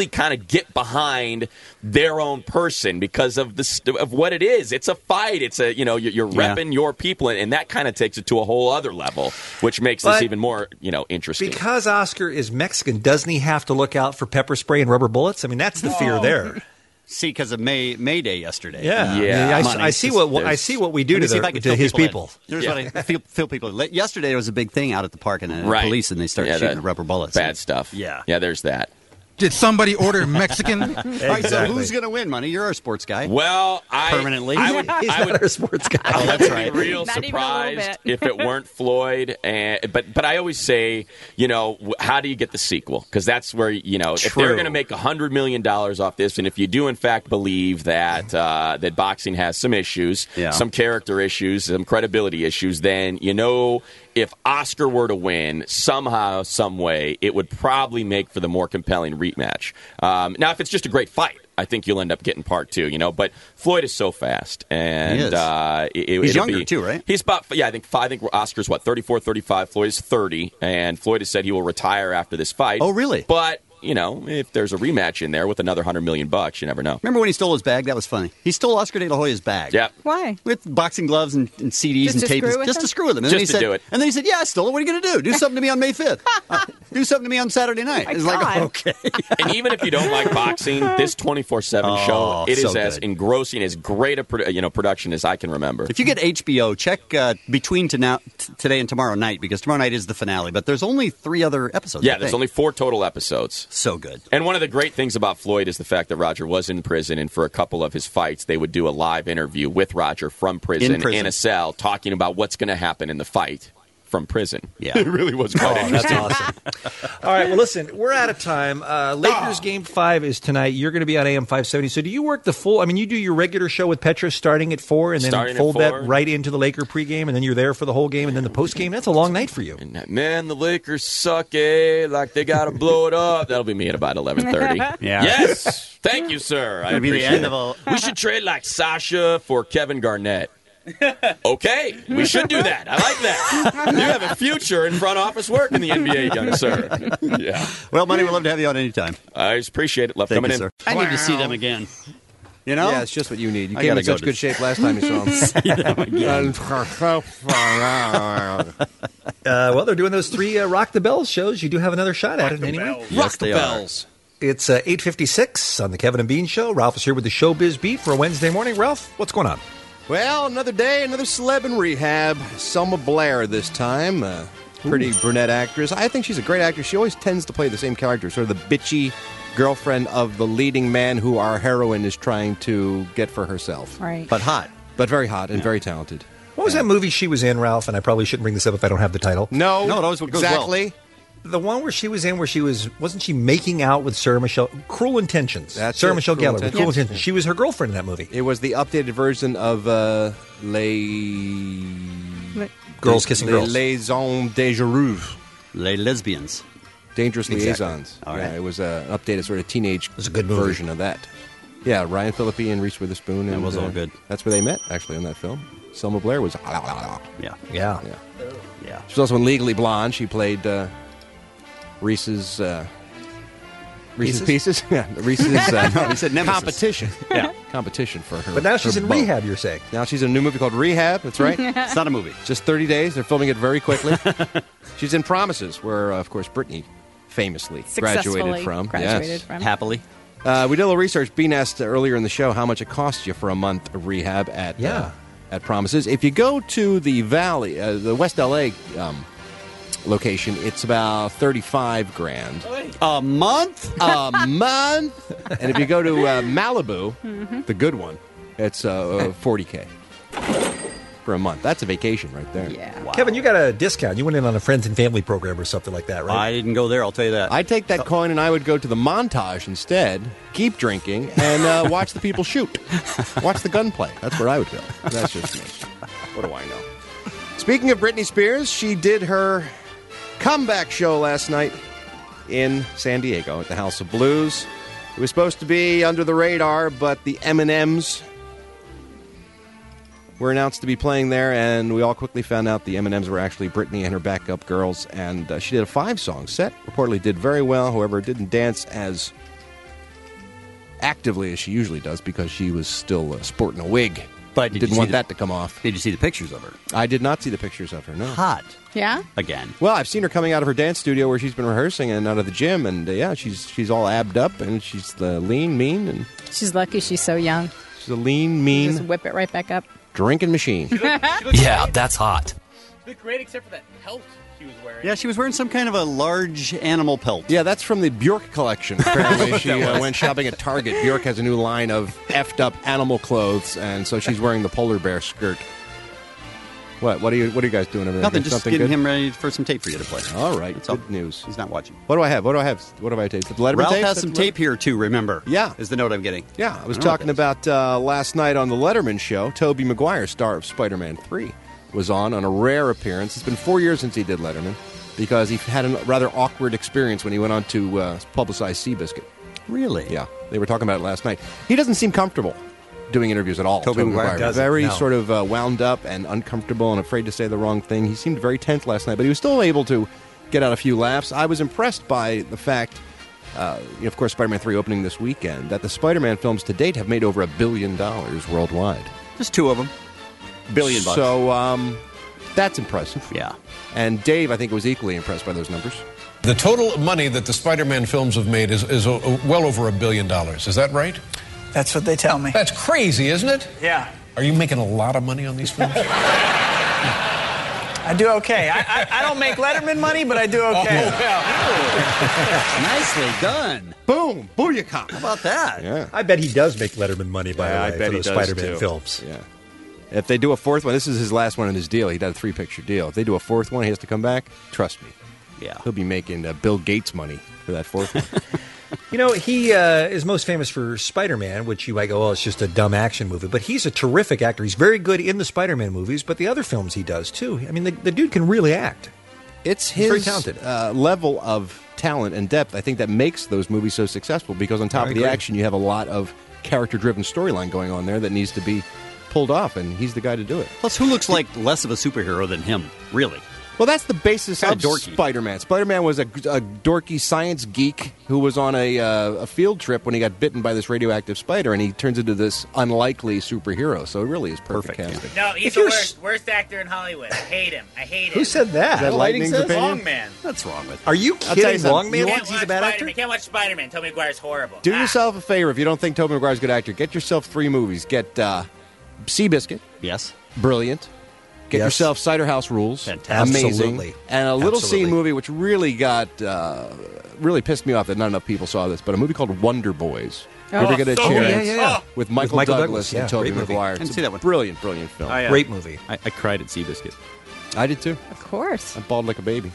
get behind their own person because of the st- of what it is. It's a fight. It's a you know you're, you're Yeah. repping your people, and, and that kind of takes it to a whole other level, which makes But this even more you know interesting. Because Oscar is Mexican, doesn't he have to look out for pepper spray and rubber bullets? I mean, that's the fear there. See, because of May May Day yesterday. Yeah. I, mean, I, I see what I see what we do Let me to, see if the, I can to fill his people in. people. Here's Yeah. what I feel, feel people. in. Yesterday there was a big thing out at the park, and the Right. police and they started Yeah, shooting that- rubber bullets. Bad stuff. Yeah. Yeah, there's that. Did somebody order Mexican? All right, so who's going to win, Money? You're our sports guy. Well, I permanently. I would, He's I not would, our sports guy. I that's would right. be real Not even a little surprised bit. if it weren't Floyd. And but but I always say, you know, w- how do you get the sequel? Because that's where you know if they're True. going to make a hundred million dollars off this, and if you do in fact believe that uh, that boxing has some issues, Yeah. some character issues, some credibility issues, then you know. If Oscar were to win somehow, some way, it would probably make for the more compelling rematch. Um, now, if it's just a great fight, I think you'll end up getting part two. You know, but Floyd is so fast, and He is. Uh, it, He's it'll younger be- too, right? He's about yeah, I think five, I think Oscar's what thirty-four, thirty-five. Floyd is thirty, and Floyd has said he will retire after this fight. Oh, really? But you know, if there's a rematch in there with another hundred million bucks, you never know. Remember when he stole his bag? That was funny. He stole Oscar De La Hoya's bag. Yeah. Why? With boxing gloves and, and C Ds Just and to tape. screw with Just him? to screw with him. And then Just he to said, do it. And then he said, yeah, I stole it. What are you going to do? Do something to me on May fifth. Uh, do something to me on Saturday night. My It's like, God. okay. And even if you don't like boxing, this twenty-four seven Oh, show, it is so as good. engrossing, as great a produ- you know production as I can remember. If you get H B O, check uh, between to now, t- today and tomorrow night, because tomorrow night is the finale. But there's only three other episodes. Yeah, I there's think. only four total episodes. So good. And one of the great things about Floyd is the fact that Roger was in prison, and for a couple of his fights, they would do a live interview with Roger from prison In prison. a cell, talking about what's going to happen in the fight from prison. Yeah. It really was quite Oh, that's interesting. awesome. All right, well, listen, we're out of time. Uh, Lakers game five is tonight. You're going to be on A M five seventy. So do you work the full? I mean, you do your regular show with Petra starting at four and then Starting at fold four. that right into the Laker pregame, and then you're there for the whole game, and then the postgame. That's a long night for you. And, man, the Lakers suck, eh? Like they got to blow it up. That'll be me at about eleven thirty. Yeah. Yes. Thank you, sir. I It'll be the appreciate end it. of a- We should trade like Sasha for Kevin Garnett. Okay, we should do that. I like that. You have a future in front office work in the N B A, young sir. Yeah. Well, Money, we'd love to have you on anytime. I just appreciate it. Love Thank coming you, in. sir. I need to see them again. You know? Yeah, it's just what you need. You I came gotta in go such to- good shape last time you saw him. See them again. Uh, well, they're doing those three uh, Rock the Bells shows. You do have another shot at it anyway. Yes, they are. It's uh, eight fifty-six on the Kevin and Bean Show. Ralph is here with the Showbiz Beat for a Wednesday morning. Ralph, what's going on? Well, another day, another celeb in rehab. Selma Blair this time. Uh, pretty brunette actress. I think she's a great actress. She always tends to play the same character, sort of the bitchy girlfriend of the leading man who our heroine is trying to get for herself. Right. But hot. But very hot and very talented. What was that movie she was in, Ralph? And I probably shouldn't bring this up if I don't have the title. No, No, it always goes well. exactly. The one where she was in, where she was, wasn't she making out with Sarah Michelle? Cruel Intentions. That's Sarah it, Michelle Cruel Gellar. with Intentions. Cruel Intentions. She was her girlfriend in that movie. It was the updated version of uh, Les... Girls Kissing Les Girls. Liaisons Dangereuses. Les Lesbians. Dangerous Exactly. Liaisons. All Yeah, right. it was uh, an updated sort of teenage was a good movie. version of that. Yeah, Ryan Phillippe and Reese Witherspoon. That and, was all uh, good. That's where they met, actually, on that film. Selma Blair was... Yeah. Yeah. Yeah. Yeah. She was also in Legally Blonde. She played uh, Reese's... Uh, Reese's Pieces? Pieces? Yeah, Reese's uh, No, he said nemesis. competition. Yeah, competition for her. But now she's her in beau. rehab, you're saying. Now she's in a new movie called Rehab. That's right. It's not a movie. Just thirty days. They're filming it very quickly. She's in Promises, where, uh, of course, Britney famously Successfully graduated from. graduated Yes. from. Happily. Uh, we did a little research. Bean asked earlier in the show how much it costs you for a month of rehab at Yeah. uh, at Promises. If you go to the Valley, uh, the West L A um, location, it's about thirty-five grand A month? a month. And if you go to uh, Malibu, the good one, it's uh, forty k for a month. That's a vacation right there. Yeah. Wow. Kevin, you got a discount. You went in on a friends and family program or something like that, right? I didn't go there, I'll tell you that. I'd take that coin and I would go to the Montage instead, keep drinking, and uh, watch the people shoot. Watch the gunplay. That's where I would go. That's just me. What do I know? Speaking of Britney Spears, she did her comeback show last night in San Diego at the House of Blues. It was supposed to be under the radar, but the M and M's were announced to be playing there, and we all quickly found out the M and M's were actually Britney and her backup girls, and uh, she did a five-song set. Reportedly did very well, however, didn't dance as actively as she usually does because she was still uh, sporting a wig. But did didn't you see want the- that to come off. Did you see the pictures of her? I did not see the pictures of her. No. Hot. Yeah? Again. Well, I've seen her coming out of her dance studio where she's been rehearsing and out of the gym, and uh, yeah, she's she's all abbed up and she's uh, lean, mean, and She's lucky she's so young. she's a lean, mean Just whip it right back up. drinking machine. Yeah, that's hot. She looked great except for that pelt she was wearing. Yeah, she was wearing some kind of a large animal pelt. Yeah, that's from the Bjork collection. Apparently, she That uh, was. went shopping at Target. Bjork has a new line of effed up animal clothes, and so she's wearing the polar bear skirt. What? What are you? What are you guys doing over there? Nothing, Got just something getting good? him ready for some tape for you to play. All right, That's good all. news. He's not watching. What do I have? What do I have? What have I taped? The Letterman Ralph tapes? has some tape here, too, remember. Yeah. Is the note I'm getting. Yeah, I was I don't know talking about uh, last night on the Letterman show. Tobey Maguire, star of Spider-Man three, was on on a rare appearance. It's been four years since he did Letterman because he had a rather awkward experience when he went on to uh, publicize Seabiscuit. Really? Yeah, they were talking about it last night. He doesn't seem comfortable doing interviews at all. Tobey Maguire doesn't, very no. sort of uh, wound up and uncomfortable and afraid to say the wrong thing. He seemed very tense last night, but he was still able to get out a few laughs. I was impressed by the fact, uh, you know, of course, Spider-Man three opening this weekend, that the Spider-Man films to date have made over a billion dollars worldwide. Just two of them. Billion bucks. So um, that's impressive. Yeah. And Dave, I think, was equally impressed by those numbers. The total money that the Spider-Man films have made is, is uh, well over a billion dollars. Is that right? That's what they tell me. That's crazy, isn't it? Yeah. Are you making a lot of money on these films? I do okay. I, I, I don't make Letterman money, but I do okay. Nicely done. Boom! Booyaka! How about that? Yeah. I bet he does make Letterman money, by Yeah, the way, I bet for he those does, Spider-Man too. films. Yeah. If they do a fourth one, this is his last one in his deal. He did a three-picture deal. If they do a fourth one, he has to come back. Trust me. Yeah. He'll be making uh, Bill Gates money for that fourth one. You know, he uh, is most famous for Spider-Man, which you might go, oh, it's just a dumb action movie. But he's a terrific actor. He's very good in the Spider-Man movies, but the other films he does, too. I mean, the, the dude can really act. It's He's very his talented. uh, level of talent and depth, I think, that makes those movies so successful because on top I of the agree. action, you have a lot of character-driven storyline going on there that needs to be pulled off, and he's the guy to do it. Plus, who looks like less of a superhero than him, really? Well, that's the basis Kinda of dorky. Spider-Man. Spider-Man was a, a dorky science geek who was on a, uh, a field trip when he got bitten by this radioactive spider, and he turns into this unlikely superhero. So it really is perfect, casting. No, he's If the you're worst, worst actor in Hollywood. I hate him. I hate him. Who said that? Is that Lightning's opinion? Wrong man. What's wrong with Are you I'll tell you kidding? something. Wrong man You thinks he's a bad actor? Spider-Man. Can't watch Spider-Man. Tobey Maguire's horrible. Do Ah. yourself a favor if you don't think Tobey Maguire's a good actor. Get yourself three movies. Get uh, Seabiscuit. Yes. Brilliant. Get Yes. yourself Cider House Rules. Fantastic. Amazing. Absolutely. And a little scene Absolutely. movie which really got, uh, really pissed me off that not enough people saw this, but a movie called Wonder Boys. Oh. Ever get a Oh, chance? yeah, yeah, yeah. With Michael, Michael Douglas, Douglas, yeah, and Tobey great movie. Maguire. Didn't It's see a that one. Brilliant, brilliant film. I, uh, Great movie. I, I cried at Seabiscuit. I did too. Of course. I bawled like a baby.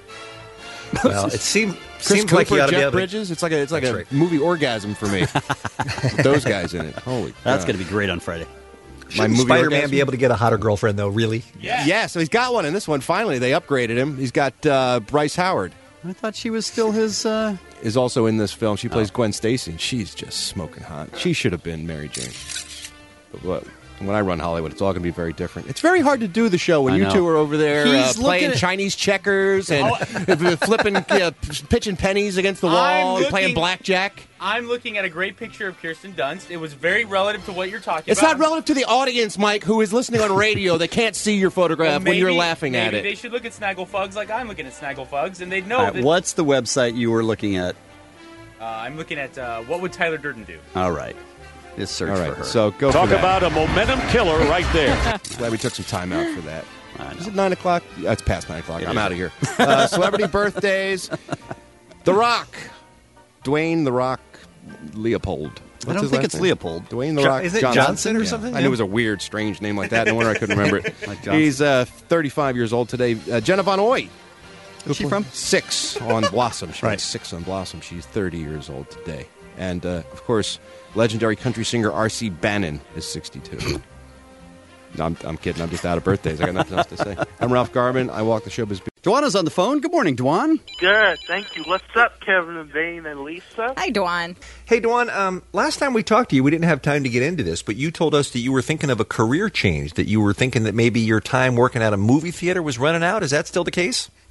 Well, it seemed, Chris seems Cooper, like he ought to Jeff be able to- Bridges. It's like a it's like That's a right. movie orgasm for me. With those guys in it. Holy, That's God. going to be great on Friday. My Shouldn't movie Spider-Man orgasm? be able to get a hotter girlfriend, though, really? Yeah. Yeah, so he's got one in this one. Finally, they upgraded him. He's got uh, Bryce Howard I thought she was still his. Uh... is also in this film. She plays Oh. Gwen Stacy, and she's just smoking hot. She should have been Mary Jane. But what? When I run Hollywood, it's all going to be very different. It's very hard to do the show when I you know. two are over there uh, He's playing looking at- Chinese checkers and flipping, uh, pitching pennies against the wall, I'm and playing looking- blackjack. I'm looking at a great picture of Kirsten Dunst. It was very relative to what you're talking It's about. not relative to the audience, Mike, who is listening on radio. They can't see your photograph Well, when you're maybe- laughing at maybe it. they should look at Snagglefugs like I'm looking at Snagglefugs, and they'd know All right, that. what's the website you were looking at? Uh, I'm looking at uh, what would Tyler Durden do? All right. Just search All right, for her. so go Talk for that. about a momentum killer right there. Glad we took some time out for that. I Is know. it nine o'clock? Yeah, it's past nine o'clock. It I'm is. out of here. Uh, celebrity birthdays. The Rock. Dwayne The Rock Leopold. What's I don't his think last it's name? Leopold. Dwayne The Jo- Rock is it Johnson, Johnson or Yeah. something? I knew Yeah. it was a weird, strange name like that. No wonder I couldn't remember it. Like Johnson. He's uh, thirty-five years old today. Uh, Jenna Von Oy. Who's she from? Six on Blossom. She Right. went six on Blossom. She's thirty years old today. And, uh, of course, legendary country singer R C Bannon is sixty-two. No, I'm, I'm kidding. I'm just out of birthdays. I got nothing else to say. I'm Ralph Garman. I walk the showbiz. Dwana's on the phone. Good morning, Dwan. Good, thank you. What's up, Kevin and Bane and Lisa? Hi, Dwan. Hey, Dwan, um, last time we talked to you, we didn't have time to get into this, but you told us that you were thinking of a career change, that you were thinking that maybe your time working at a movie theater was running out. Is that still the case?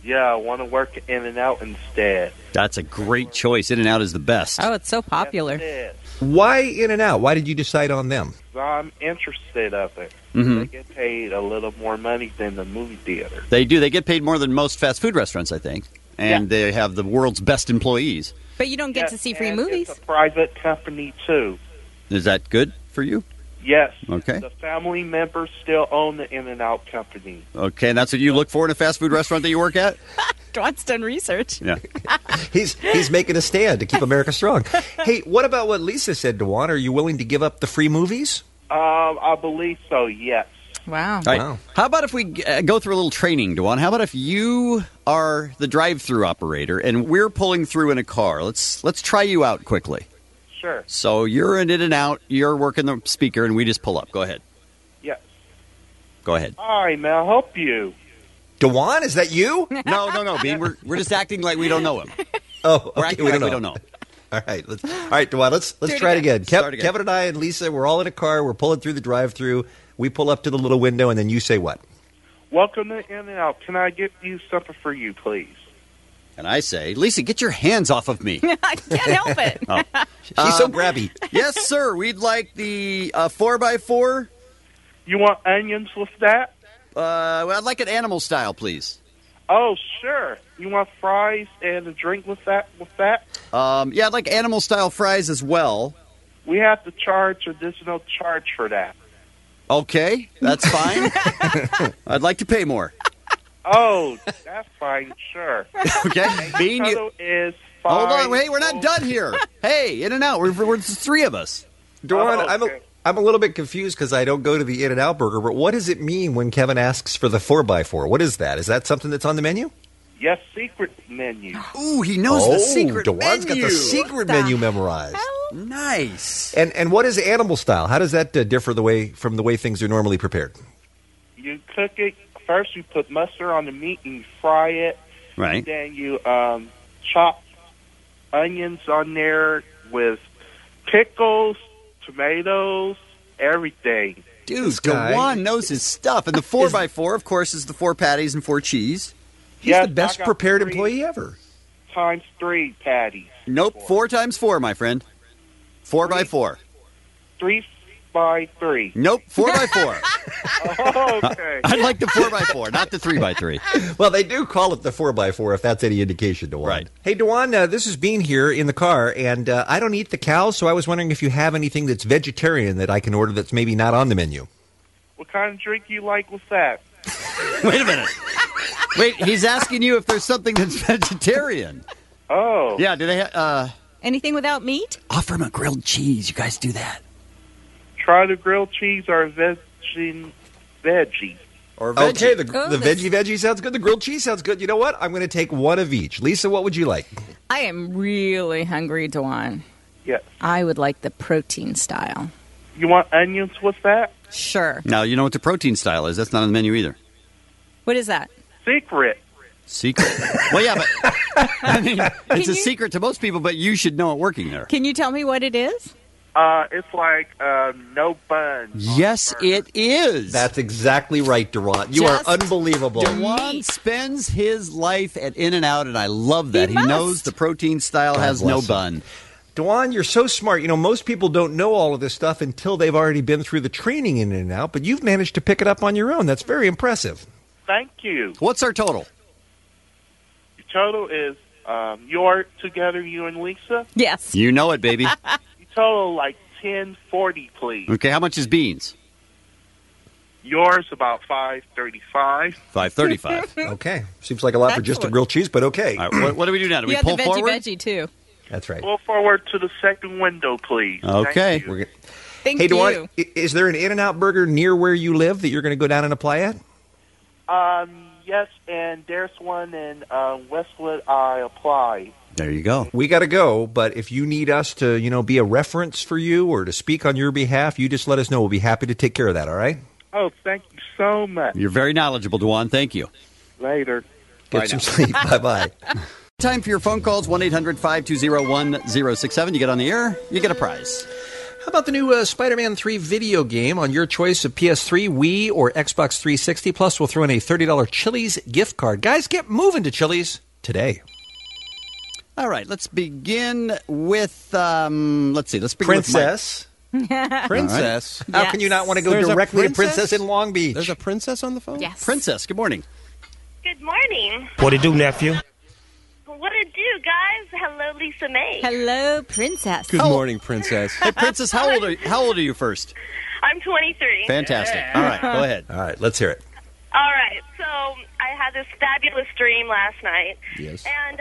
Yeah, I want to work at In-N-Out instead. That's a great choice. In-N-Out is the best. Oh, it's so popular. Yes, Why In-N-Out? Why did you decide on them? I'm interested of it. Mhm. They get paid a little more money than the movie theater. They do. They get paid more than most fast food restaurants, I think. And they have the world's best employees. But you don't get Yes, to see free and movies. It's a private company, too. Is that good for you? Yes. Okay. The family members still own the In-N-Out company. Okay, and that's what you look for in a fast food restaurant that you work at? Dawn's done research. Yeah. He's he's making a stand to keep America strong. Hey, what about what Lisa said, Dewan? Are you willing to give up the free movies? Um, I believe so, yes. Wow. All right. How about if we uh, go through a little training, Dewan? How about if you are the drive-through operator and we're pulling through in a car? Let's let's try you out quickly. Sure. So you're in In-N-Out, you're working the speaker, and we just pull up. Go ahead. Yes. Go ahead. Hi, may I help you? Dewan, is that you? No, no, no, Bean. We're we're just acting like we don't know him. Oh, We're okay, acting we like don't we know. don't know him. All right, let's. All right, Dewan, let's let's Do it try it again. again. Kev, Start again. Kevin and I and Lisa, we're all in a car. We're pulling through the drive-through. We pull up to the little window, and then you say what? Welcome to In-N-Out. Can I get you something for you, please? And I say, Lisa, get your hands off of me. I can't help it. Oh. She's so Um, grabby. Yes, sir. We'd like the uh, four by four. You want onions with that? Uh, well, I'd like it animal style, please. Oh, sure. You want fries and a drink with that? With that? Um, yeah, I'd like animal style fries as well. We have to charge additional charge for that. Okay, that's fine. I'd like to pay more. Oh, that's fine. Sure. Okay, Bean, you. Total is Hold five. on, wait, we're not done here. Hey, In and Out. We're, we're it's three of us. Dewan, Oh, I'm a okay. I'm a little bit confused because I don't go to the In-N-Out Burger. But what does it mean when Kevin asks for the four by four? What is that? Is that something that's on the menu? Yes, secret menu. Ooh, he knows oh, the secret Dewan's menu. got the secret menu memorized. Nice. And and what is animal style? How does that uh, differ the way from the way things are normally prepared? You cook it first. You put mustard on the meat and you fry it. Right. Then you um, chop onions on there with pickles, tomatoes, everything. Dude, This guy- Dewan knows his stuff. And the four by four, of course, is the four patties and four cheese. He's Yes, the best I got prepared three. employee ever. Times three patties. Nope, four times four, my friend. Four by four. Three by three. Nope, four by four. Oh, okay. I'd like the four by four, not the three by three. Well, they do call it the four by four if that's any indication, Dewan. Right. Hey, Dewan, uh, this is Bean here in the car, and uh, I don't eat the cows, so I was wondering if you have anything that's vegetarian that I can order that's maybe not on the menu. What kind of drink you like with that? Wait a minute. Wait, he's asking you if there's something that's vegetarian. Oh. Yeah, do they ha- uh Anything without meat? offer him a grilled cheese. You guys do that. Try the grilled cheese or veggie. Veggie. Or veggie. Okay, the, Oh, the this- veggie veggie sounds good. The grilled cheese sounds good. You know what? I'm going to take one of each. Lisa, what would you like? I am really hungry, Dewan. Yes. I would like the protein style. You want onions with that? Sure. Now, you know what the protein style is. That's not on the menu either. What is that? Secret. Secret. Well, yeah, but I mean, it's a you- secret to most people, but you should know it working there. Can you tell me what it is? Uh, it's like uh, no buns. Yes, it is. That's exactly right, Dewan. You Just are unbelievable. Dewan spends his life at In-N-Out, and I love that. He He, must. knows the protein style God has no bless him. bun. Dewan, you're so smart. You know, most people don't know all of this stuff until they've already been through the training in and out, but you've managed to pick it up on your own. That's very impressive. Thank you. What's our total? Your total is um, you're together, you and Lisa. Yes. You know it, baby. You total like ten forty, please. Okay, how much is beans? Yours about five thirty-five. five thirty-five. Okay. Seems like a lot for just a Excellent. grilled cheese, but okay. All right, what, what do we do now? Do You we had pull the veggie forward? veggie, too. That's right. Pull forward to the second window, please. Okay. Thank you. We're gonna- Thank hey, you. Dewan, i- is there an In-N-Out Burger near where you live that you're going to go down and apply at? Um, yes, and there's one in uh, Westwood I applied. There you go. We got to go, but if you need us to, you know, be a reference for you or to speak on your behalf, you just let us know. We'll be happy to take care of that, all right? Oh, thank you so much. You're very knowledgeable, Dewan. Thank you. Later. Get Bye some now. sleep. Bye-bye. Time for your phone calls, one eight hundred five two zero one zero six seven. You get on the air, you get a prize. How about the new uh, Spider-Man three video game on your choice of P S three, Wii, or Xbox three sixty? Plus, we'll throw in a thirty dollars Chili's gift card. Guys, get moving to Chili's today. All right, let's begin with, um, let's see, let's begin Princess. with Mike. Princess. All right. How can you not want to go There's a directly to princess? Princess in Long Beach? There's a princess on the phone? Yes. Princess, good morning. Good morning. What it do, nephew? What it do, guys? Hello, Lisa May. Hello, Princess. Good morning, Princess. Hey, Princess, how old are you, how old are you first? I'm twenty-three. Fantastic. All right, go ahead. All right, let's hear it. All right. So I had this fabulous dream last night. Yes. And, uh,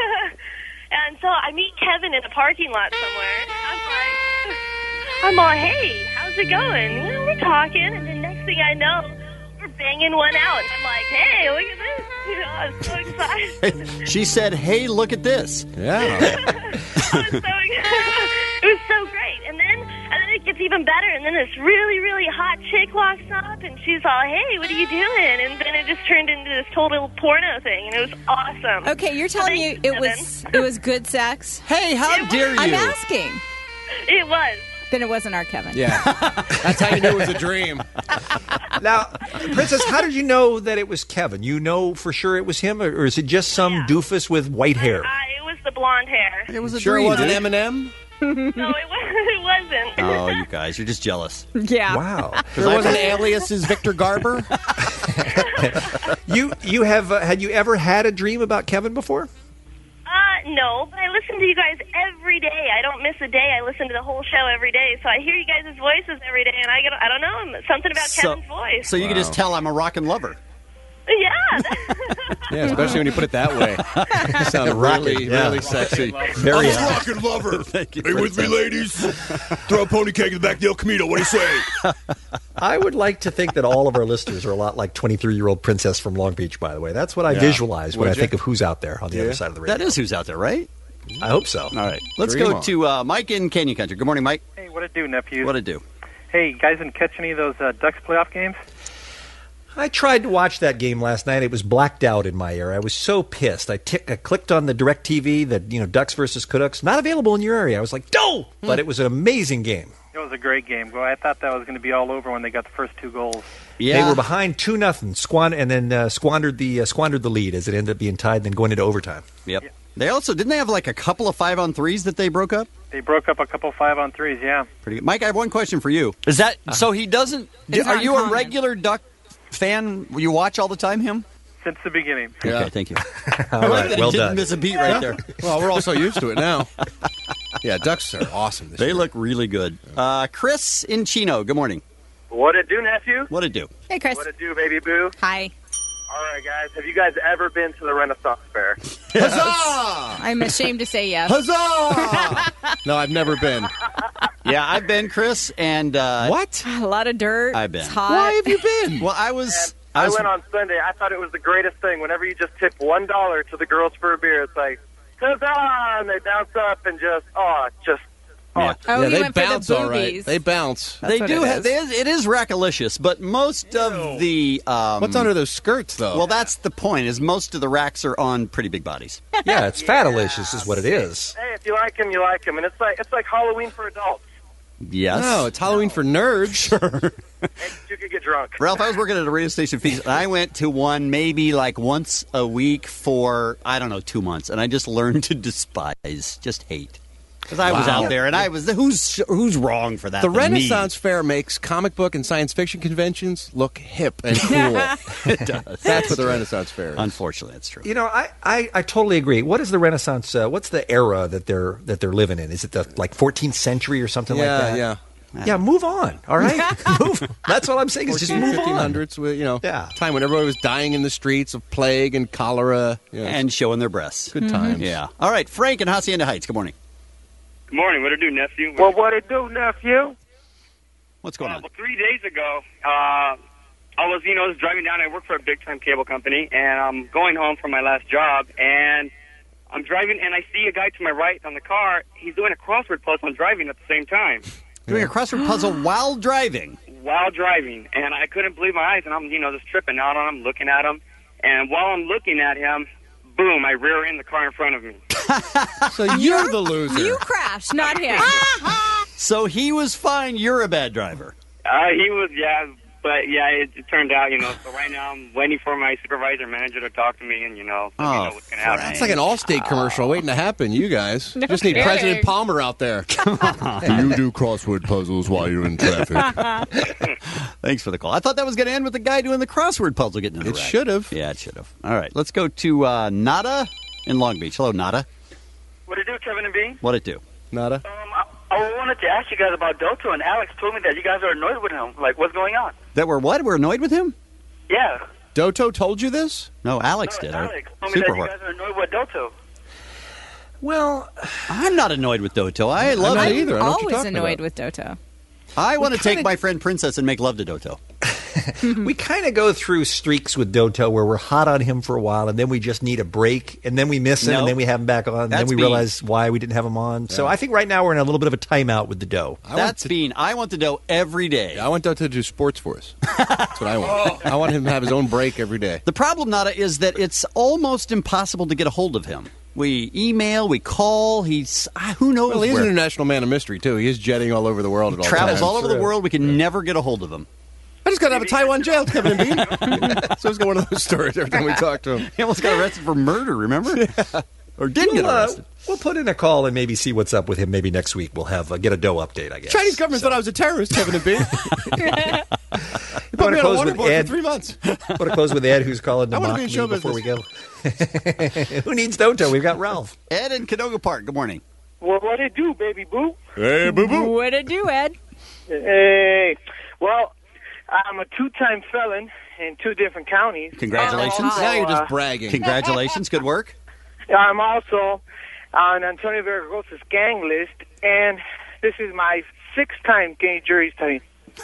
and so I meet Kevin in a parking lot somewhere. I'm like, I'm all, hey, how's it going? You know, we're talking, and then next thing I know, we're banging one out. And I'm like, hey, look at this. You know, I was so excited. She said, hey, look at this. Yeah. I was so it was so great. And then and then it gets even better. And then this really, really hot chick walks up, and she's all, hey, what are you doing? And then it just turned into this total porno thing, and it was awesome. Okay, you're telling me it was it was good sex? Hey, how It dare you? I'm asking. It was. Then it wasn't our Kevin. Yeah. That's how you knew it was a dream. Now, Princess, how did you know that it was Kevin? You know for sure it was him, or, or is it just some Yeah. doofus with white hair? I, it was the blonde hair. It was a Sure it dream. wasn't dude. Eminem? No, it, was, it wasn't. Oh, you guys, you're just jealous. Yeah. Wow. There wasn't alias as Victor Garber? you you have uh, had you ever had a dream about Kevin before? Uh, no, but I listen to you guys every day. I don't miss a day. I listen to the whole show every day, so I hear you guys' voices every day, and I get, I don't know, something about So, Kevin's voice. so you can just tell I'm a rockin' lover. Yeah. Yeah, especially when you put it that way. You sound really, yeah. really sexy. Very I'm a rockin' lover. Thank you, Are you with me, ladies? Throw a pony cake in the back of the El Camino. What do you say? I would like to think that all of our listeners are a lot like twenty-three-year-old Princess from Long Beach, by the way. That's what I Yeah. visualize when Would I you? think of who's out there on the Yeah. other side of the radio. That is who's out there, right? I hope so. All right. Let's Dream go on. to uh, Mike in Canyon Country. Good morning, Mike. Hey, what it do, nephew? What it do? Hey, you guys didn't catch any of those uh, Ducks playoff games? I tried to watch that game last night. It was blacked out in my area. I was so pissed. I, tick, I clicked on the DirecTV that, you know, Ducks versus Canucks, not available in your area. I was like, no! But it was an amazing game. It was a great game. Well, I thought that was going to be all over when they got the first two goals. Yeah. They were behind two nothing, squan- and then uh, squandered the uh, squandered the lead as it ended up being tied, then going into overtime. Yep. They also didn't they have like a couple of five on threes that they broke up? They broke up a couple five on threes, yeah. Pretty good. Mike, I have one question for you. Is that so? He doesn't. It's are not you a common. regular Duck fan? You watch all the time? Him? Since the beginning. Yeah. Okay, thank you. All I like right, that well he didn't done. miss a beat right there. Well, we're all so used to it now. Yeah, Ducks are awesome this They year. look really good. Uh, Chris in Chino. Good morning. What it do, nephew? What it do? Hey, Chris. What it do, baby boo? Hi. All right, guys. Have you guys ever been to the Renaissance Fair? Huzzah! I'm ashamed to say yes. Huzzah! No, I've never been. Yeah, I've been, Chris, and uh, What? A lot of dirt. I've been. It's hot. Why have you been? well, I was. I, I was went on Sunday. I thought it was the greatest thing. Whenever you just tip one dollar to the girls for a beer, it's like, huzzah! And they bounce up and just, oh, just, oh. Yeah, Oh, yeah you they went for the bounce all right. boobies. They bounce. That's they what do it have. is. They is, it is rackalicious, but most of the. Um, What's under those skirts, though? Well, that's the point. Is most of the racks are on pretty big bodies. Yeah, it's fatalicious is what it is. Hey, if you like them, you like them. And it's like, it's like Halloween for adults. Yes. No, it's Halloween for nerds. Sure. And you could get drunk. Ralph, I was working at a radio station feast, and I went to one maybe like once a week for, I don't know, two months, and I just learned to despise, just hate. Because I was Wow. out there, and I was, who's who's wrong for that? The than me? Renaissance Fair makes comic book and science fiction conventions look hip and cool. It does. That's what the Renaissance Fair is. Unfortunately, that's true. You know, I, I, I totally agree. What is the Renaissance? Uh, what's the era that they're that they're living in? Is it the like fourteenth century or something Yeah, like that? yeah. Yeah, move on. All right, move. That's all I'm saying is just fourteen, move fifteen on. hundreds, with, you know, Yeah. time when everybody was dying in the streets of plague and cholera. You know, And showing their breasts. good times. Yeah. All right, Frank in Hacienda Heights. Good morning. Good morning. What it do, nephew? Well, what it do, nephew? What's going Uh, on? well, three days ago, uh, I was, you know, I was driving down. I work for a big-time cable company, and I'm going home from my last job, and I'm driving, and I see a guy to my right on the car. He's doing a crossword puzzle and driving at the same time. Doing a crossword puzzle while driving. While driving, and I couldn't believe my eyes, and I'm, you know, just tripping out on him, looking at him, and while I'm looking at him, boom, I rear end the car in front of me. So you're the loser. You crashed, not him. So he was fine. You're a bad driver. Uh, he was, yeah. But, yeah, it, it turned out, you know, so right now I'm waiting for my supervisor manager to talk to me and, you know, let me know what's going to happen. It's like an Allstate commercial waiting to happen, you guys. No Just need kidding. President Palmer out there. Come on. Do you do crossword puzzles while you're in traffic? Thanks for the call. I thought that was going to end with the guy doing the crossword puzzle getting in the It wreck. should have. Yeah, it should have. All right, let's go to uh, Nada in Long Beach. Hello, Nada. What it do, Kevin and Bean? What'd it do? Nada. Um, I, I wanted to ask you guys about Doto, and Alex told me that you guys are annoyed with him. Like, what's going on? That we're what? We're annoyed with him? Yeah. Doto told you this? No, Alex no, did. Alex Our told me that super you whore. guys are annoyed with Doto. Well, I'm not annoyed with Doto. I love not it. either. I know what you're Always talking annoyed about. with Doto. I want to kinda- take my friend Princess and make love to Doto. we kind of go through streaks with Doto where we're hot on him for a while, and then we just need a break, and then we miss him, No. and then we have him back on, and then That's we mean. realize why we didn't have him on. So I think right now we're in a little bit of a timeout with the dough. That's Bean. I want the dough every day. I want Doto to do sports for us. That's what I want. I want him to have his own break every day. The problem, Nada, is that it's almost impossible to get a hold of him. We email, we call. He's uh, who knows Well, he is where. an international man of mystery, too. He is jetting all over the world at all Travels times. all over the world. We can never get a hold of him. I just got out of a Taiwan jail, Kevin and Bean. So it's got one of those stories every time we talk to him. He almost got arrested for murder, remember? Yeah. Or did we'll, get uh, arrested. we'll put in a call and maybe see what's up with him. Maybe next week we'll have uh, get a dough update, I guess. Chinese government thought I was a terrorist, Kevin and Bean. You Put want me to on a close water with board Ed? for three months. Want to close with Ed, who's calling to I wanna mock be in me show before we go? business. Who needs Doto? We've got Ralph. Ed in Canoga Park. Good morning. Well, what it do, baby boo? Hey, boo-boo. What'd it do, Ed? Hey. Well, I'm a two-time felon in two different counties. Congratulations. So, Now you're uh, just bragging. Congratulations. Good work. I'm also on Antonio Vergarosa's gang list, and this is my sixth time getting jury study.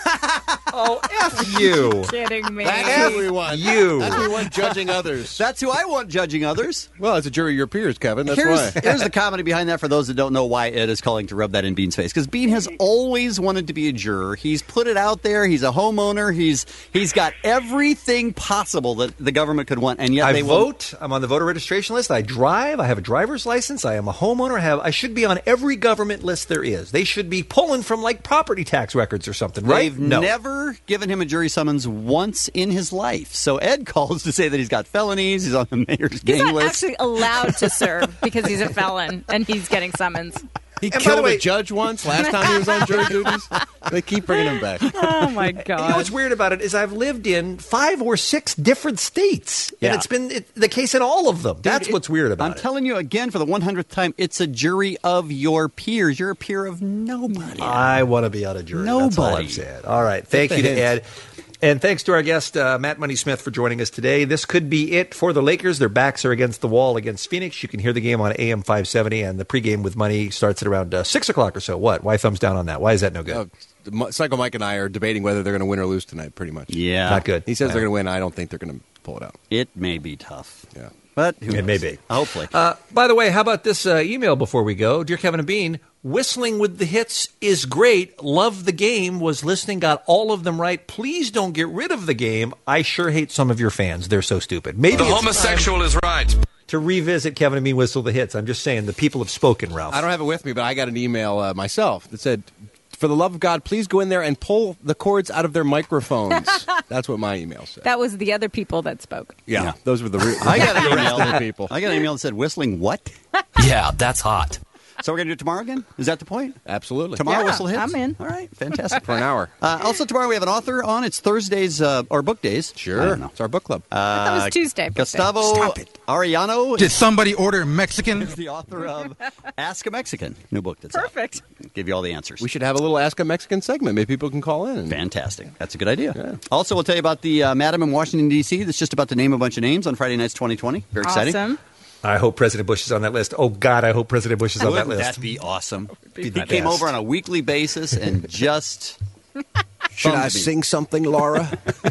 Oh, F you. Kidding me. That's who we want. You. That's who we want judging others. That's who I want judging others. Well, as a jury, your peers, Kevin. That's Here's, why. here's the comedy behind that for those that don't know why Ed is calling to rub that in Bean's face. Because Bean has always wanted to be a juror. He's put it out there. He's a homeowner. He's he's got everything possible that the government could want, and yet I they won't. vote. I'm on the voter registration list. I drive. I have a driver's license. I am a homeowner. I have. I should be on every government list there is. They should be pulling from like property tax records or something, right? They've No. never given him a jury summons once in his life. So Ed calls to say that he's got felonies. He's on the mayor's He's gang not list. actually allowed to serve because he's a felon and he's getting summons. He And by killed the way- a judge once last time he was on jury duties. They keep bringing him back. Oh, my You know God. what's weird about it is I've lived in five or six different states, Yeah. and it's been it, the case in all of them. That's Dude, what's weird about I'm it. telling you again for the one hundredth time, it's a jury of your peers. You're a peer of nobody. I want to be on a jury. That's all Nobody. I've said. All right. Thank Just you a to hint. Ed. And thanks to our guest, uh, Matt Money Smith, for joining us today. This could be it for the Lakers. Their backs are against the wall against Phoenix. You can hear the game on A M five seventy, and the pregame with Money starts at around uh, six o'clock or so. What? Why thumbs down on that? Why is that no good? Uh, Psycho Mike and I are debating whether they're going to win or lose tonight, pretty much. Yeah. Not good. He says Uh, they're going to win. I don't think they're going to pull it out. It may be tough. Yeah. But who It may knows? be. Hopefully. Uh, by the way, how about this uh, email before we go? Dear Kevin and Bean, whistling with the hits is great. Love the game. Was listening, got all of them right. Please don't get rid of the game. I sure hate some of your fans. They're so stupid. Maybe The it's homosexual time is right. to revisit Kevin and Bean whistle the hits. I'm just saying the people have spoken, Ralph. I don't have it with me, but I got an email uh, myself that said, for the love of God, please go in there and pull the cords out of their microphones. That's what my email said. That was the other people that spoke. Yeah, Yeah. those were the, re- I got an the rest of the email. people. I got an email that said whistling what? Yeah, that's hot. So we're going to do it tomorrow again? Is that the point? Absolutely. Tomorrow Yeah, whistle hits? I'm in. All right, fantastic. For an hour. Uh, also tomorrow we have an author on. It's Thursdays uh, or book days. I Sure. don't know. It's our book club. Uh, That was Tuesday. book day. Gustavo Stop it. Arellano Did somebody order Mexican? is the author of Ask a Mexican, new book that's out. Perfect. Give you all the answers. We should have a little Ask a Mexican segment. Maybe people can call in. And Fantastic. That's a good idea. Yeah. Also, we'll tell you about the uh, Madam in Washington, D C that's just about to name a bunch of names on Friday nights twenty twenty. Very exciting. Awesome. I hope President Bush is on that list. Oh, God, I hope President Bush is on that Wouldn't list. that be awesome? Be He the came best. over on a weekly basis and just... should I thumbed me. sing something, Laura?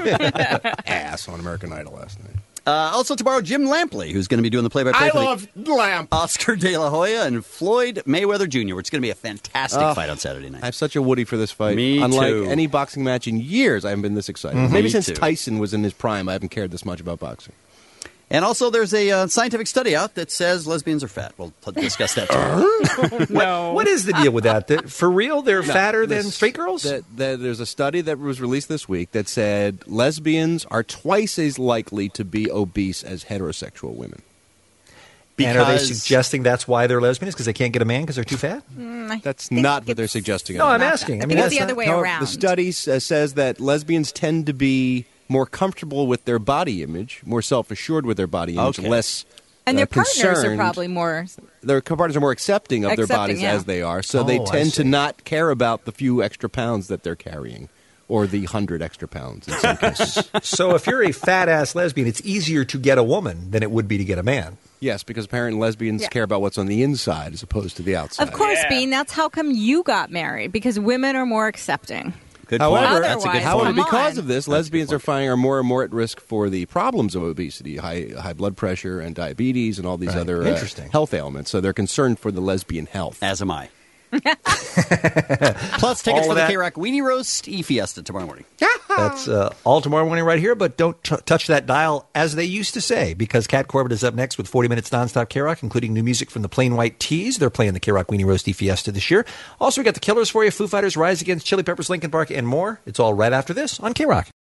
Ass on American Idol last night. Uh, also tomorrow, Jim Lampley, who's going to be doing the play-by-play I for the love Lamp. Oscar De La Hoya and Floyd Mayweather Junior It's going to be a fantastic Oh, fight on Saturday night. I have such a Woody for this fight. Me Unlike too. any boxing match in years, I haven't been this excited. Mhm. Maybe Me since too. Tyson was in his prime, I haven't cared this much about boxing. And also, there's a uh, scientific study out that says lesbians are fat. We'll t- discuss that too. no. What is the deal with that? That- For real, they're No, fatter this- than straight girls? That, that there's a study that was released this week that said lesbians are twice as likely to be obese as heterosexual women. And are they Because- suggesting that's why they're lesbians? Because they can't get a man because they're too fat? Mm, I That's think not what it's- they're suggesting. No, at all. I'm asking. I I mean, think it's that's the other not- way No, around. The study uh, says that lesbians tend to be more comfortable with their body image, more self-assured with their body image, Okay. less and uh, their partners are concerned. probably more. Their partners are more accepting of their Accepting, bodies yeah. as they are, so Oh, they I tend to see. not care about the few extra pounds that they're carrying, or the hundred extra pounds in some cases. So if you're a fat-ass lesbian, it's easier to get a woman than it would be to get a man. Yes, because apparently lesbians Yeah. care about what's on the inside as opposed to the outside. Of course, Bean, that's how come you got married, because women are more accepting. Good However, point. That's a good however, point. because Come of this, lesbians are finding are more and more at risk for the problems of obesity, high high blood pressure and diabetes, and all these Right. other uh, Interesting. health ailments. So they're concerned for the lesbian health. As am I. Plus tickets All for of the that- K-Rock Weenie Roast E-Fiesta tomorrow morning. That's uh, all tomorrow morning right here, but don't t- touch that dial, as they used to say, because Kat Corbett is up next with forty minutes nonstop K-Rock, including new music from the Plain White Tees. They're playing the K-Rock Weenie Roasty Fiesta this year. Also, we got the Killers for you, Foo Fighters, Rise Against, Chili Peppers, Linkin Park, and more. It's all right after this on K-Rock.